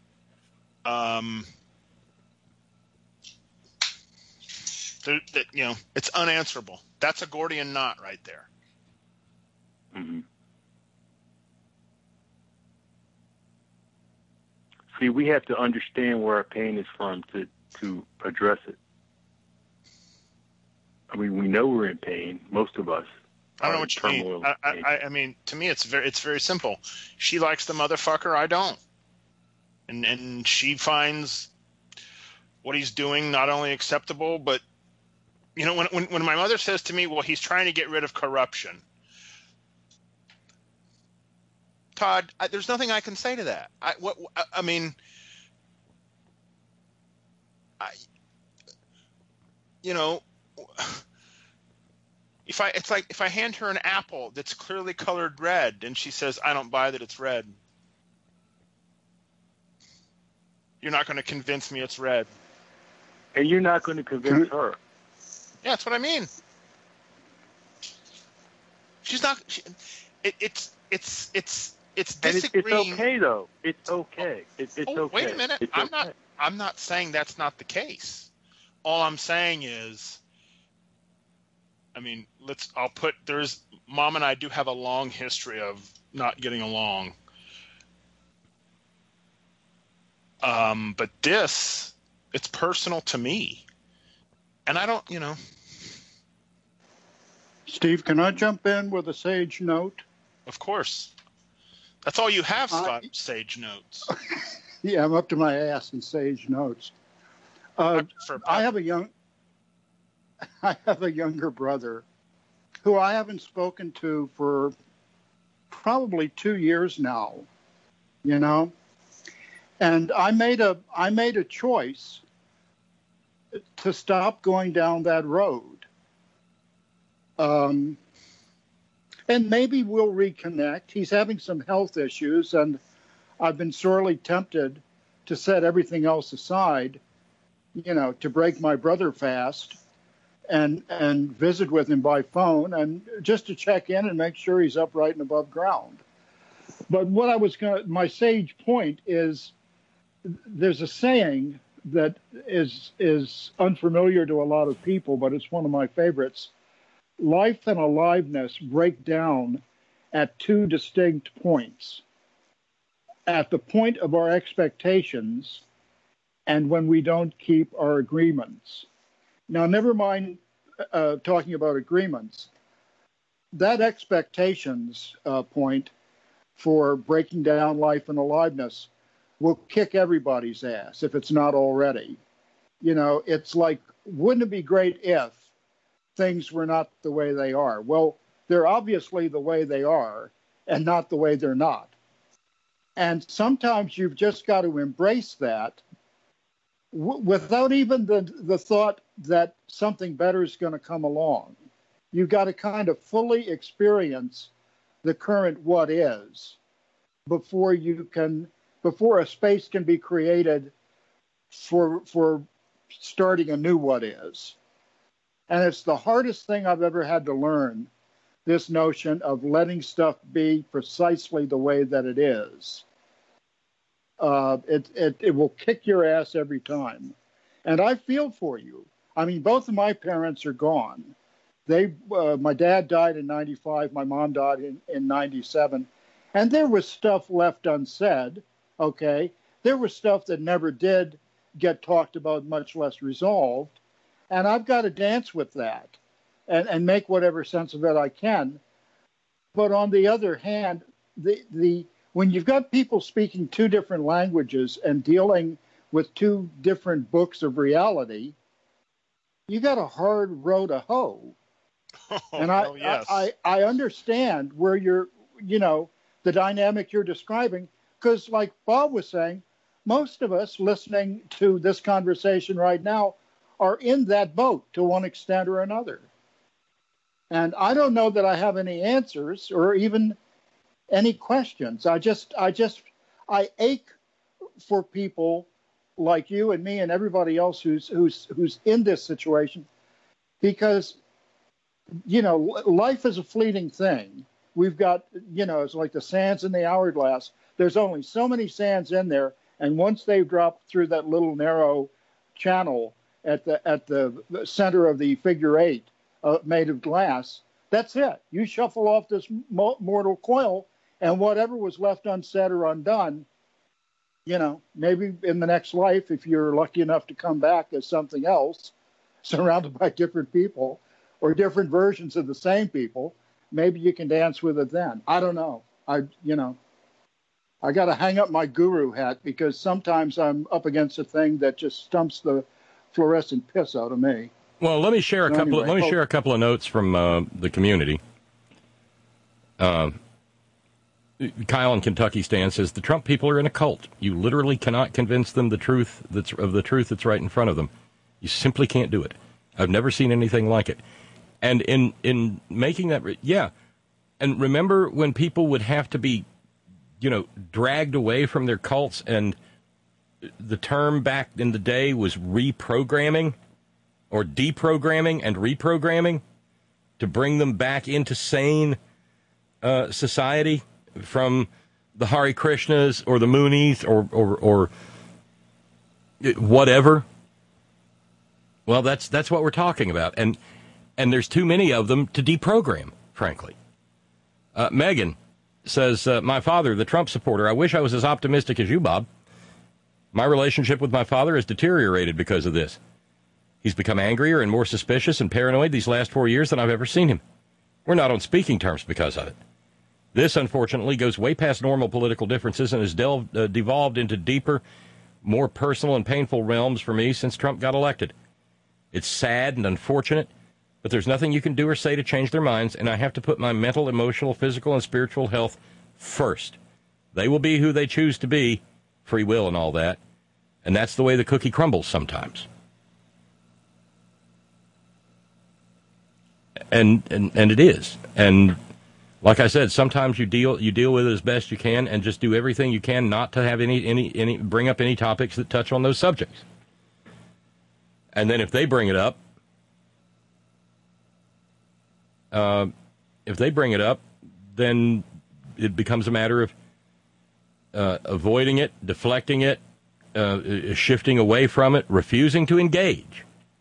It's unanswerable. That's a Gordian knot right there. Mm-hmm. See, we have to understand where our pain is from to address it. I mean, we know we're in pain, most of us. I don't know what you mean. I mean, to me, it's very simple. She likes the motherfucker, I don't. And she finds what he's doing not only acceptable, but, when my mother says to me, well, he's trying to get rid of corruption. Todd, there's nothing I can say to that. If I hand her an apple that's clearly colored red and she says, I don't buy that it's red, you're not going to convince me it's red. And you're not going to convince her. Yeah, that's what I mean. She's not. It's disagreeing. It's okay though. It's okay. It's okay. Wait a minute. I'm not saying that's not the case. All I'm saying is, Mom and I do have a long history of not getting along. But it's personal to me. And I don't, Steve, can I jump in with a sage note? Of course. That's all you have, Scott, sage notes. Yeah, I'm up to my ass in sage notes. I have a younger brother who I haven't spoken to for probably 2 years now, and I made a choice to stop going down that road. And maybe we'll reconnect. He's having some health issues, and I've been sorely tempted to set everything else aside, to break my brother fast and visit with him by phone and just to check in and make sure he's upright and above ground. But my sage point is, there's a saying that is unfamiliar to a lot of people, but it's one of my favorites. Life and aliveness break down at two distinct points. At the point of our expectations and when we don't keep our agreements. Now, never mind talking about agreements. That expectations point for breaking down life and aliveness will kick everybody's ass if it's not already. It's like, wouldn't it be great if things were not the way they are? Well, they're obviously the way they are and not the way they're not. And sometimes you've just got to embrace that without even the thought that something better is going to come along. You've got to kind of fully experience the current what is before a space can be created for starting a new what is. And it's the hardest thing I've ever had to learn, this notion of letting stuff be precisely the way that it is. It will kick your ass every time. And I feel for you. I mean, both of my parents are gone. My dad died in 95, my mom died in 97. And there was stuff left unsaid, okay? There was stuff that never did get talked about, much less resolved. And I've got to dance with that and make whatever sense of it I can. But on the other hand, when you've got people speaking two different languages and dealing with two different books of reality, you got a hard row to hoe. And I understand where the dynamic you're describing, because like Bob was saying, most of us listening to this conversation right now are in that boat to one extent or another. And I don't know that I have any answers or even any questions. I ache for people like you and me and everybody else who's in this situation, because life is a fleeting thing. We've got, it's like the sands in the hourglass. There's only so many sands in there, and once they've dropped through that little narrow channel at the center of the figure eight made of glass, that's it. You shuffle off this mortal coil, and whatever was left unsaid or undone, maybe in the next life, if you're lucky enough to come back as something else, surrounded by different people or different versions of the same people, maybe you can dance with it then. I don't know. I got to hang up my guru hat, because sometimes I'm up against a thing that just stumps the fluorescent piss out of me. Well, let me share a couple of notes from the community. Kyle in Kentucky Stan says the Trump people are in a cult. You literally cannot convince them the truth that's right in front of them. You simply can't do it. I've never seen anything like it. And in making that, yeah. And remember when people would have to be, dragged away from their cults, and the term back in the day was reprogramming or deprogramming and reprogramming to bring them back into sane society from the Hare Krishnas or the Moonies or whatever. Well, that's what we're talking about. And there's too many of them to deprogram, frankly. Megan says, my father, the Trump supporter, I wish I was as optimistic as you, Bob. My relationship with my father has deteriorated because of this. He's become angrier and more suspicious and paranoid these last 4 years than I've ever seen him. We're not on speaking terms because of it. This, unfortunately, goes way past normal political differences and has devolved into deeper, more personal and painful realms for me since Trump got elected. It's sad and unfortunate, but there's nothing you can do or say to change their minds, and I have to put my mental, emotional, physical, and spiritual health first. They will be who they choose to be, free will and all that, and that's the way the cookie crumbles sometimes. And it is. And like I said, sometimes you deal with it as best you can and just do everything you can not to have any bring up any topics that touch on those subjects. And then if they bring it up, then it becomes a matter of avoiding it, deflecting it, shifting away from it, refusing to engage.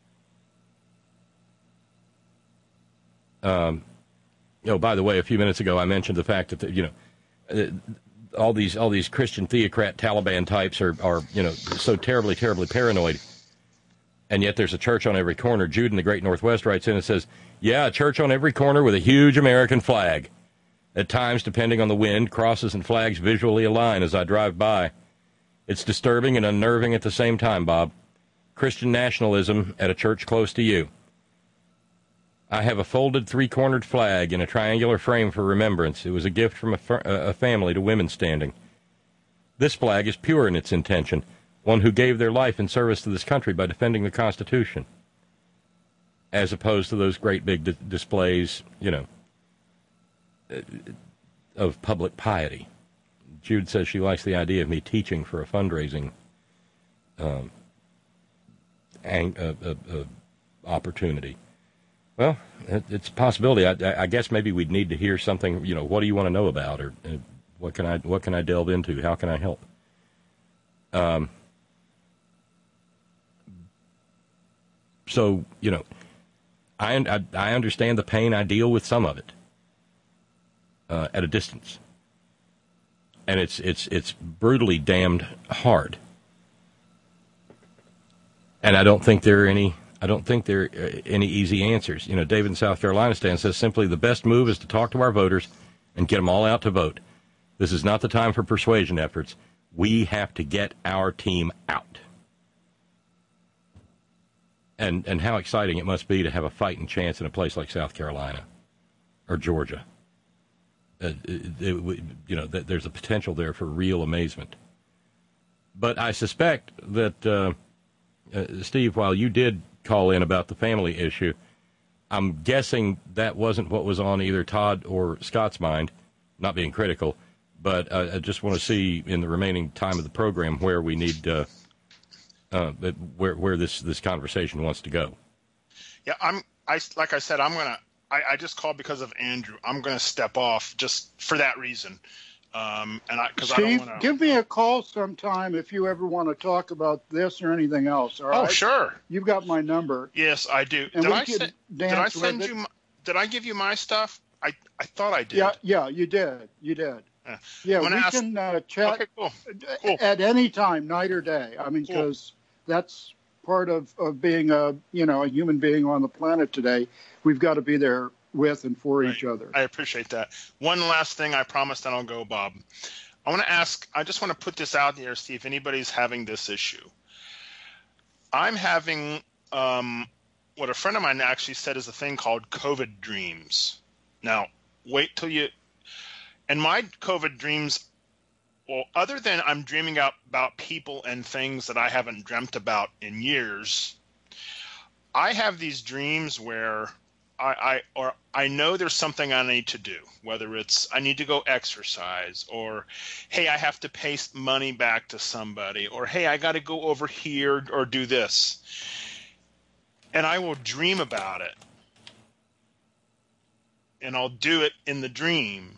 By the way, a few minutes ago I mentioned the fact that all these Christian theocrat Taliban types are so terribly paranoid, and yet there's a church on every corner. Jude in the Great Northwest writes in and says, "Yeah, a church on every corner with a huge American flag. At times, depending on the wind, crosses and flags visually align as I drive by. It's disturbing and unnerving at the same time, Bob. Christian nationalism at a church close to you. I have a folded three-cornered flag in a triangular frame for remembrance. It was a gift from a family to women standing. This flag is pure in its intention, one who gave their life in service to this country by defending the Constitution, as opposed to those great big displays, of public piety. Jude says she likes the idea of me teaching for a fundraising opportunity. Well, it's a possibility. I guess maybe we'd need to hear something. What do you want to know about, or what can I delve into? How can I help? So I understand the pain. I deal with some of it at a distance, and it's brutally damned hard. And I don't think there are any easy answers. David in South Carolina says simply the best move is to talk to our voters and get them all out to vote. This is not the time for persuasion efforts. We have to get our team out. And how exciting it must be to have a fighting chance in a place like South Carolina or Georgia. There's a potential there for real amazement. But I suspect that, Steve, while you did call in about the family issue, I'm guessing that wasn't what was on either Todd or Scott's mind, not being critical, but I just want to see in the remaining time of the program where we need where this conversation wants to go. Yeah, like I said, I just called because of Andrew. I'm going to step off just for that reason. Steve, give me a call sometime if you ever want to talk about this or anything else. All right? Oh, sure. You've got my number. Yes, I do. And Did I send you? Did I give you my stuff? I thought I did. Yeah, you did. Yeah, we can chat cool. At any time, night or day. I mean, because that's part of being a human being on the planet today. We've got to be there with and for each other. I appreciate that. One last thing, I promised, and I'll go, Bob. I just want to put this out there, see if anybody's having this issue. I'm having what a friend of mine actually said is a thing called COVID dreams. Now, wait till you... And my COVID dreams, well, other than I'm dreaming about people and things that I haven't dreamt about in years, I have these dreams where I know there's something I need to do, whether it's I need to go exercise, or, hey, I have to pay money back to somebody, or, hey, I got to go over here or do this. And I will dream about it. And I'll do it in the dream.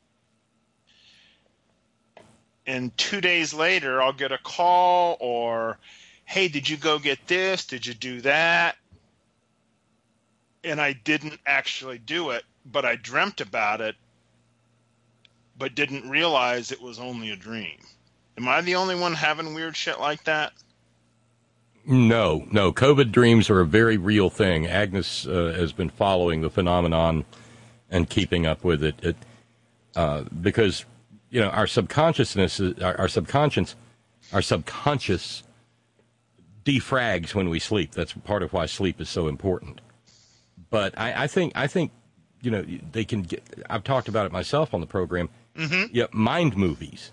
And 2 days later, I'll get a call or, hey, did you go get this? Did you do that? And I didn't actually do it, but I dreamt about it, but didn't realize it was only a dream. Am I the only one having weird shit like that? No. COVID dreams are a very real thing. Agnes has been following the phenomenon and keeping up with it. Because, our subconscious defrags when we sleep. That's part of why sleep is so important. But I think they can get. I've talked about it myself on the program. Mm-hmm. Yeah, mind movies,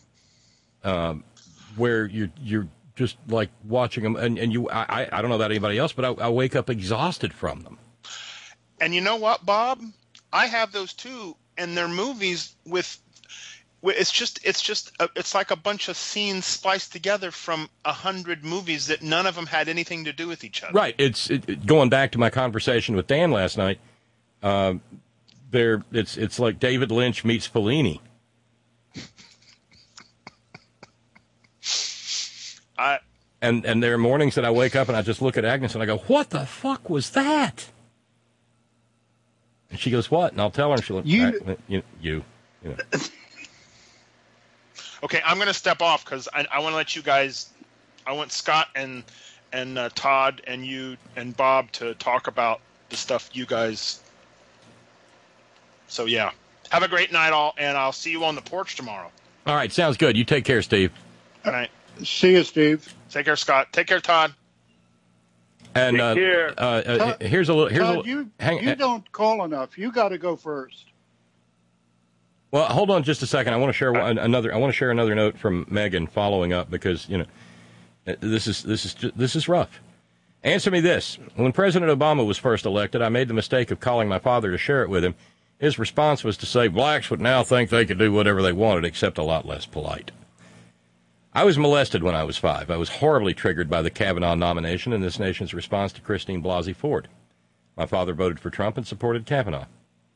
where you're just like watching them, and you. I don't know about anybody else, but I wake up exhausted from them. And you know what, Bob? I have those too, and they're movies with. It's like a bunch of scenes spliced together from 100 movies that none of them had anything to do with each other. Right. It's going back to my conversation with Dan last night. It's like David Lynch meets Fellini. And there are mornings that I wake up and I just look at Agnes and I go, "What the fuck was that?" And she goes, "What?" And I'll tell her, and she'll you know. Okay, I'm going to step off because I want to let you guys. I want Scott and Todd and you and Bob to talk about the stuff you guys. So yeah, have a great night, all, and I'll see you on the porch tomorrow. All right, sounds good. You take care, Steve. All right. See you, Steve. Take care, Scott. Take care, Todd. And Take care. Todd, here's a little. Todd, you don't call enough. You got to go first. Well, hold on just a second. I want to share another. I want to share another note from Megan following up because this is rough. Answer me this: when President Obama was first elected, I made the mistake of calling my father to share it with him. His response was to say blacks would now think they could do whatever they wanted, except a lot less polite. I was molested when I was 5. I was horribly triggered by the Kavanaugh nomination and this nation's response to Christine Blasey Ford. My father voted for Trump and supported Kavanaugh.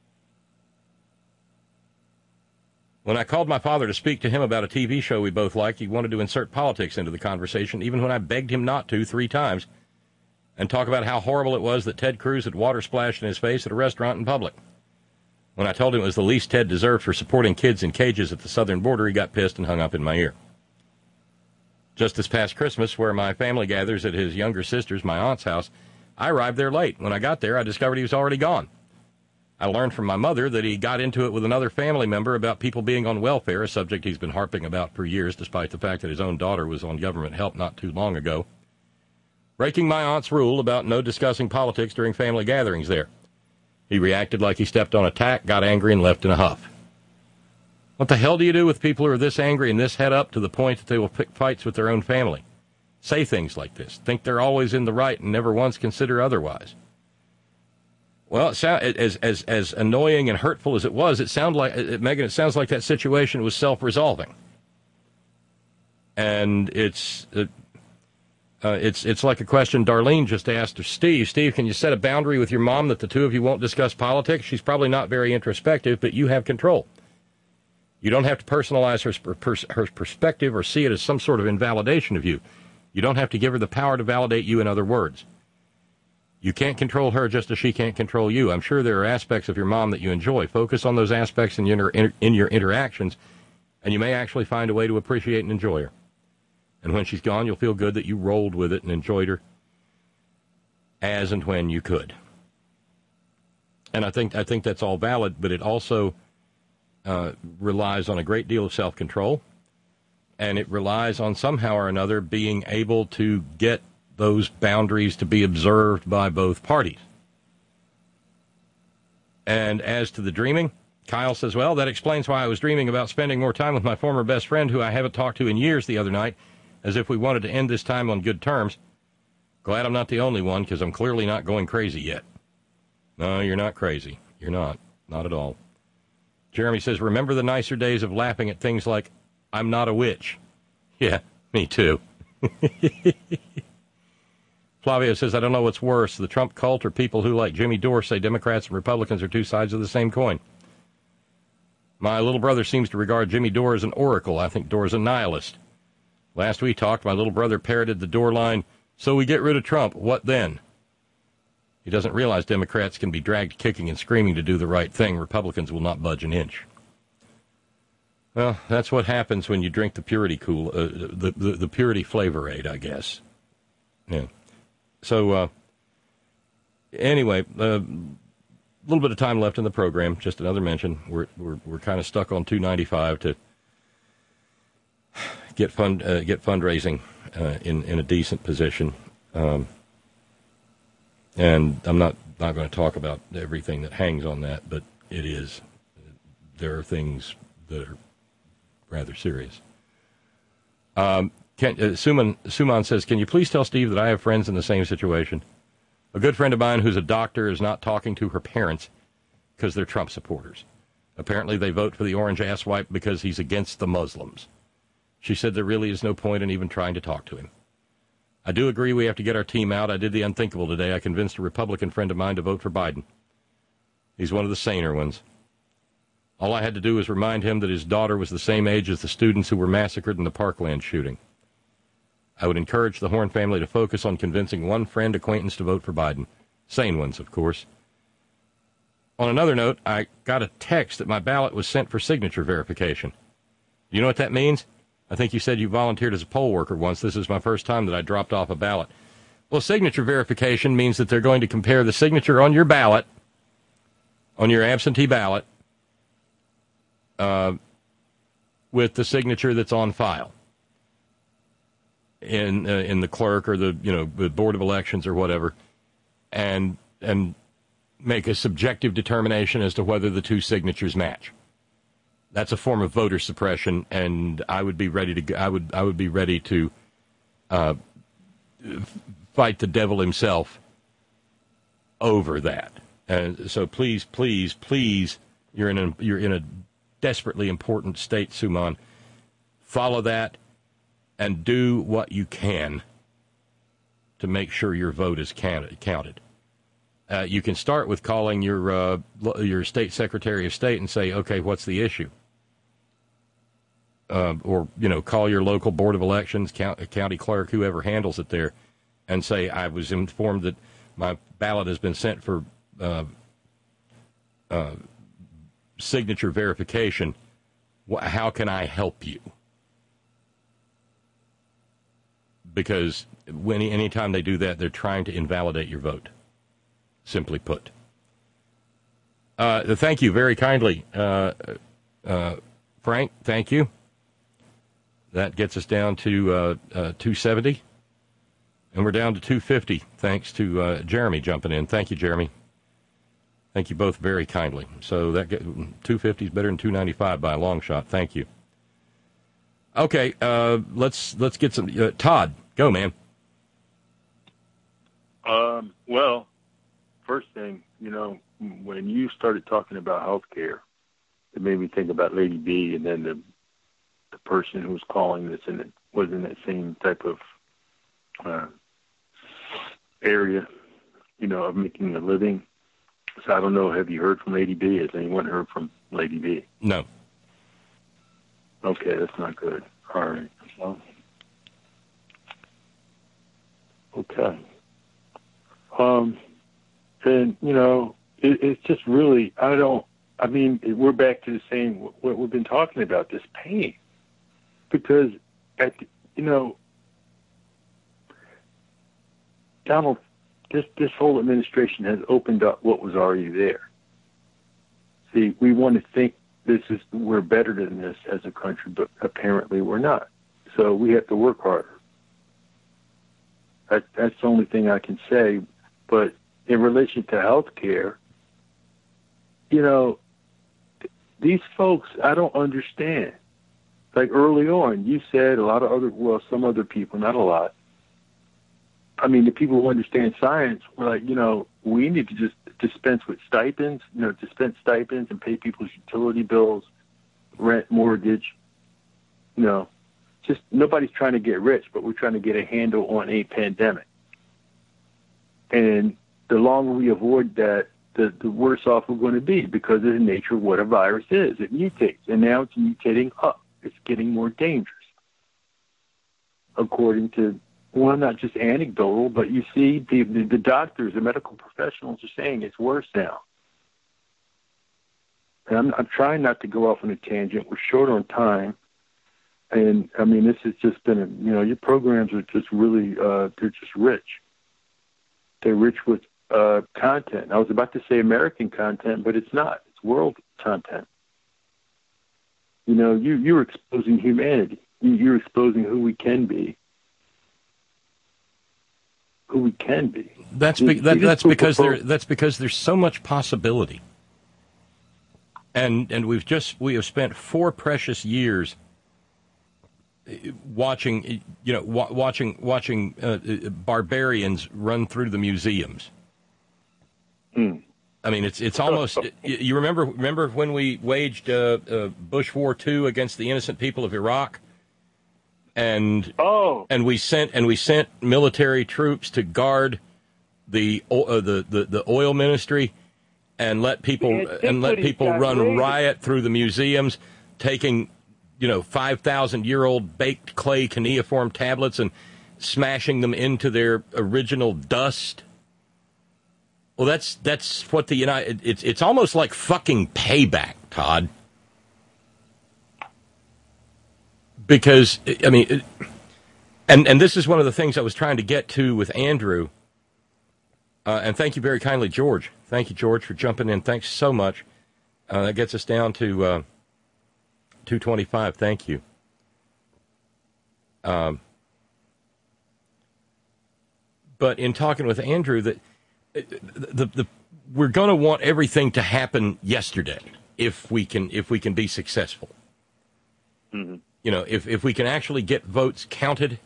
When I called my father to speak to him about a TV show we both liked, he wanted to insert politics into the conversation, even when I begged him not to 3 times, and talk about how horrible it was that Ted Cruz had water splashed in his face at a restaurant in public. When I told him it was the least Ted deserved for supporting kids in cages at the southern border, he got pissed and hung up in my ear. Just this past Christmas, where my family gathers at his younger sister's, my aunt's house, I arrived there late. When I got there, I discovered he was already gone. I learned from my mother that he got into it with another family member about people being on welfare, a subject he's been harping about for years, despite the fact that his own daughter was on government help not too long ago, breaking my aunt's rule about no discussing politics during family gatherings there. He reacted like he stepped on a tack, got angry, and left in a huff. What the hell do you do with people who are this angry and this head up to the point that they will pick fights with their own family? Say things like this. Think they're always in the right and never once consider otherwise. Well, as annoying and hurtful as it was, it sounded like, Megan, it sounds like that situation was self-resolving. And it's like a question Darlene just asked of Steve. Steve, can you set a boundary with your mom that the two of you won't discuss politics? She's probably not very introspective, but you have control. You don't have to personalize her perspective or see it as some sort of invalidation of you. You don't have to give her the power to validate you in other words. You can't control her just as she can't control you. I'm sure there are aspects of your mom that you enjoy. Focus on those aspects in your interactions, and you may actually find a way to appreciate and enjoy her. And when she's gone, you'll feel good that you rolled with it and enjoyed her as and when you could. And I think that's all valid, but it also relies on a great deal of self-control, and it relies on somehow or another being able to get those boundaries to be observed by both parties. And as to the dreaming, Kyle says, well, that explains why I was dreaming about spending more time with my former best friend, who I haven't talked to in years, the other night, as if we wanted to end this time on good terms. Glad I'm not the only one, because I'm clearly not going crazy yet. No, you're not crazy. You're not. Not at all. Jeremy says, remember the nicer days of laughing at things like, I'm not a witch. Yeah, me too. Flavio says, I don't know what's worse, the Trump cult or people who, like Jimmy Dore, say Democrats and Republicans are two sides of the same coin. My little brother seems to regard Jimmy Dore as an oracle. I think Dore's a nihilist. Last we talked, my little brother parroted the Dore line, so we get rid of Trump, what then? He doesn't realize Democrats can be dragged kicking and screaming to do the right thing. Republicans will not budge an inch. Well, that's what happens when you drink the purity the purity flavor-aid, I guess. Yeah. So, anyway, a little bit of time left in the program. Just another mention. We're kind of stuck on $295 to get fundraising in a decent position. And I'm not going to talk about everything that hangs on that, but there are things that are rather serious. Suman says, can you please tell Steve that I have friends in the same situation? A good friend of mine who's a doctor is not talking to her parents because they're Trump supporters. Apparently they vote for the orange asswipe because he's against the Muslims. She said there really is no point in even trying to talk to him. I do agree we have to get our team out. I did the unthinkable today. I convinced a Republican friend of mine to vote for Biden. He's one of the saner ones. All I had to do was remind him that his daughter was the same age as the students who were massacred in the Parkland shooting. I would encourage the Horn family to focus on convincing one friend acquaintance to vote for Biden. Sane ones, of course. On another note, I got a text that my ballot was sent for signature verification. Do you know what that means? I think you said you volunteered as a poll worker once. This is my first time that I dropped off a ballot. Well, signature verification means that they're going to compare the signature on your ballot, on your absentee ballot, with the signature that's on file in the clerk or the Board of Elections or whatever, and make a subjective determination as to whether the two signatures match. That's a form of voter suppression, and I would be ready to. I would be ready to fight the devil himself over that. And so please You're in a desperately important state, Suman. Follow that and do what you can to make sure your vote is counted. You can start with calling your state secretary of state and say, okay, what's the issue? Or, call your local board of elections, county clerk, whoever handles it there, and say, I was informed that my ballot has been sent for signature verification. How can I help you? Because anytime they do that, they're trying to invalidate your vote, simply put. Thank you very kindly. Frank, thank you. That gets us down to 270, and we're down to 250, thanks to Jeremy jumping in. Thank you, Jeremy. Thank you both very kindly. So that 250 is better than 295 by a long shot. Thank you. Okay, let's get some. Todd, go, man. Well, first thing, when you started talking about health care, it made me think about Lady B, and then the person who was calling this and was in that same type of area, of making a living. So I don't know, have you heard from Lady B? Has anyone heard from Lady B? No. Okay, that's not good. All right. Well, okay. And, it's just really, we're back to the same, what we've been talking about, this pain. Because, Donald, this whole administration has opened up what was already there. See, we want to think we're better than this as a country, but apparently we're not. So we have to work harder. That's the only thing I can say. But in relation to health care, these folks, I don't understand. Like early on, you said some other people, not a lot. I mean, the people who understand science were like, we need to just dispense with stipends, dispense stipends and pay people's utility bills, rent, mortgage. Just nobody's trying to get rich, but we're trying to get a handle on a pandemic. And the longer we avoid that, the worse off we're going to be because of the nature of what a virus is. It mutates, and now it's mutating up. It's getting more dangerous, according to, well, not just anecdotal, but you see the doctors, the medical professionals are saying it's worse now. And I'm trying not to go off on a tangent. We're short on time. And, this has just been, your programs are just really, they're just rich. They're rich with content. I was about to say American content, but it's not. It's world content. You're exposing humanity. You're exposing who we can be. That's because there's so much possibility. And we have spent 4 precious years watching barbarians run through the museums. It's almost. You remember when we waged Bush War II against the innocent people of Iraq, and we sent military troops to guard the oil ministry and let people run riot through the museums, taking 5,000-year-old baked clay cuneiform tablets and smashing them into their original dust. Well, that's what the United. It's almost like fucking payback, Todd. Because and this is one of the things I was trying to get to with Andrew. And thank you very kindly, George. Thank you, George, for jumping in. Thanks so much. That gets us down to 225. Thank you. But in talking with Andrew, that we're going to want everything to happen yesterday if we can be successful. Mm-hmm. If we can actually get votes counted,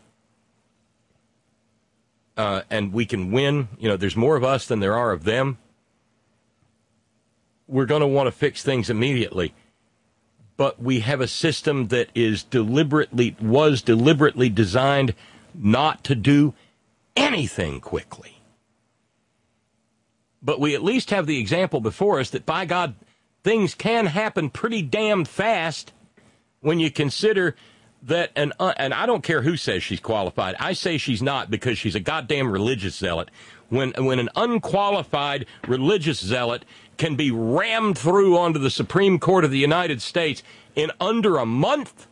and we can win. There's more of us than there are of them. we're going to want to fix things immediately. But we have a system that was deliberately designed not to do anything quickly. But we at least have the example before us that, by God, things can happen pretty damn fast when you consider that, and I don't care who says she's qualified. I say she's not because she's a goddamn religious zealot. When an unqualified religious zealot can be rammed through onto the Supreme Court of the United States in under a month,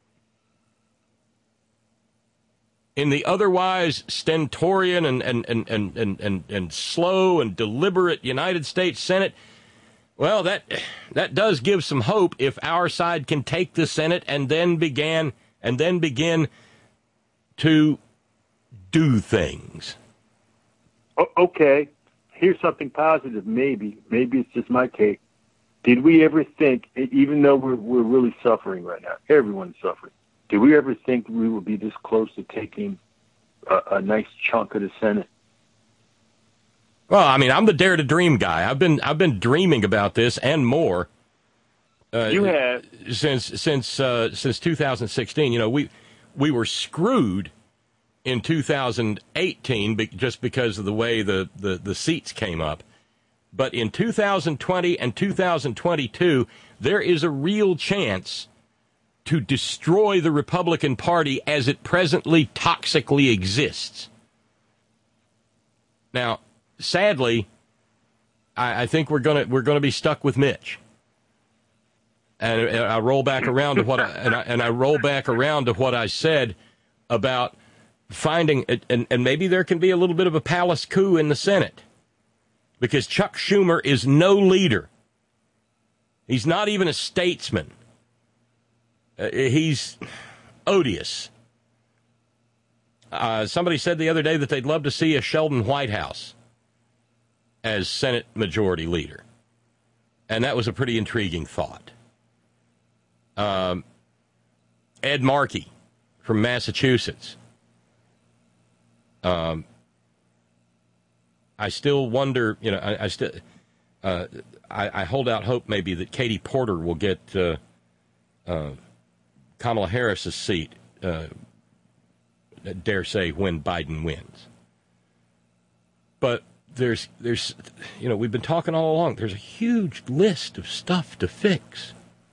in the otherwise stentorian and slow and deliberate United States Senate, well, that does give some hope if our side can take the Senate and then begin to do things. Okay, here's something positive. Maybe it's just my take. Did we ever think, even though we're really suffering right now, everyone's suffering, did we ever think we would be this close to taking a nice chunk of the Senate? Well, I mean, I'm the Dare to Dream guy. I've been dreaming about this and more. You have since 2016. You know, we were screwed in 2018 just because of the way the seats came up. But in 2020 and 2022, there is a real chance to destroy the Republican Party as it presently toxically exists. Now, sadly, I think we're gonna be stuck with Mitch. And I roll back around to what I roll back around to what I said about finding and maybe there can be a little bit of a palace coup in the Senate, because Chuck Schumer is no leader. He's not even a statesman. He's odious. Somebody said the other day that they'd love to see a Sheldon Whitehouse as Senate Majority Leader. And that was a pretty intriguing thought. Ed Markey from Massachusetts. I still wonder, you know, I hold out hope maybe that Katie Porter will get Kamala Harris's seat, dare say, when Biden wins. But there's, you know, we've been talking all along. There's a huge list of stuff to fix.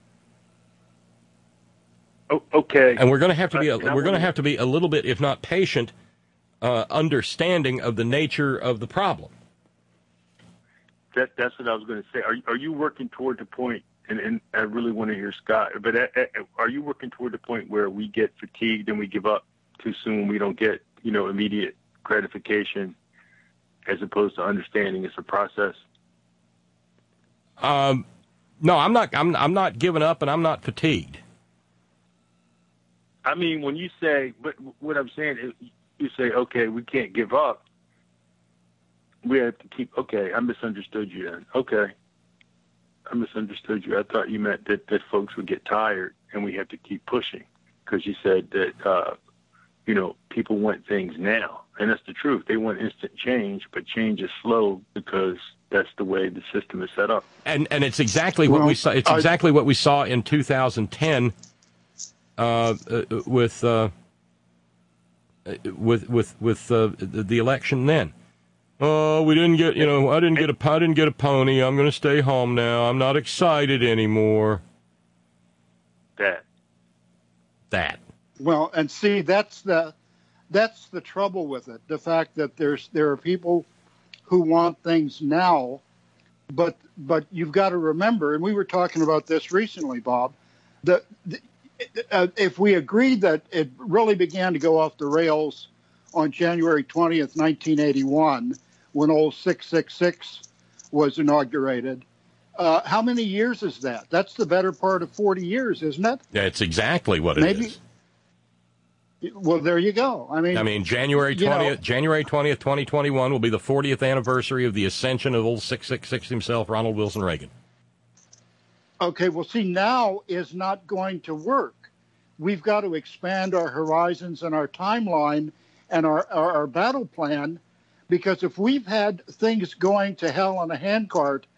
Okay. And we're going to have to be a little bit, if not patient, understanding of the nature of the problem. That's what I was going to say. Are you working toward the point? And I really want to hear Scott. But are you working toward the point where we get fatigued and we give up too soon? We don't get, you know, immediate gratification, as opposed to understanding it's a process. No, I'm not. I'm not giving up, and I'm not fatigued. I mean, when you say, but what I'm saying is, you say, okay, we can't give up. We have to keep. Okay, I misunderstood you then. Okay, I misunderstood you. I thought you meant that folks would get tired and we have to keep pushing, because you said that you know, people want things now, and that's the truth. They want instant change, but change is slow because that's the way the system is set up. And it's exactly what we saw. It's exactly what we saw in 2010 with the election then. Oh, we didn't get, you know, I didn't get a pony. I'm going to stay home now. I'm not excited anymore. That. Well, and see, that's the trouble with it. The fact that there are people who want things now, but you've got to remember, and we were talking about this recently, Bob, that if we agreed that it really began to go off the rails on January 20th, 1981, when old 666 was inaugurated, how many years is that? That's the better part of 40 years, isn't it? Yeah, it's exactly what it is. Well, there you go. I mean, January 20th, January 20th, 2021 will be the 40th anniversary of the ascension of old 666 himself, Ronald Wilson Reagan. Okay, well, see, now is not going to work. We've got to expand our horizons and our timeline and our battle plan, because if we've had things going to hell on a handcart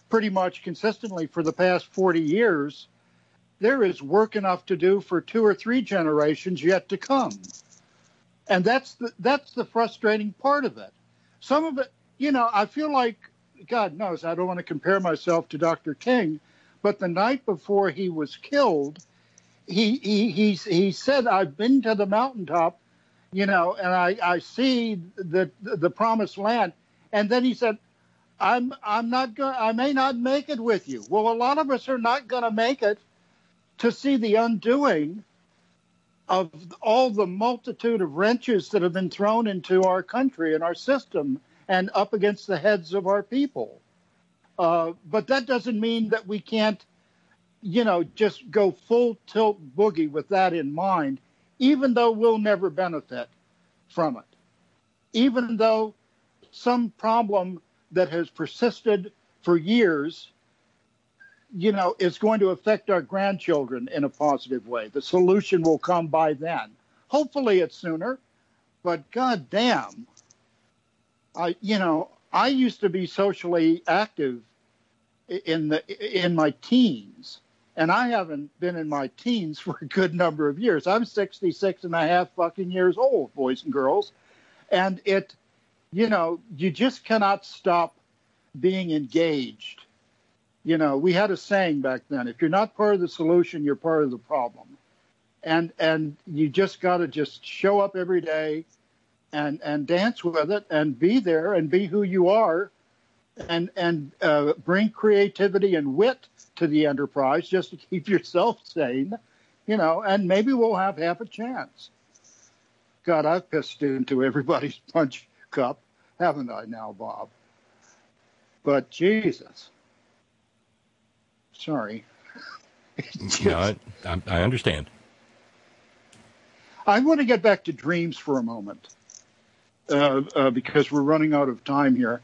pretty much consistently for the past 40 years, there is work enough to do for 2 or 3 generations yet to come. And that's the frustrating part of it. Some of it, I feel like, God knows, I don't want to compare myself to Dr. King, but the night before he was killed, he said, I've been to the mountaintop, and I see the promised land. And then he said, I may not make it with you. Well, a lot of us are not going to make it to see the undoing of all the multitude of wrenches that have been thrown into our country and our system and up against the heads of our people. But that doesn't mean that we can't, just go full tilt boogie with that in mind, even though we'll never benefit from it. Even though some problem that has persisted for years, is going to affect our grandchildren in a positive way. The solution will come by then. Hopefully it's sooner, but goddamn, I used to be socially active in my teens, and I haven't been in my teens for a good number of years. I'm 66 and a half fucking years old, boys and girls. And you just cannot stop being engaged. We had a saying back then, if you're not part of the solution, you're part of the problem. And you just got to just show up every day and dance with it and be there and be who you are and bring creativity and wit to the enterprise just to keep yourself sane, and maybe we'll have half a chance. God, I've pissed into everybody's punch cup, haven't I now, Bob? But Jesus. Sorry. No, I understand. I want to get back to dreams for a moment because we're running out of time here.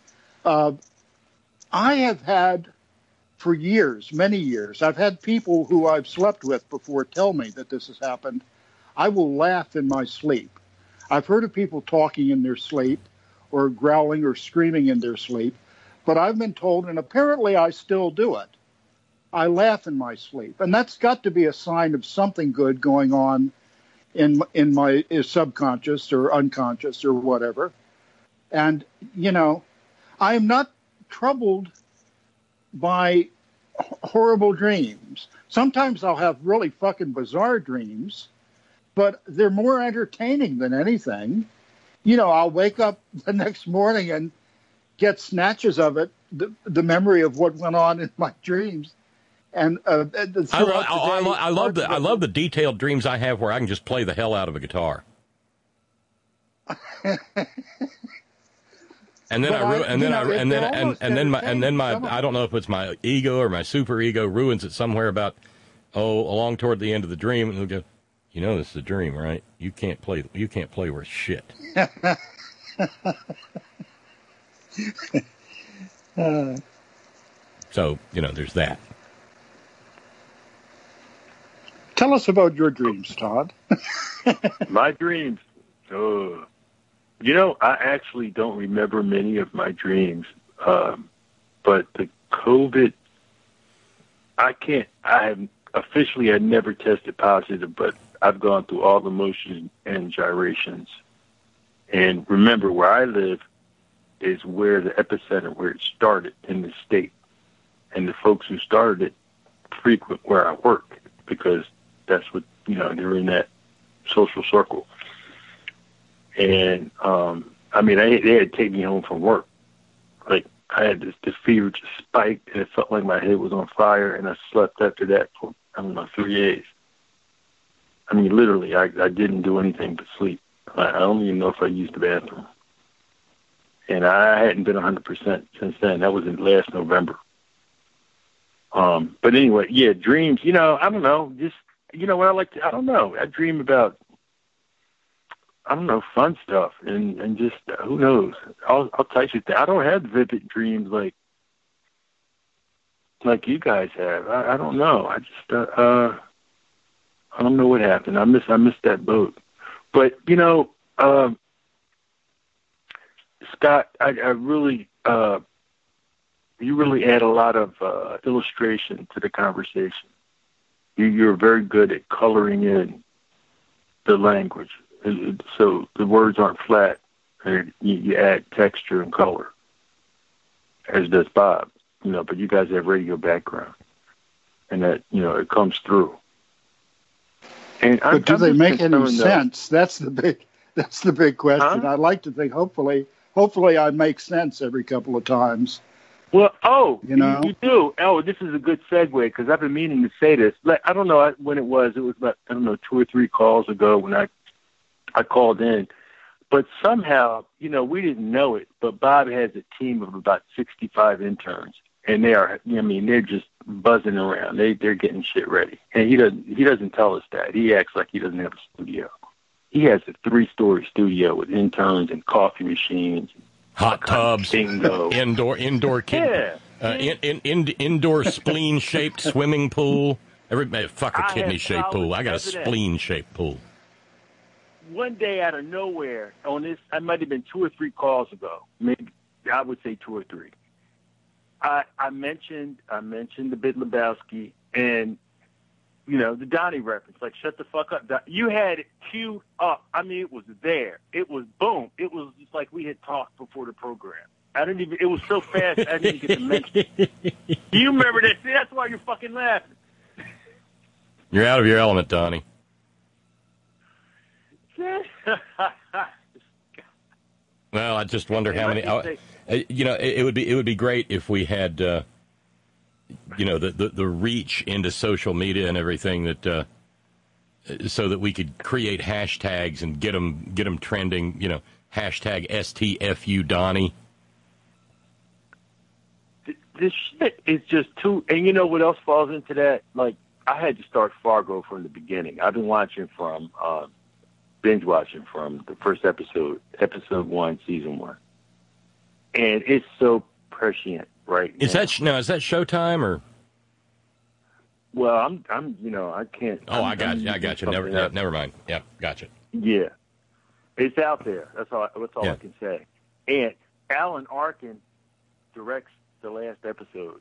I have had, for years, many years, I've had people who I've slept with before tell me that this has happened. I will laugh in my sleep. I've heard of people talking in their sleep or growling or screaming in their sleep, but I've been told, and apparently I still do it, I laugh in my sleep. And that's got to be a sign of something good going on in my subconscious or unconscious or whatever. And, I am not troubled by horrible dreams. Sometimes I'll have really fucking bizarre dreams, but they're more entertaining than anything. I'll wake up the next morning and get snatches of it, the memory of what went on in my dreams. And I love the detailed dreams I have where I can just play the hell out of a guitar. And then my I don't know if it's my ego or my super ego ruins it somewhere about along toward the end of the dream, and they'll go, this is a dream, right? You can't play worth shit. So there's that. Tell us about your dreams, Todd. My dreams. I actually don't remember many of my dreams. But the COVID, I had never tested positive, but I've gone through all the motions and gyrations. And remember, where I live is where the epicenter, where it started in the state. And the folks who started it frequent where I work because that's what, they're in that social circle. And, they had to take me home from work. Like, I had this fever just spiked, and it felt like my head was on fire, and I slept after that for, 3 days. Literally, I didn't do anything but sleep. I don't even know if I used the bathroom. And I hadn't been 100% since then. That was in last November. But anyway, yeah, dreams, I don't know, just, what I like to, I don't know. I dream about, fun stuff and just, who knows? I'll type it down. I don't have vivid dreams like you guys have. I don't know. I just, I don't know what happened. I missed that boat. But, Scott, I really, You really add a lot of illustration to the conversation. You're very good at coloring in the language, so the words aren't flat. You add texture and color, as does Bob. But you guys have radio background, and that it comes through. And but do they make any sense? That's the big question. Huh? I'd like to think hopefully I make sense every couple of times. Well, you do. Oh, this is a good segue because I've been meaning to say this. I don't know when it was. It was about 2 or 3 calls ago when I called in. But somehow, we didn't know it, but Bob has a team of about 65 interns, and they're just buzzing around. They're getting shit ready, and he doesn't tell us that. He acts like he doesn't have a studio. He has a 3-story studio with interns and coffee machines, hot tubs, bingo, indoor kid, indoor spleen-shaped swimming pool. Everybody, fuck a kidney-shaped pool. I got a spleen-shaped pool. One day out of nowhere on this, I might have been 2 or 3 calls ago. Maybe I would say 2 or 3. I mentioned the Big Lebowski and the Donnie reference. Like, shut the fuck up. You had it queued up. I mean, it was there. It was boom. It was just like we had talked before the program. It was so fast I didn't get to mention it. You remember that? See, that's why you're fucking laughing. You're out of your element, Donnie. Well, I just wonder how many. It would be great if we had, the reach into social media and everything that, so that we could create hashtags and get them trending. Hashtag STFU Donnie. This shit is just too. And you know what else falls into that? Like, I had to start Fargo from the beginning. I've been binge watching from the first episode 1, season 1, and it's so prescient right now. Is that Showtime or? Well, I can't. Oh, I got you. Never mind. Yeah, gotcha. Yeah, it's out there. That's all I can say. And Alan Arkin directs the last episode.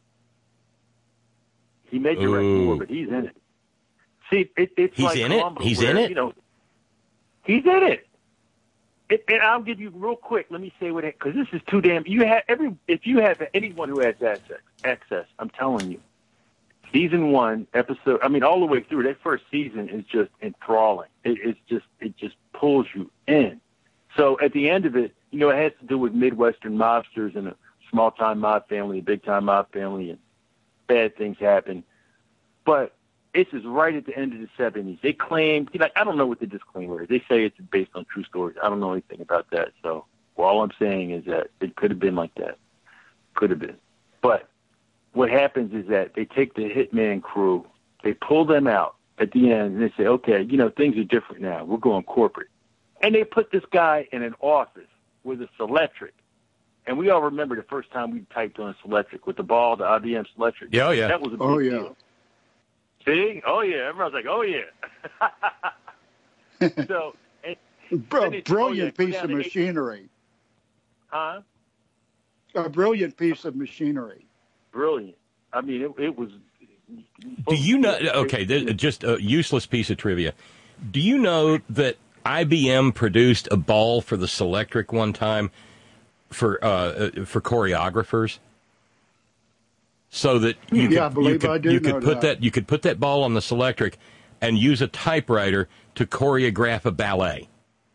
He may direct more, but he's in it. See, it's he's like in it. He's in it. He's in it. And I'll give you real quick. Let me say what it, because this is too damn. If you have anyone who has access, I'm telling you, season 1 episode. I mean, all the way through that first season is just enthralling. It just pulls you in. So at the end of it, it has to do with Midwestern mobsters and a small-time mob family, a big-time mob family, and bad things happen. But this is right at the end of the 70s. They claim, I don't know what the disclaimer is. They say it's based on true stories. I don't know anything about that. So all I'm saying is that it could have been like that. Could have been. But what happens is that they take the Hitman crew, they pull them out at the end, and they say, okay, things are different now. We're going corporate. And they put this guy in an office with a Selectric. And we all remember the first time we typed on a Selectric with the ball, the IBM Selectric. Yeah, oh, yeah. That was a big deal. See? Oh, yeah. Everyone's like, oh, yeah. So, brilliant piece of machinery. Huh? A brilliant piece of machinery. Brilliant. I mean, it was. Do you know? Okay, just a useless piece of trivia. Do you know that IBM produced a ball for the Selectric one time for choreographers? So that you could put that ball on the Selectric and use a typewriter to choreograph a ballet.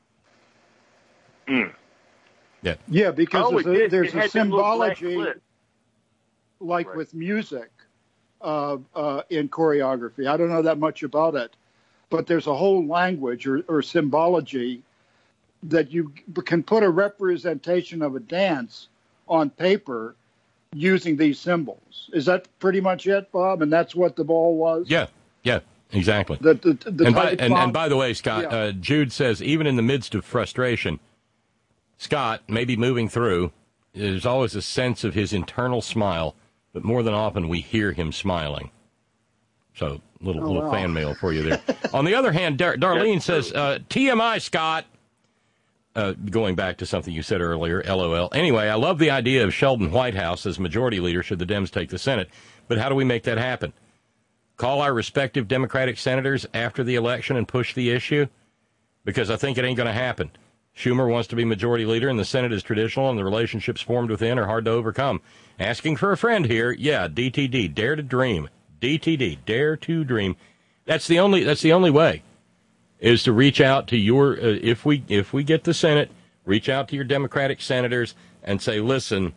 Mm. Yeah, because there's a symbology, like with music, in choreography. I don't know that much about it, but there's a whole language or symbology that you can put a representation of a dance on paper using these symbols. Is that pretty much it, Bob? And that's what the ball was? Yeah, exactly. And by the way, Scott, Jude says, even in the midst of frustration, Scott, maybe moving through, there's always a sense of his internal smile, but more than often we hear him smiling. So, little fan mail for you there. On the other hand, Darlene says, TMI, Scott, going back to something you said earlier, LOL. Anyway, I love the idea of Sheldon Whitehouse as majority leader should the Dems take the Senate. But how do we make that happen? Call our respective Democratic senators after the election and push the issue? Because I think it ain't going to happen. Schumer wants to be majority leader, and the Senate is traditional, and the relationships formed within are hard to overcome. Asking for a friend here, yeah, DTD, dare to dream. DTD, dare to dream. That's the only way, is to reach out to your, if we get the Senate, reach out to your Democratic senators and say, listen,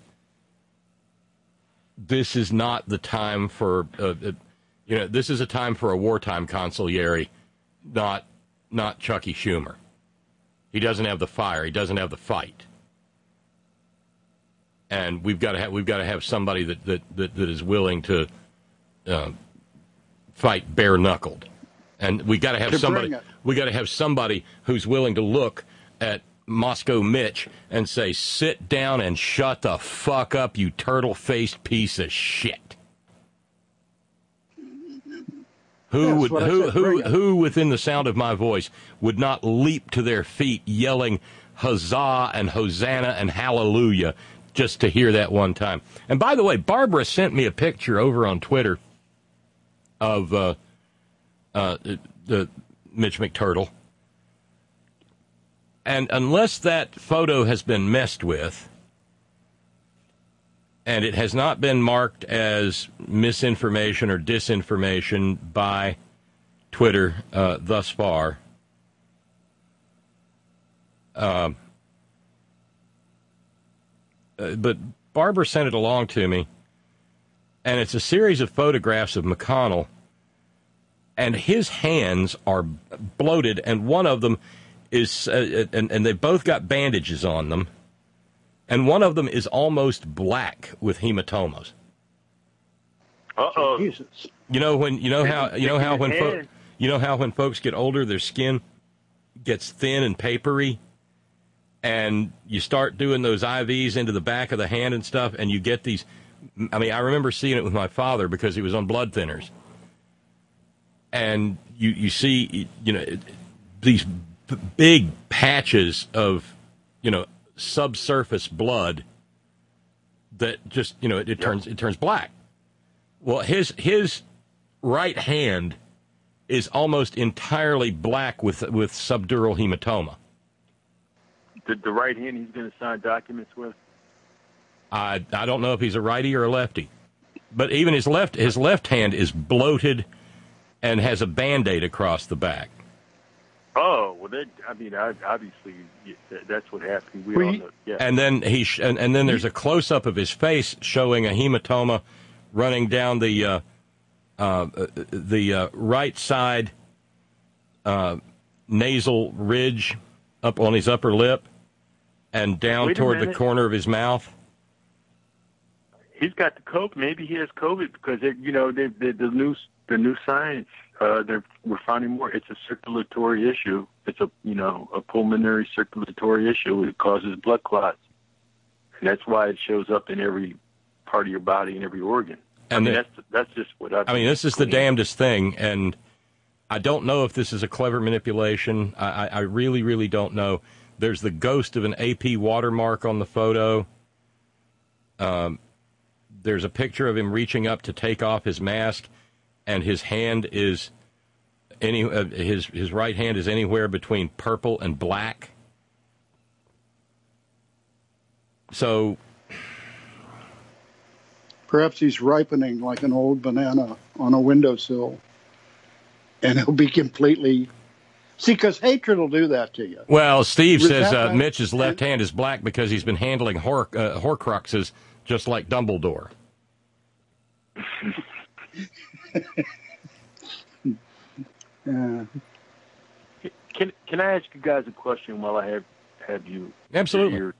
this is not the time for, this is a time for a wartime consigliere, not Chucky Schumer. He doesn't have the fire. He doesn't have the fight. And we've got to have somebody that is willing to fight bare knuckled. And we got to have somebody. We got to have somebody who's willing to look at Moscow Mitch and say, "Sit down and shut the fuck up, you turtle-faced piece of shit." Who within the sound of my voice would not leap to their feet yelling huzzah and hosanna and hallelujah just to hear that one time? And by the way, Barbara sent me a picture over on Twitter of the Mitch McTurtle. And unless that photo has been messed with, and it has not been marked as misinformation or disinformation by Twitter thus far, but Barbara sent it along to me, and it's a series of photographs of McConnell, and his hands are bloated, and one of them is, and they both got bandages on them, and one of them is almost black with hematomas. Uh-oh. Jesus. You When folks get older, their skin gets thin and papery, and you start doing those IVs into the back of the hand and stuff, and you get these. I mean, I remember seeing it with my father because he was on blood thinners, and you see, these big patches of, subsurface blood that just, it turns black. Well, his right hand is almost entirely black with subdural hematoma. The right hand he's going to sign documents with? I don't know if he's a righty or a lefty, but even his left hand is bloated and has a Band-Aid across the back. Oh, well, obviously that's what happened. We all know. Yeah. And then and then there's a close up of his face showing a hematoma running down the right side nasal ridge up on his upper lip and down toward the corner of his mouth. He's got the COVID. Maybe he has COVID because the new science. We're finding more. It's a circulatory issue. It's a pulmonary circulatory issue. It causes blood clots, and that's why it shows up in every part of your body and every organ. And that's just what I mean. This is the damnedest thing, and I don't know if this is a clever manipulation. I really, really don't know. There's the ghost of an AP watermark on the photo. There's a picture of him reaching up to take off his mask, and his hand is his right hand is anywhere between purple and black. So perhaps he's ripening like an old banana on a windowsill, and he'll be completely. See, because hatred will do that to you. Well, Steve says Mitch's left hand is black because he's been handling Horcruxes just like Dumbledore. Can I ask you guys a question while I have you? Absolutely. Here?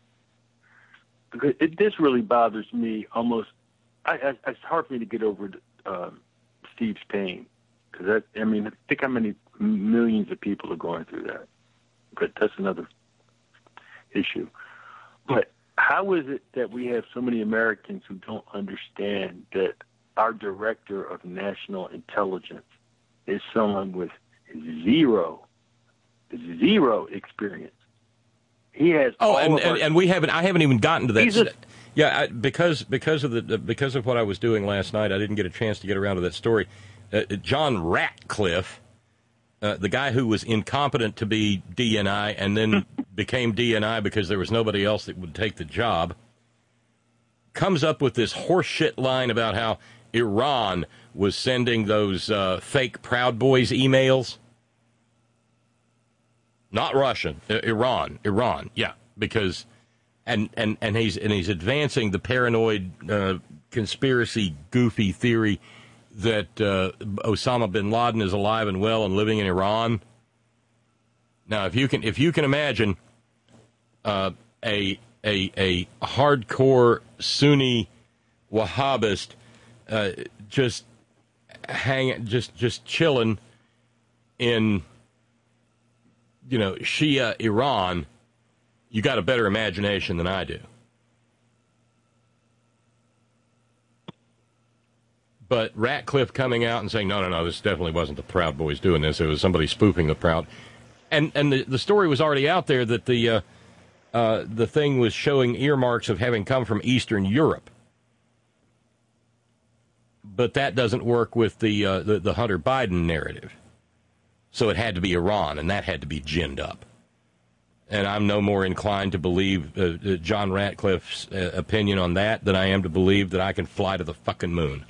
This really bothers me. Almost, it's hard for me to get over Steve's pain because I think how many millions of people are going through that. But that's another issue. But how is it that we have so many Americans who don't understand that our director of national intelligence is someone with zero experience He has. Oh, all and we haven't. I haven't even gotten to that. He's a- Yeah, because of what I was doing last night, I didn't get a chance to get around to that story. John Ratcliffe, the guy who was incompetent to be DNI and then became DNI because there was nobody else that would take the job, comes up with this horseshit line about how Iran was sending those fake Proud Boys emails. Not Russian, Iran, yeah, because, and he's advancing the paranoid conspiracy goofy theory that Osama bin Laden is alive and well and living in Iran. Now, if you can imagine a hardcore Sunni Wahhabist just chilling in, Shia Iran, you got a better imagination than I do. But Ratcliffe coming out and saying, no, this definitely wasn't the Proud Boys doing this. It was somebody spoofing the Proud. And the story was already out there that the thing was showing earmarks of having come from Eastern Europe. But that doesn't work with the Hunter Biden narrative. So it had to be Iran, and that had to be ginned up. And I'm no more inclined to believe John Ratcliffe's opinion on that than I am to believe that I can fly to the fucking moon.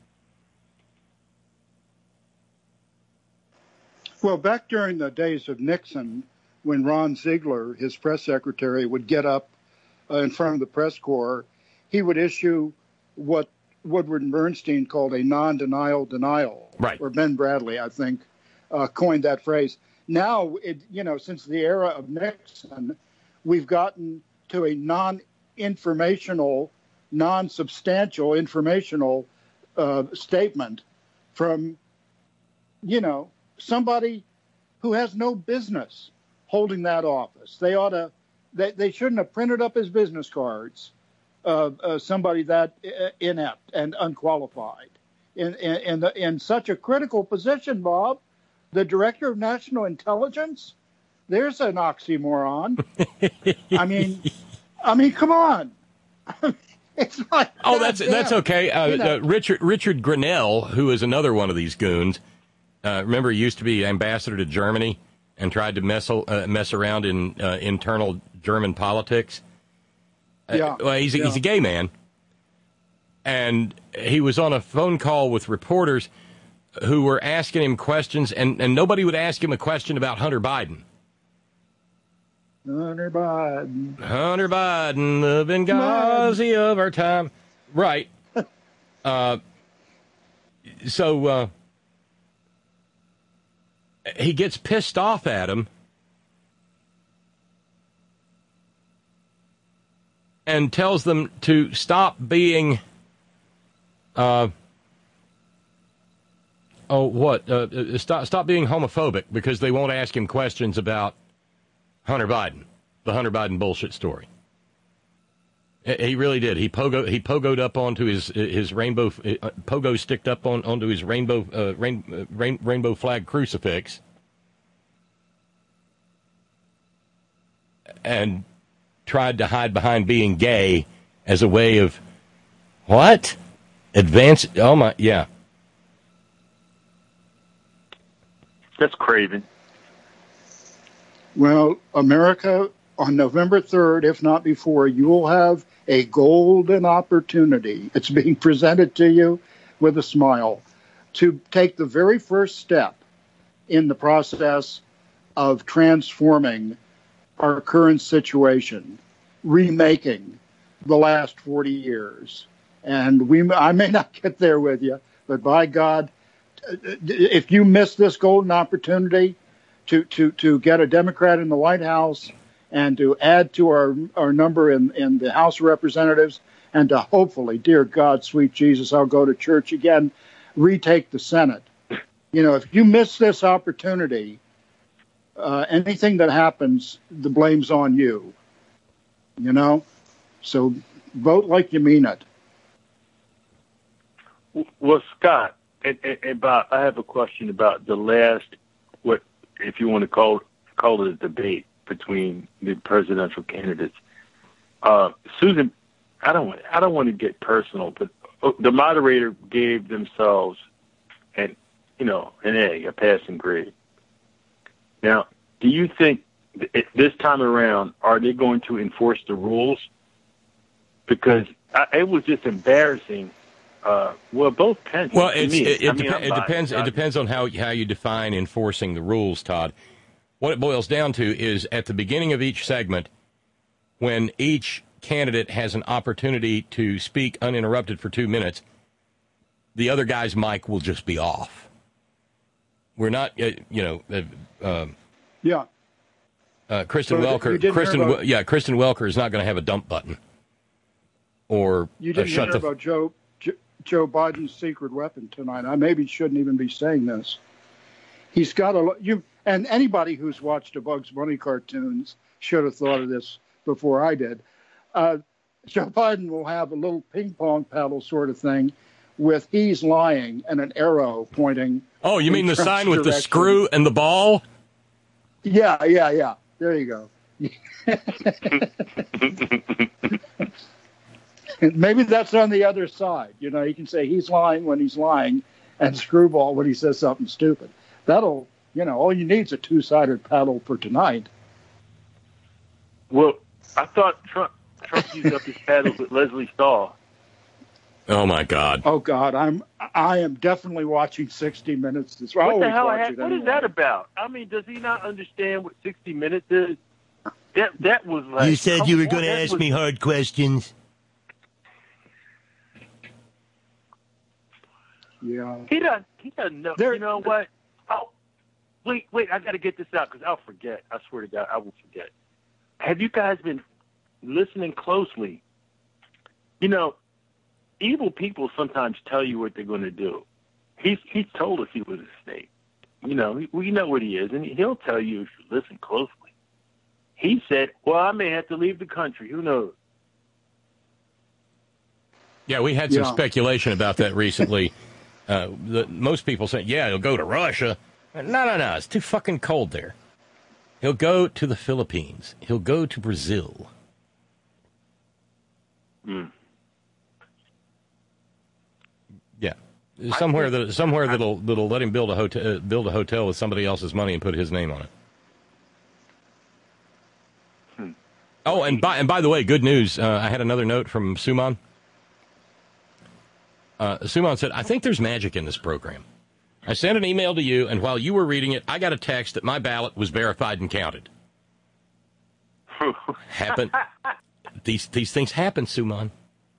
Well, back during the days of Nixon, when Ron Ziegler, his press secretary, would get up in front of the press corps, he would issue what Woodward and Bernstein called a non-denial denial. Right. Or Ben Bradley, I think, coined that phrase. Now, since the era of Nixon, we've gotten to a non-informational, non-substantial informational statement from, somebody who has no business holding that office. They shouldn't have printed up his business cards. Somebody that inept and unqualified in such a critical position, Bob, the director of national intelligence. There's an oxymoron. I mean, come on. It's like that's okay. Richard Grenell, who is another one of these goons. Remember, he used to be ambassador to Germany and tried to mess around in internal German politics. He's a gay man, and he was on a phone call with reporters who were asking him questions, and nobody would ask him a question about Hunter Biden. Hunter Biden, the Benghazi of our time. Right. So he gets pissed off at him and tells them to stop being, stop being homophobic because they won't ask him questions about Hunter Biden, the Hunter Biden bullshit story. He really did. He pogoed up onto his rainbow, pogo sticked up onto his rainbow flag crucifix, and tried to hide behind being gay as a way of what? Advance? Oh my, yeah. That's craven. Well, America, on November 3rd, if not before, you will have a golden opportunity. It's being presented to you with a smile to take the very first step in the process of transforming our current situation, remaking the last 40 years. And I may not get there with you, but by God, if you miss this golden opportunity to get a Democrat in the White House and to add to our number in the House of Representatives and to hopefully, dear God, sweet Jesus, I'll go to church again, retake the Senate. If you miss this opportunity, anything that happens, the blame's on you. So vote like you mean it. Well, Scott, and I have a question about the last, what if you want to call it a debate, between the presidential candidates. Susan, I don't want to get personal, but the moderator gave themselves an A, a passing grade. Now, do you think this time around, are they going to enforce the rules? Because it was just embarrassing. Both Pence. Well, it depends. It depends on how you define enforcing the rules, Todd. What it boils down to is at the beginning of each segment, when each candidate has an opportunity to speak uninterrupted for 2 minutes, the other guy's mic will just be off. We're not, Kristen Welker. Kristen Welker is not going to have a dump button. Or you didn't hear about Joe Biden's secret weapon tonight. I maybe shouldn't even be saying this. He's got and anybody who's watched the Bugs Bunny cartoons should have thought of this before I did. Joe Biden will have a little ping pong paddle sort of thing with "He's lying" and an arrow pointing. Oh, you mean the sign with the screw and the ball? Yeah. There you go. Maybe that's on the other side. You can say "he's lying" when he's lying and "screwball" when he says something stupid. That'll, all you need is a two-sided paddle for tonight. Well, I thought Trump used up his paddle with Leslie Stahl. Oh my God! Oh God! I am definitely watching 60 Minutes. What the hell? What is that about? I mean, does he not understand what 60 Minutes is? That was like. You said you were going to ask me hard questions. Yeah. He doesn't know. You know what? Oh, wait! I got to get this out because I'll forget. I swear to God, I will forget. Have you guys been listening closely? Evil people sometimes tell you what they're going to do. He's told us he was a snake. We know what he is, and he'll tell you if you listen closely. He said, "Well, I may have to leave the country. Who knows?" Yeah, we had some speculation about that recently. Most people say, "Yeah, he'll go to Russia." No, it's too fucking cold there. He'll go to the Philippines. He'll go to Brazil. Yeah, somewhere that'll let him build a hotel with somebody else's money and put his name on it. Oh, and by the way, good news. I had another note from Suman. Suman said, "I think there's magic in this program. I sent an email to you, and while you were reading it, I got a text that my ballot was verified and counted." Happen. These things happen, Suman.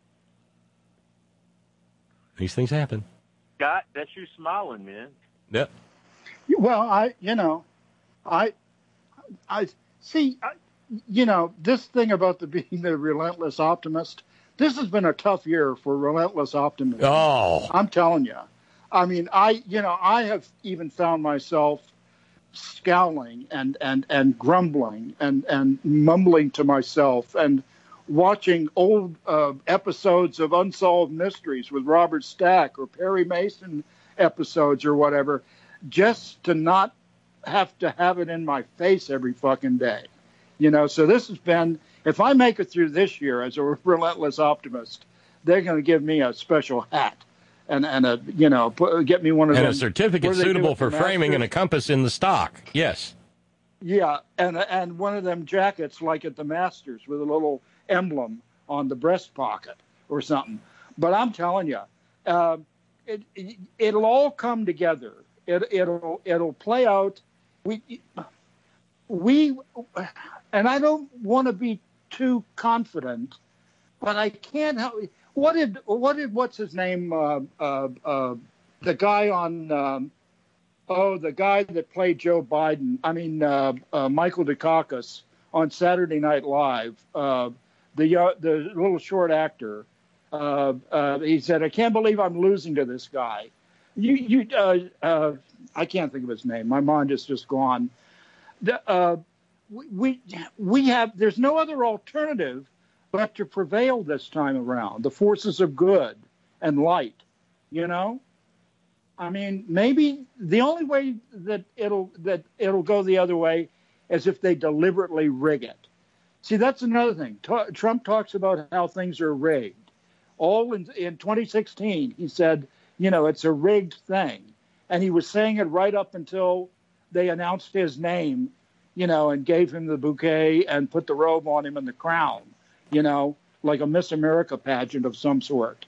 These things happen. Scott, that's you smiling, man. Yep. Well, I see, this thing about being the relentless optimist, this has been a tough year for relentless optimism. Oh. I'm telling you. I mean, I have even found myself scowling and grumbling and mumbling to myself and watching old episodes of Unsolved Mysteries with Robert Stack or Perry Mason episodes or whatever, just to not have to have it in my face every fucking day. So this has been, if I make it through this year as a relentless optimist, they're going to give me a special hat and get me one of them. And a certificate suitable for framing and a compass in the stock. Yes. Yeah, and one of them jackets like at the Masters with a little emblem on the breast pocket or something. But I'm telling you, it'll all come together. It'll play out. We and I don't want to be too confident, but I can't help. What's his name? The guy on. The guy that played Joe Biden. I mean, Michael Dukakis on Saturday Night Live. The little short actor. He said, "I can't believe I'm losing to this guy." I can't think of his name. My mind is just gone. We have. There's no other alternative but to prevail this time around. The forces of good and light. I mean, maybe the only way that it'll go the other way as if they deliberately rig it. See, that's another thing. Trump talks about how things are rigged. All in 2016, he said, it's a rigged thing. And he was saying it right up until they announced his name, and gave him the bouquet and put the robe on him and the crown, like a Miss America pageant of some sort.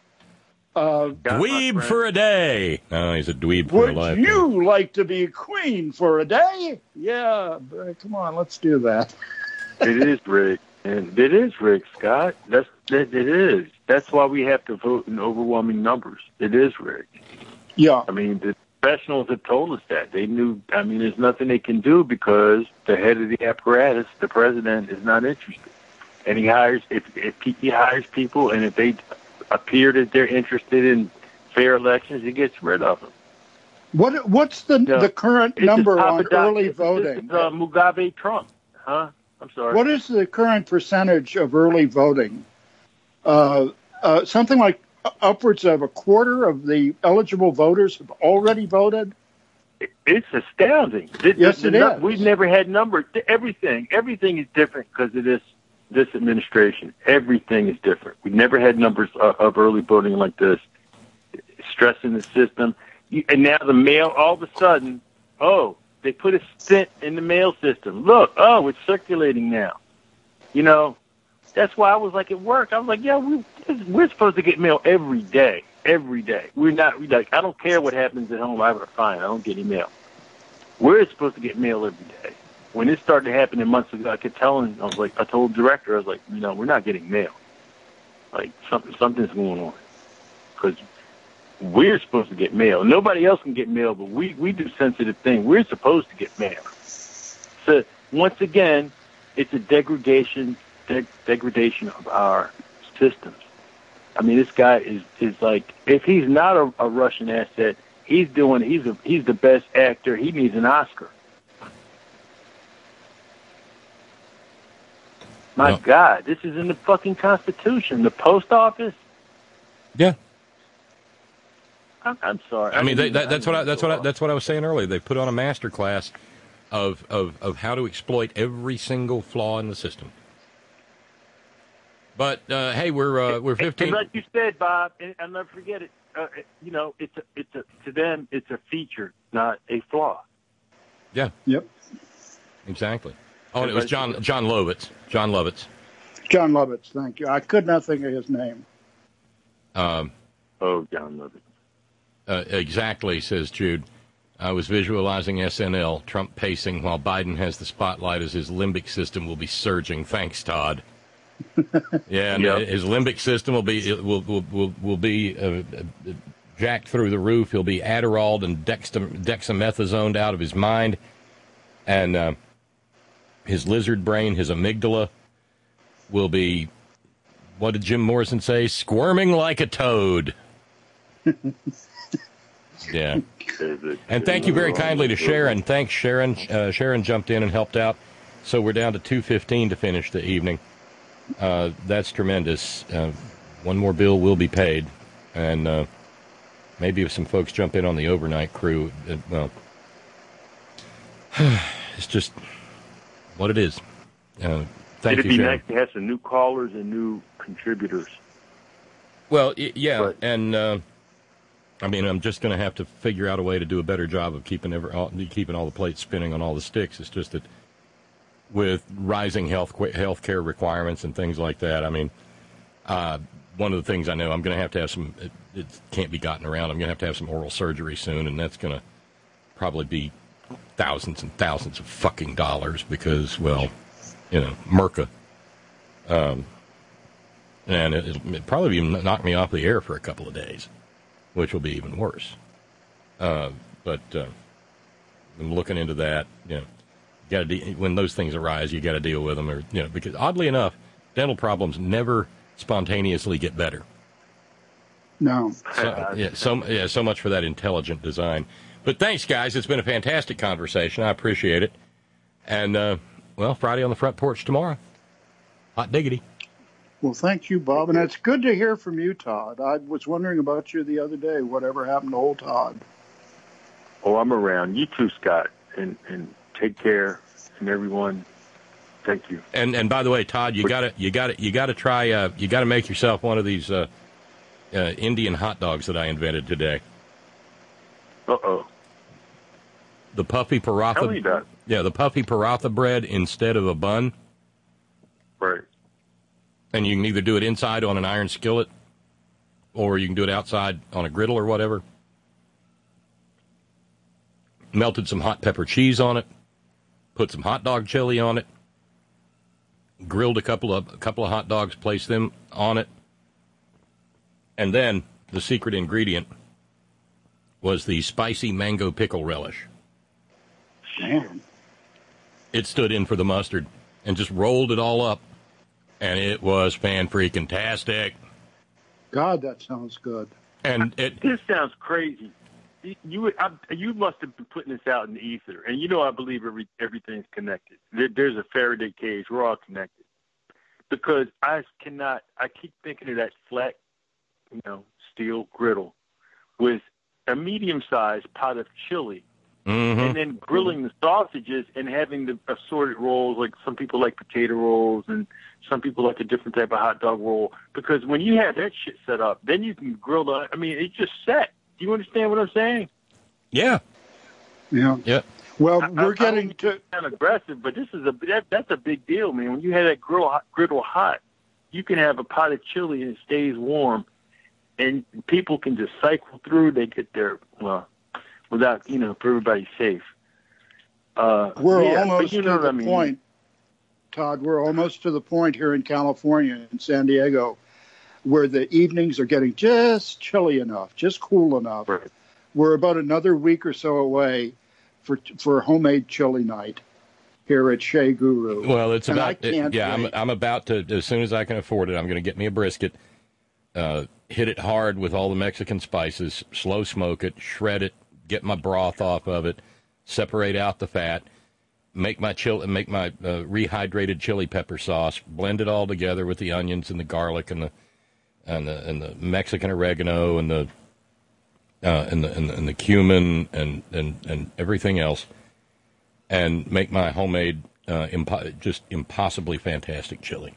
Dweeb for a day. No, he's a dweeb for a life. Would you like to be queen for a day? Yeah, but come on, let's do that. It is rigged, and it is rigged, Scott. It is. That's why we have to vote in overwhelming numbers. It is rigged. Yeah. I mean, the professionals have told us that. They knew. I mean, there's nothing they can do because the head of the apparatus, the president, is not interested. And he hires if he hires people, and if they appear that they're interested in fair elections, he gets rid of them. What's the current number on early voting? Mugabe Trump, huh? I'm sorry. What is the current percentage of early voting? Something like upwards of a quarter of the eligible voters have already voted. It's astounding. Yes, it is. We've never had numbers. Everything is different because of this administration. Everything is different. We've never had numbers of early voting like this, stressing the system. And now the mail, all of a sudden, they put a stint in the mail system. Look, it's circulating now. That's why I was like at work. I was like, we're supposed to get mail every day. Every day. We're like, I don't care what happens at home. I have a fine. I don't get any mail. We're supposed to get mail every day. When it started happening months ago, I told the director, I was like, we're not getting mail. Like something's going on. Because we're supposed to get mail. Nobody else can get mail, but we do sensitive things. We're supposed to get mail. So once again, it's a degradation of our systems. I mean, this guy is like, if he's not a Russian asset, he's the best actor. He needs an Oscar. My God, this is in the fucking Constitution. The post office. Yeah. I'm sorry. I mean, that's what I was saying earlier. They put on a master class of how to exploit every single flaw in the system. But hey, we're 15. And like you said, Bob, and I'll never forget it. To them, it's a feature, not a flaw. Yeah. Yep. Exactly. Oh, and it was John Lovitz. John Lovitz. John Lovitz. Thank you. I could not think of his name. John Lovitz. Exactly, says Jude. I was visualizing SNL, Trump pacing while Biden has the spotlight as his limbic system will be surging. Thanks, Todd. Yeah, and his limbic system will be jacked through the roof. He'll be Adderalled and dexamethasoned out of his mind, and his lizard brain, his amygdala, will be, what did Jim Morrison say? Squirming like a toad. Yeah. And thank you very kindly to Sharon. Thanks, Sharon. Sharon jumped in and helped out. So we're down to 2:15 to finish the evening. That's tremendous. One more bill will be paid. And maybe if some folks jump in on the overnight crew, it's just what it is. Thank It'd you, be Sharon. nice to have some new callers and new contributors. Well, yeah, and I mean, I'm just going to have to figure out a way to do a better job of keeping all the plates spinning on all the sticks. It's just that with rising health care requirements and things like that, I mean, one of the things I know I'm going to have some, it can't be gotten around, I'm going to have some oral surgery soon, and that's going to probably be thousands and thousands of fucking dollars because, well, Merca. And it'll probably even knock me off the air for a couple of days, which will be even worse. But I'm looking into that. When those things arise, you got to deal with them, or because oddly enough, dental problems never spontaneously get better. No. So much for that intelligent design. But thanks, guys. It's been a fantastic conversation. I appreciate it. And Friday on the front porch tomorrow. Hot diggity. Well, thank you, Bob. And it's good to hear from you, Todd. I was wondering about you the other day. Whatever happened to old Todd? Oh, I'm around. You too, Scott. And take care. and everyone. Thank you. And by the way, Todd, you gotta try. You gotta make yourself one of these Indian hot dogs that I invented today. Uh-oh. The puffy paratha. Tell me that. Yeah, the puffy paratha bread instead of a bun. Right. And you can either do it inside on an iron skillet, or you can do it outside on a griddle or whatever. Melted some hot pepper cheese on it. Put some hot dog chili on it. Grilled a couple of hot dogs. Placed them on it. And then the secret ingredient was the spicy mango pickle relish. Damn. It stood in for the mustard and just rolled it all up, and it was fan-freaking-tastic. God, that sounds good. And This sounds crazy. You must have been putting this out in the ether, and I believe everything's connected. There's a Faraday cage. We're all connected. Because I keep thinking of that flat, steel griddle with a medium-sized pot of chili. Mm-hmm. And then grilling the sausages and having the assorted rolls, like some people like potato rolls and some people like a different type of hot dog roll. Because when you have that shit set up, then you can grill it's just set. Do you understand what I'm saying? Yeah. Yeah. Yeah. Well, we're getting to kind of aggressive, but this is that's a big deal, man. When you have that griddle hot, you can have a pot of chili and it stays warm, and people can just cycle through. They get there without for everybody's safe. We're almost to the point, Todd. We're almost to the point here in California, in San Diego, where the evenings are getting just chilly enough, just cool enough. Right. We're about another week or so away for homemade chili night here at Shea Guru. Well, it's and about I'm about to, as soon as I can afford it, I'm going to get me a brisket, hit it hard with all the Mexican spices, slow smoke it, shred it, get my broth off of it, separate out the fat, make my rehydrated chili pepper sauce, blend it all together with the onions and the garlic and the Mexican oregano and the cumin and everything else, and make my homemade just impossibly fantastic chili.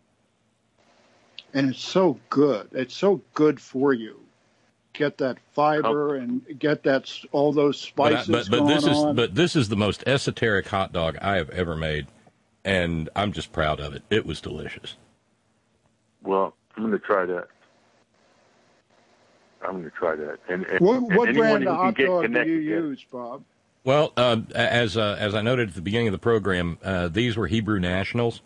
And it's so good. It's so good for you. Get that fiber and get all those spices But this is the most esoteric hot dog I have ever made, and I'm just proud of it. It was delicious. Well, I'm going to try that. And what anyone brand of who hot can get dog do connected, you use, Bob? Well, as I noted at the beginning of the program, these were Hebrew Nationals.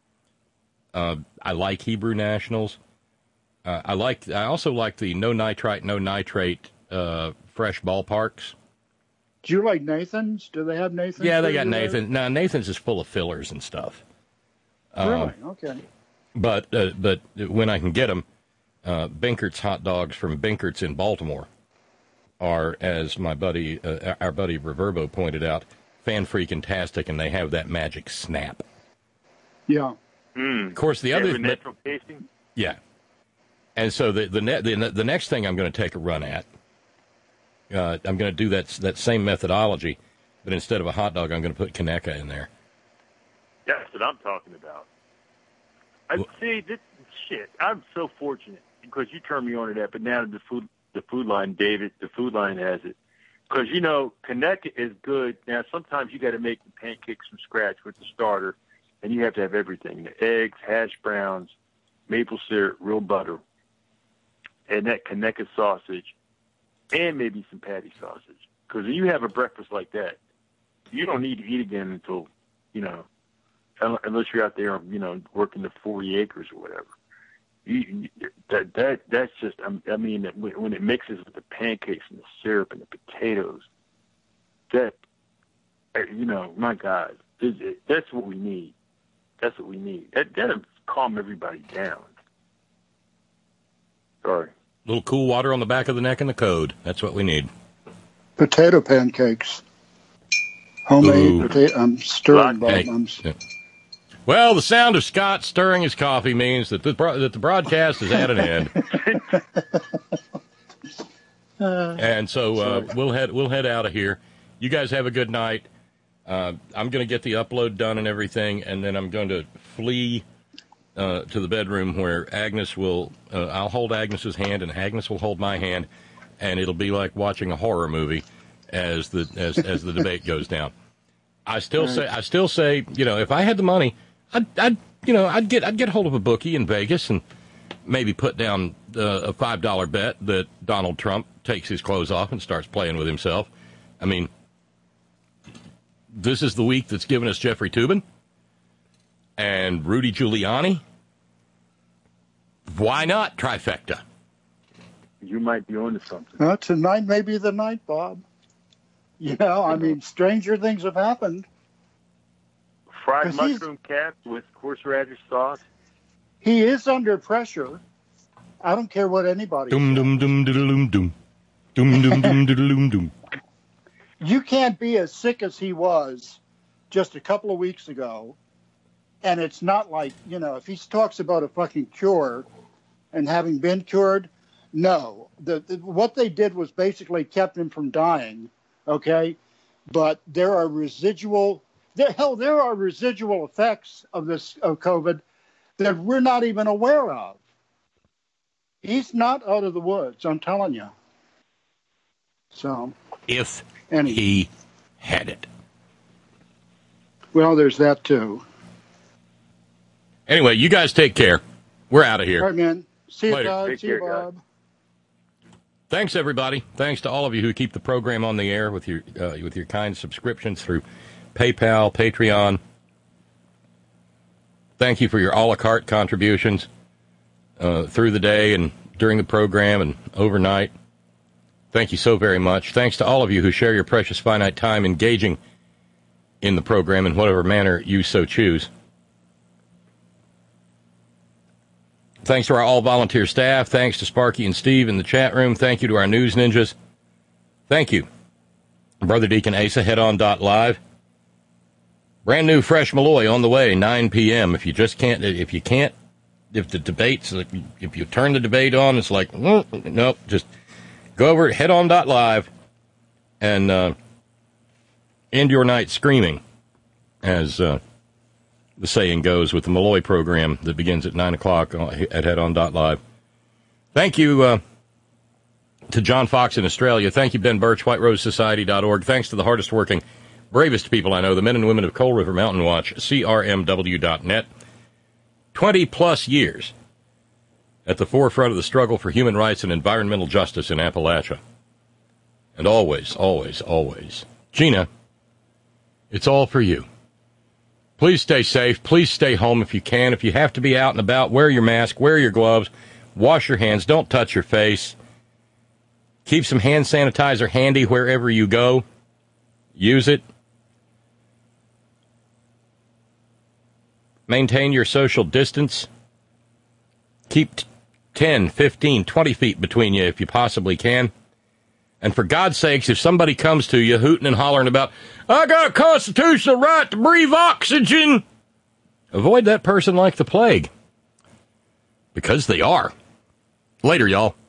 I like Hebrew Nationals. I also like the no nitrite, no nitrate fresh ballparks. Do you like Nathan's? Do they have Nathan's? Yeah, they got Nathan's. No, Nathan's is full of fillers and stuff. Really? Okay. But when I can get them, Binkert's hot dogs from Binkert's in Baltimore are, as our buddy Reverbo pointed out, fan-freaking-tastic, and they have that magic snap. Yeah. Of course, the other natural tasting. Yeah. And so the next thing I'm going to take a run at, I'm going to do that same methodology, but instead of a hot dog, I'm going to put Conecuh in there. That's what I'm talking about. I'm so fortunate because you turned me on to that. But now the food line, David, the food line has it. Because Conecuh is good. Now sometimes you got to make the pancakes from scratch with the starter, and you have to have everything: the eggs, hash browns, maple syrup, real butter, and that Conecuh sausage, and maybe some patty sausage. Because when you have a breakfast like that, you don't need to eat again until, unless you're out there, working the 40 acres or whatever. That's just, when it mixes with the pancakes and the syrup and the potatoes, my God, that's what we need. That's what we need. That'll calm everybody down. Sorry. A little cool water on the back of the neck and the code. That's what we need. Potato pancakes. Homemade potato. I'm stirring, Bob. Hey. Well, the sound of Scott stirring his coffee means that the broadcast is at an end. And so we'll head out of here. You guys have a good night. I'm going to get the upload done and everything, and then I'm going to flee to the bedroom where Agnes will. I'll hold Agnes's hand, and Agnes will hold my hand, and it'll be like watching a horror movie as the debate goes down. I still say, you know, if I had the money, I'd get hold of a bookie in Vegas and maybe put down a $5 bet that Donald Trump takes his clothes off and starts playing with himself. I mean, this is the week that's given us Jeffrey Toobin and Rudy Giuliani. Why not trifecta? You might be onto something. Well, tonight may be the night, Bob. You know, I mean, stranger things have happened. Fried mushroom cap with horseradish sauce. He is under pressure. I don't care what anybody says. Dum-dum-dum-diddle-dum-dum. Dum-dum-dum-diddle-dum-dum. You can't be as sick as he was just a couple of weeks ago. And it's not like, you know, if he talks about a fucking cure and having been cured, no. What they did was basically kept him from dying, okay? But there are residual effects of COVID that we're not even aware of. He's not out of the woods, I'm telling you. So, if he had it. Well, there's that too. Anyway, you guys take care. We're out of here. All right, man. See you, Later. Todd. See you, Bob. Thanks, everybody. Thanks to all of you who keep the program on the air with your kind subscriptions through PayPal, Patreon. Thank you for your a la carte contributions through the day and during the program and overnight. Thank you so very much. Thanks to all of you who share your precious finite time engaging in the program in whatever manner you so choose. Thanks to our all-volunteer staff. Thanks to Sparky and Steve in the chat room. Thank you to our news ninjas. Thank you. Brother Deacon Asa, headon.live. Brand new fresh Malloy on the way, 9 p.m. If you turn the debate on, it's like, nope, just go over to headon.live and end your night screaming, as the saying goes, with the Malloy program that begins at 9 o'clock at headon.live. Thank you to John Fox in Australia. Thank you, Ben Birch, whiterosesociety.org. Thanks to the hardest working, bravest people I know, the men and women of Coal River Mountain Watch, CRMW.net. 20-plus years at the forefront of the struggle for human rights and environmental justice in Appalachia. And always, always, always, Gina, it's all for you. Please stay safe. Please stay home if you can. If you have to be out and about, wear your mask, wear your gloves, wash your hands, don't touch your face. Keep some hand sanitizer handy wherever you go. Use it. Maintain your social distance. Keep 10, 15, 20 feet between you if you possibly can. And for God's sakes, if somebody comes to you hooting and hollering about, I got a constitutional right to breathe oxygen, avoid that person like the plague. Because they are. Later, y'all.